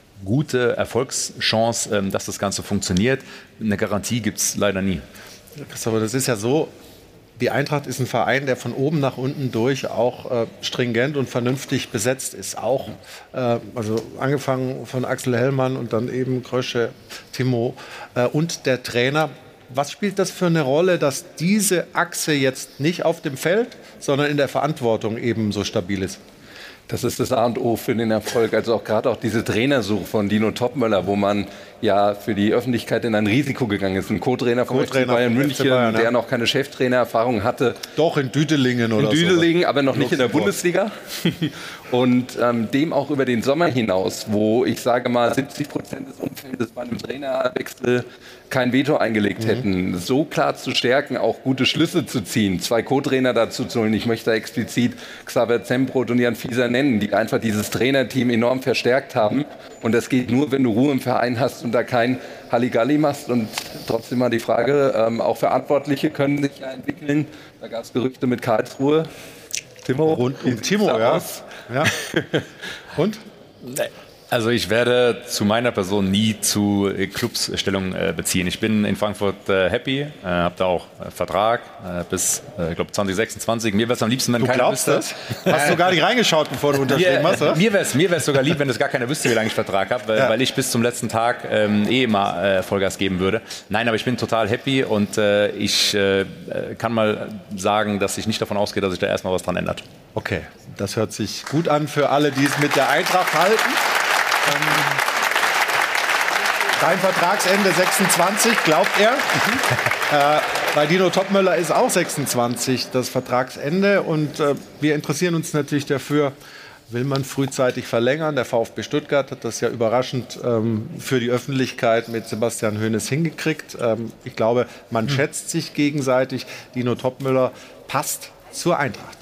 gute Erfolgschance, äh, dass das Ganze funktioniert. Eine Garantie gibt es leider nie. Aber das ist ja so, die Eintracht ist ein Verein, der von oben nach unten durch auch äh, stringent und vernünftig besetzt ist. Auch, äh, also angefangen von Axel Hellmann und dann eben Krösche, Timo äh, und der Trainer. Was spielt das für eine Rolle, dass diese Achse jetzt nicht auf dem Feld, sondern in der Verantwortung eben so stabil ist? Das ist das A und O für den Erfolg. Also auch gerade auch diese Trainersuche von Dino Topmöller, wo man ja für die Öffentlichkeit in ein Risiko gegangen ist. Ein Co-Trainer von Bayern München, Bayern, ja. der noch keine Cheftrainererfahrung hatte. Doch, in Düdelingen oder so. In Düdelingen, aber noch nicht in der Bundesliga. Und ähm, dem auch über den Sommer hinaus, wo ich sage mal siebzig Prozent des Umfeldes bei einem Trainerwechsel kein Veto eingelegt mhm. hätten, so klar zu stärken, auch gute Schlüsse zu ziehen, zwei Co-Trainer dazu zu holen. Ich möchte da explizit Xaver Zembrot und Jan Fieser nennen, die einfach dieses Trainerteam enorm verstärkt haben. Und das geht nur, wenn du Ruhe im Verein hast und da kein Halligalli machst. Und trotzdem mal die Frage, ähm, auch Verantwortliche können sich ja entwickeln. Da gab es Gerüchte mit Karlsruhe. Timo? Rund um Timo, ja. ja. Und? Also ich werde zu meiner Person nie zu äh, Clubs Stellung äh, beziehen. Ich bin in Frankfurt äh, happy, äh, habe da auch äh, Vertrag äh, bis, äh, ich glaube, zwanzig sechsundzwanzig. Mir wäre es am liebsten, wenn du keiner wüsste. Das? Hast du gar nicht reingeschaut, bevor du unterschrieben hast? Oder? Mir wäre es mir wär's sogar lieb, wenn es gar keiner wüsste, wie lange ich Vertrag habe, weil, ja. weil ich bis zum letzten Tag ähm, eh immer äh, Vollgas geben würde. Nein, aber ich bin total happy und äh, ich äh, kann mal sagen, dass ich nicht davon ausgehe, dass sich da erstmal was dran ändert. Okay, das hört sich gut an für alle, die es mit der Eintracht halten. Ähm, dein Vertragsende sechsundzwanzig, glaubt er. äh, bei Dino Topmöller ist auch sechsundzwanzig das Vertragsende. Und äh, wir interessieren uns natürlich dafür, will man frühzeitig verlängern. Der VfB Stuttgart hat das ja überraschend ähm, für die Öffentlichkeit mit Sebastian Hoeneß hingekriegt. Ähm, ich glaube, man schätzt sich gegenseitig. Dino Topmöller passt zur Eintracht.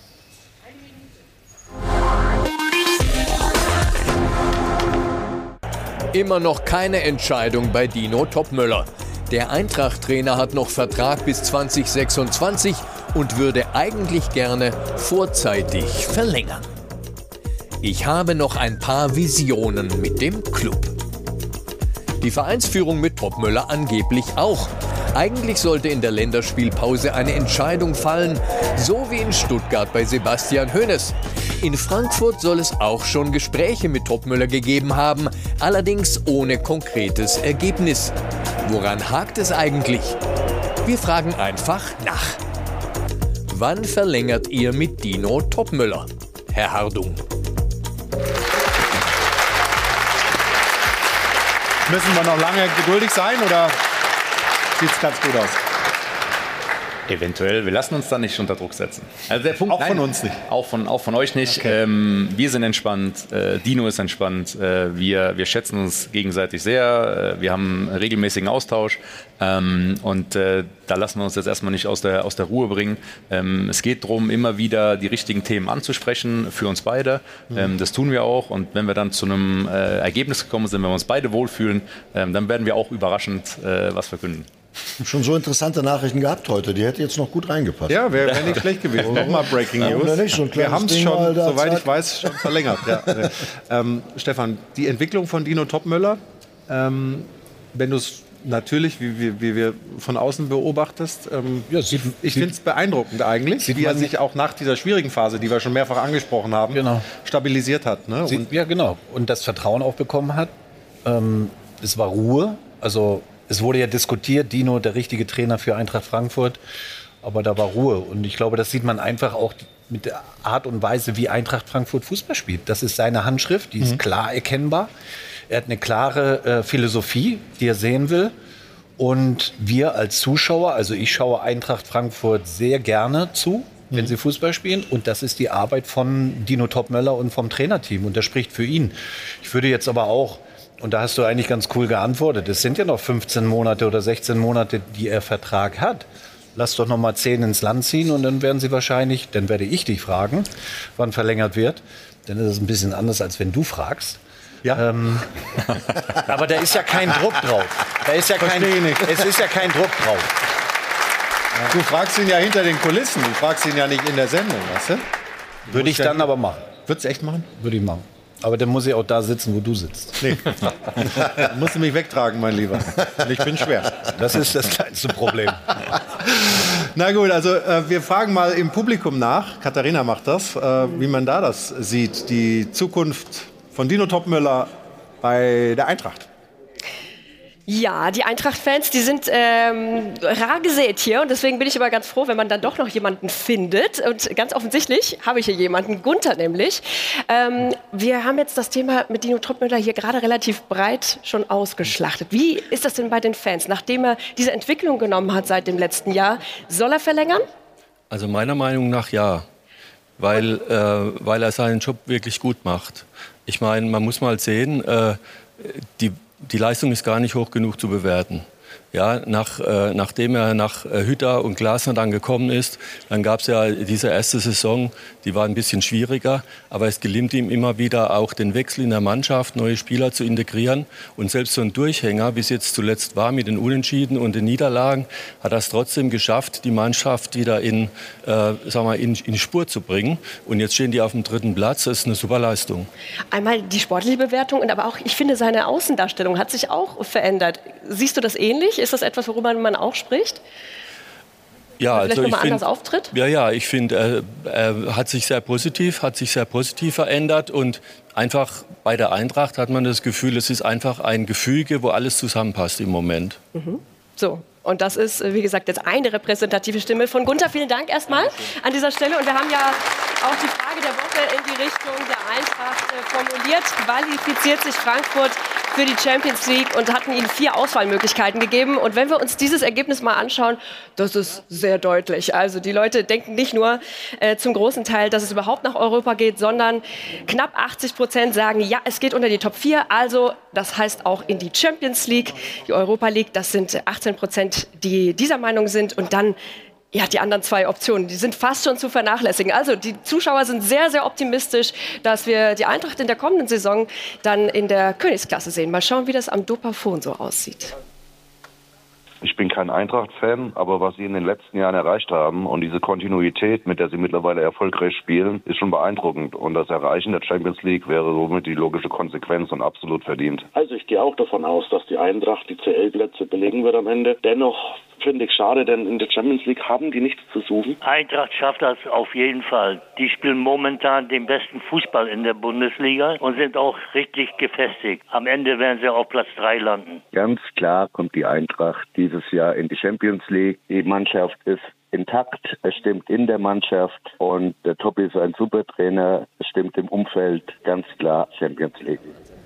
Immer noch keine Entscheidung bei Dino Topmöller. Der Eintracht-Trainer hat noch Vertrag bis zwanzig sechsundzwanzig und würde eigentlich gerne vorzeitig verlängern. Ich habe noch ein paar Visionen mit dem Club. Die Vereinsführung mit Topmöller angeblich auch. Eigentlich sollte in der Länderspielpause eine Entscheidung fallen, so wie in Stuttgart bei Sebastian Hoeneß. In Frankfurt soll es auch schon Gespräche mit Topmöller gegeben haben, allerdings ohne konkretes Ergebnis. Woran hakt es eigentlich? Wir fragen einfach nach. Wann verlängert ihr mit Dino Topmöller, Herr Hardung? Müssen wir noch lange geduldig sein oder sieht es ganz gut aus? Eventuell. Wir lassen uns da nicht unter Druck setzen. Also der Punkt, auch nein, von uns nicht. Auch von, auch von euch nicht. Okay. Ähm, wir sind entspannt. Äh, Dino ist entspannt. Äh, wir, wir schätzen uns gegenseitig sehr. Äh, wir haben einen regelmäßigen Austausch. Ähm, und äh, da lassen wir uns jetzt erstmal nicht aus der, aus der Ruhe bringen. Ähm, es geht darum, immer wieder die richtigen Themen anzusprechen für uns beide. Mhm. Ähm, das tun wir auch. Und wenn wir dann zu einem äh, Ergebnis gekommen sind, wenn wir uns beide wohlfühlen, ähm, dann werden wir auch überraschend äh, was verkünden. Schon so interessante Nachrichten gehabt heute. Die hätte jetzt noch gut reingepasst. Ja, wäre wär nicht schlecht gewesen. Nochmal Breaking News. Ja, nicht, so wir haben es schon, soweit ich weiß, schon verlängert. Ja. ähm, Stefan, die Entwicklung von Dino Topmöller, ähm, wenn du es natürlich, wie, wie, wie wir von außen beobachtest, ähm, ja, sieht, ich finde es beeindruckend eigentlich, wie er sich auch nach dieser schwierigen Phase, die wir schon mehrfach angesprochen haben, genau. stabilisiert hat. Ne? Sie, ja, genau. Und das Vertrauen auch bekommen hat. Ähm, es war Ruhe, also es wurde ja diskutiert, Dino, der richtige Trainer für Eintracht Frankfurt, aber da war Ruhe. Und ich glaube, das sieht man einfach auch mit der Art und Weise, wie Eintracht Frankfurt Fußball spielt. Das ist seine Handschrift, die ist mhm. klar erkennbar. Er hat eine klare äh, Philosophie, die er sehen will. Und wir als Zuschauer, also ich schaue Eintracht Frankfurt sehr gerne zu, wenn mhm. sie Fußball spielen. Und das ist die Arbeit von Dino Topmöller und vom Trainerteam. Und das spricht für ihn. Ich würde jetzt aber auch, und da hast du eigentlich ganz cool geantwortet, es sind ja noch fünfzehn Monate oder sechzehn Monate, die er Vertrag hat. Lass doch noch mal zehn ins Land ziehen und dann werden sie wahrscheinlich, dann werde ich dich fragen, wann verlängert wird. Dann ist es ein bisschen anders, als wenn du fragst. Ja. Ähm, aber da ist ja kein Druck drauf. Da ist ja kein, es ist ja kein Druck drauf. Du fragst ihn ja hinter den Kulissen, du fragst ihn ja nicht in der Sendung, weißt du? Würde ich dann aber machen. Würdest du echt machen? Würde ich machen. Aber dann muss ich auch da sitzen, wo du sitzt. Nee. Du musst mich wegtragen, mein Lieber. Und ich bin schwer. Das ist das kleinste Problem. Na gut, also äh, wir fragen mal im Publikum nach, Katharina macht das, äh, wie man da das sieht, die Zukunft von Dino Toppmöller bei der Eintracht. Ja, die Eintracht-Fans, die sind ähm, rar gesät hier und deswegen bin ich aber ganz froh, wenn man dann doch noch jemanden findet. Und ganz offensichtlich habe ich hier jemanden, Gunther nämlich. Ähm, wir haben jetzt das Thema mit Dino Toppmöller hier gerade relativ breit schon ausgeschlachtet. Wie ist das denn bei den Fans? Nachdem er diese Entwicklung genommen hat seit dem letzten Jahr, soll er verlängern? Also meiner Meinung nach ja, weil, äh, weil er seinen Job wirklich gut macht. Ich meine, man muss mal sehen, äh, die Die Leistung ist gar nicht hoch genug zu bewerten. Ja, nach, äh, nachdem er nach äh, Hütter und Glasner dann gekommen ist, dann gab es ja diese erste Saison, die war ein bisschen schwieriger, aber es gelingt ihm immer wieder auch den Wechsel in der Mannschaft, neue Spieler zu integrieren und selbst so ein Durchhänger, wie es jetzt zuletzt war mit den Unentschieden und den Niederlagen, hat er es trotzdem geschafft, die Mannschaft wieder in, äh, sagen wir, in, in die Spur zu bringen und jetzt stehen die auf dem dritten Platz, das ist eine super Leistung. Einmal die sportliche Bewertung, aber auch, ich finde, seine Außendarstellung hat sich auch verändert. Siehst du das ähnlich? Ist das etwas, worüber man auch spricht? Ja, Oder vielleicht also ich nochmal anders find, auftritt? Ja, ja, ich finde, er, er hat sich sehr positiv, hat sich sehr positiv verändert und einfach bei der Eintracht hat man das Gefühl, es ist einfach ein Gefüge, wo alles zusammenpasst im Moment. Mhm. So. Und das ist, wie gesagt, jetzt eine repräsentative Stimme von Gunther. Vielen Dank erstmal an dieser Stelle. Und wir haben ja auch die Frage der Woche in die Richtung der Eintracht äh, formuliert. Qualifiziert sich Frankfurt für die Champions League und hatten ihnen vier Auswahlmöglichkeiten gegeben. Und wenn wir uns dieses Ergebnis mal anschauen, das ist sehr deutlich. Also die Leute denken nicht nur äh, zum großen Teil, dass es überhaupt nach Europa geht, sondern knapp achtzig Prozent sagen, ja, es geht unter die Top vier. Also das heißt auch in die Champions League, die Europa League. Das sind achtzehn Prozent, die dieser Meinung sind. Und dann ja, die anderen zwei Optionen, die sind fast schon zu vernachlässigen. Also die Zuschauer sind sehr, sehr optimistisch, dass wir die Eintracht in der kommenden Saison dann in der Königsklasse sehen. Mal schauen, wie das am Dopafon so aussieht. Ich bin kein Eintracht-Fan, aber was sie in den letzten Jahren erreicht haben und diese Kontinuität, mit der sie mittlerweile erfolgreich spielen, ist schon beeindruckend. Und das Erreichen der Champions League wäre somit die logische Konsequenz und absolut verdient. Also ich gehe auch davon aus, dass die Eintracht die C L-Plätze belegen wird am Ende. Dennoch finde ich schade, denn in der Champions League haben die nichts zu suchen. Eintracht schafft das auf jeden Fall. Die spielen momentan den besten Fußball in der Bundesliga und sind auch richtig gefestigt. Am Ende werden sie auf Platz drei landen. Ganz klar kommt die Eintracht dieses Jahr in die Champions League. Die Mannschaft ist intakt, es stimmt in der Mannschaft und der Toppi ist ein super Trainer, es stimmt im Umfeld, ganz klar Champions League.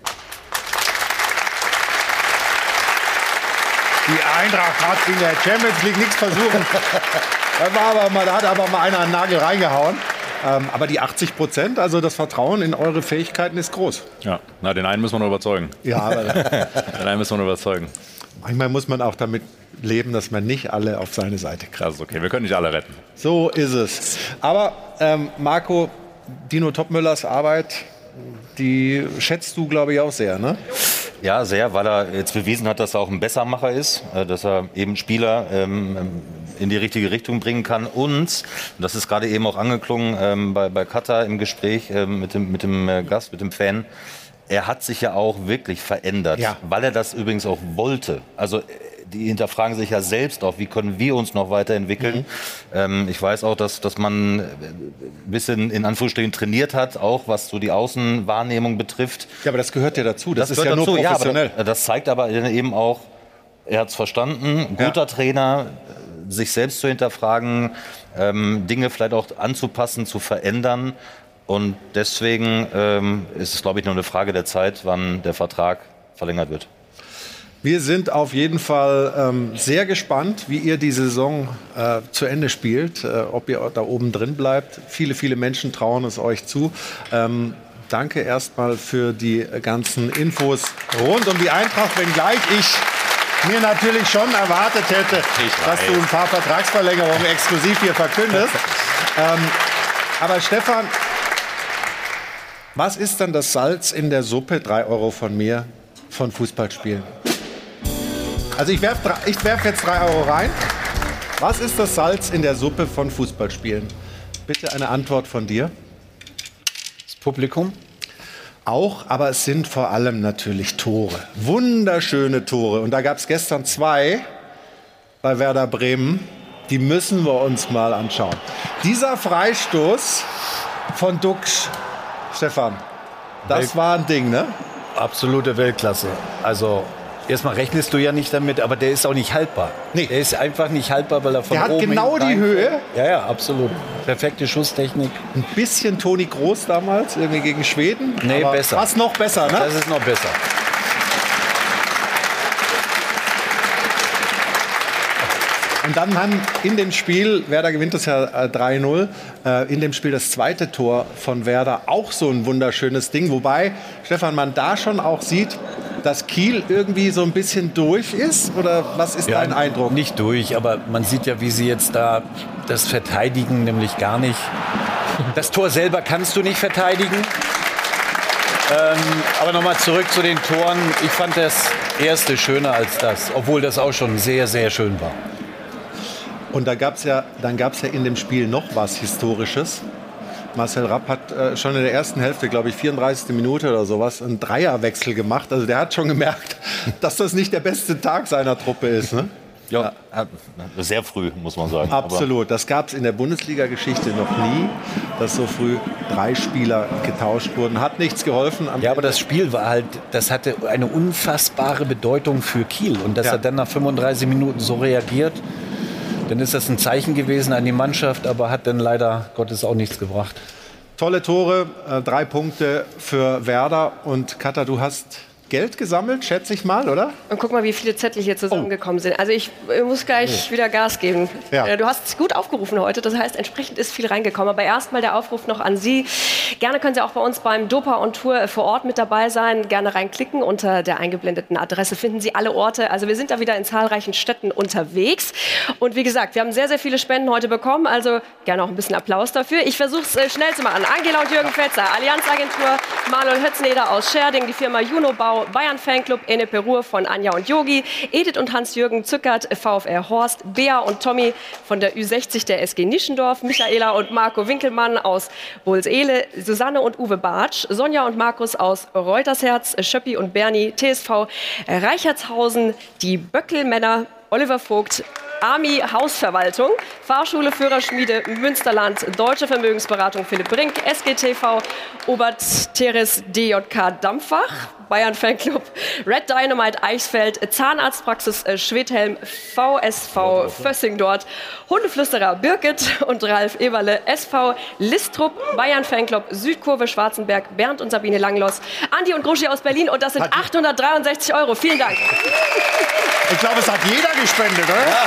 Die Eintracht hat in der Champions League nichts versuchen. Da, war aber mal, da hat aber mal einer einen Nagel reingehauen. Ähm, aber die achtzig Prozent, also das Vertrauen in eure Fähigkeiten ist groß. Ja, na, den einen müssen wir noch überzeugen. Ja, aber den einen müssen wir noch überzeugen. Manchmal muss man auch damit leben, dass man nicht alle auf seine Seite kriegt. Das ist okay, wir können nicht alle retten. So ist es. Aber ähm, Marco, Dino Toppmöllers Arbeit, die schätzt du, glaube ich, auch sehr, ne? Ja, sehr, weil er jetzt bewiesen hat, dass er auch ein Bessermacher ist, dass er eben Spieler ähm, in die richtige Richtung bringen kann. Und, das ist gerade eben auch angeklungen ähm, bei, bei Katar im Gespräch äh, mit dem, mit dem äh, Gast, mit dem Fan, er hat sich ja auch wirklich verändert, ja. Weil er das übrigens auch wollte. Also die hinterfragen sich ja selbst auch, wie können wir uns noch weiterentwickeln. Mhm. Ähm, ich weiß auch, dass, dass man ein bisschen in Anführungsstrichen trainiert hat, auch was so die Außenwahrnehmung betrifft. Ja, aber das gehört ja dazu. Das, das ist ja dazu. nur professionell. Ja, aber das zeigt aber eben auch, er hat es verstanden, guter ja. Trainer, sich selbst zu hinterfragen, ähm, Dinge vielleicht auch anzupassen, zu verändern. Und deswegen ähm, ist es, glaube ich, nur eine Frage der Zeit, wann der Vertrag verlängert wird. Wir sind auf jeden Fall ähm, sehr gespannt, wie ihr die Saison äh, zu Ende spielt, äh, ob ihr da oben drin bleibt. Viele, viele Menschen trauen es euch zu. Ähm, danke erstmal für die ganzen Infos rund um die Eintracht, wenngleich ich mir natürlich schon erwartet hätte, dass du ein paar Vertragsverlängerungen exklusiv hier verkündest. ähm, aber Stefan, was ist dann das Salz in der Suppe, drei Euro von mir, von Fußballspielen? Also ich werfe ich werf jetzt drei Euro rein. Was ist das Salz in der Suppe von Fußballspielen? Bitte eine Antwort von dir. Das Publikum. auch, aber es sind vor allem natürlich Tore. Wunderschöne Tore. Und da gab es gestern zwei bei Werder Bremen. Die müssen wir uns mal anschauen. Dieser Freistoß von Duxch, Stefan, das war ein Ding, ne? Absolute Weltklasse. Also erstmal rechnest du ja nicht damit, aber der ist auch nicht haltbar. Nee. Der ist einfach nicht haltbar, weil er von der hat oben genau die Höhe. Ja, ja, absolut. Perfekte Schusstechnik. Ein bisschen Toni Kroos damals, irgendwie gegen Schweden. Nee, aber besser. Was noch besser, ne? Das ist noch besser. Und dann haben in dem Spiel, Werder gewinnt das ja äh, drei null, äh, in dem Spiel das zweite Tor von Werder, auch so ein wunderschönes Ding. Wobei, Stefan, man da schon auch sieht, dass Kiel irgendwie so ein bisschen durch ist? Oder was ist ja, dein Eindruck? Nicht durch, aber man sieht ja, wie sie jetzt da das verteidigen, nämlich gar nicht. Das Tor selber kannst du nicht verteidigen. Ähm, aber nochmal zurück zu den Toren. Ich fand das erste schöner als das, obwohl das auch schon sehr, sehr schön war. Und da gab's ja, dann gab es ja in dem Spiel noch was Historisches. Marcel Rapp hat äh, schon in der ersten Hälfte, glaube ich, vierunddreißigste Minute oder sowas, einen Dreierwechsel gemacht. Also der hat schon gemerkt, dass das nicht der beste Tag seiner Truppe ist. Ne? Ja, sehr früh, muss man sagen. Absolut. Das gab es in der Bundesliga-Geschichte noch nie, dass so früh drei Spieler getauscht wurden. Hat nichts geholfen. Ja, aber das Spiel war halt, das hatte eine unfassbare Bedeutung für Kiel. Und dass ja. er dann nach fünfunddreißig Minuten so reagiert, dann ist das ein Zeichen gewesen an die Mannschaft, aber hat dann leider Gottes auch nichts gebracht. Tolle Tore, äh, drei Punkte für Werder. Und Katha, du hast Geld gesammelt, schätze ich mal, oder? Und guck mal, wie viele Zettel hier zusammengekommen sind. Also ich muss gleich oh. wieder Gas geben. Ja. Du hast gut aufgerufen heute, das heißt, entsprechend ist viel reingekommen. Aber erstmal der Aufruf noch an Sie. Gerne können Sie auch bei uns beim Dopa on Tour vor Ort mit dabei sein. Gerne reinklicken. Unter der eingeblendeten Adresse finden Sie alle Orte. Also wir sind da wieder in zahlreichen Städten unterwegs. Und wie gesagt, wir haben sehr, sehr viele Spenden heute bekommen. Also gerne auch ein bisschen Applaus dafür. Ich versuche es äh, schnell zu machen. Angela und Jürgen Fetzer, Allianz Agentur, Manuel Hötzneder aus Scherding, die Firma Junobau, Bayern Fanclub, Ene Perur von Anja und Yogi, Edith und Hans-Jürgen Zückert, VfR Horst, Bea und Tommy von der Ü sechzig der S G Nischendorf, Michaela und Marco Winkelmann aus Bohlsele, Susanne und Uwe Bartsch, Sonja und Markus aus Reutersherz, Schöppi und Bernie, T S V Reichertshausen, die Böckelmänner, Oliver Vogt, Army Hausverwaltung, Fahrschule Führerschmiede Münsterland, Deutsche Vermögensberatung Philipp Brink, S G T V, Obert Teres D J K Dampfach, Bayern Fanclub, Red Dynamite Eichsfeld, Zahnarztpraxis äh, Schwedhelm, V S V Fössing dort, Hundeflüsterer Birgit und Ralf Eberle, S V Listrup, Bayern Fanclub, Südkurve Schwarzenberg, Bernd und Sabine Langloss, Andi und Gruschi aus Berlin und das sind achthundertdreiundsechzig Euro. Vielen Dank. Ich glaube, es hat jeder gespendet, oder? Ja.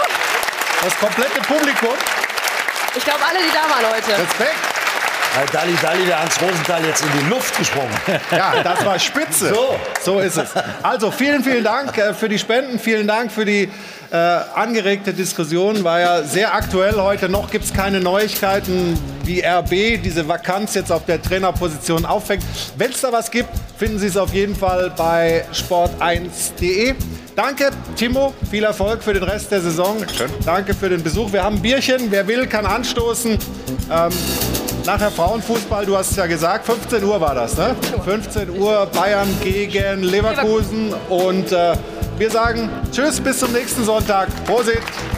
Das komplette Publikum. Ich glaube, alle, die da waren heute. Respekt. Dalli, Dalli, der Hans Rosenthal jetzt in die Luft gesprungen. Ja, das war spitze. So, so ist es. Also vielen, vielen Dank äh, für die Spenden. Vielen Dank für die äh, angeregte Diskussion. War ja sehr aktuell heute. Noch gibt es keine Neuigkeiten, wie R B diese Vakanz jetzt auf der Trainerposition auffängt. Wenn es da was gibt, finden Sie es auf jeden Fall bei sport eins punkt de. Danke, Timo. Viel Erfolg für den Rest der Saison. Dankeschön. Danke für den Besuch. Wir haben ein Bierchen. Wer will, kann anstoßen. Ähm, nachher Frauenfußball, du hast es ja gesagt. fünfzehn Uhr war das, ne? fünfzehn Uhr Bayern gegen Leverkusen. Und äh, wir sagen Tschüss, bis zum nächsten Sonntag. Prosit.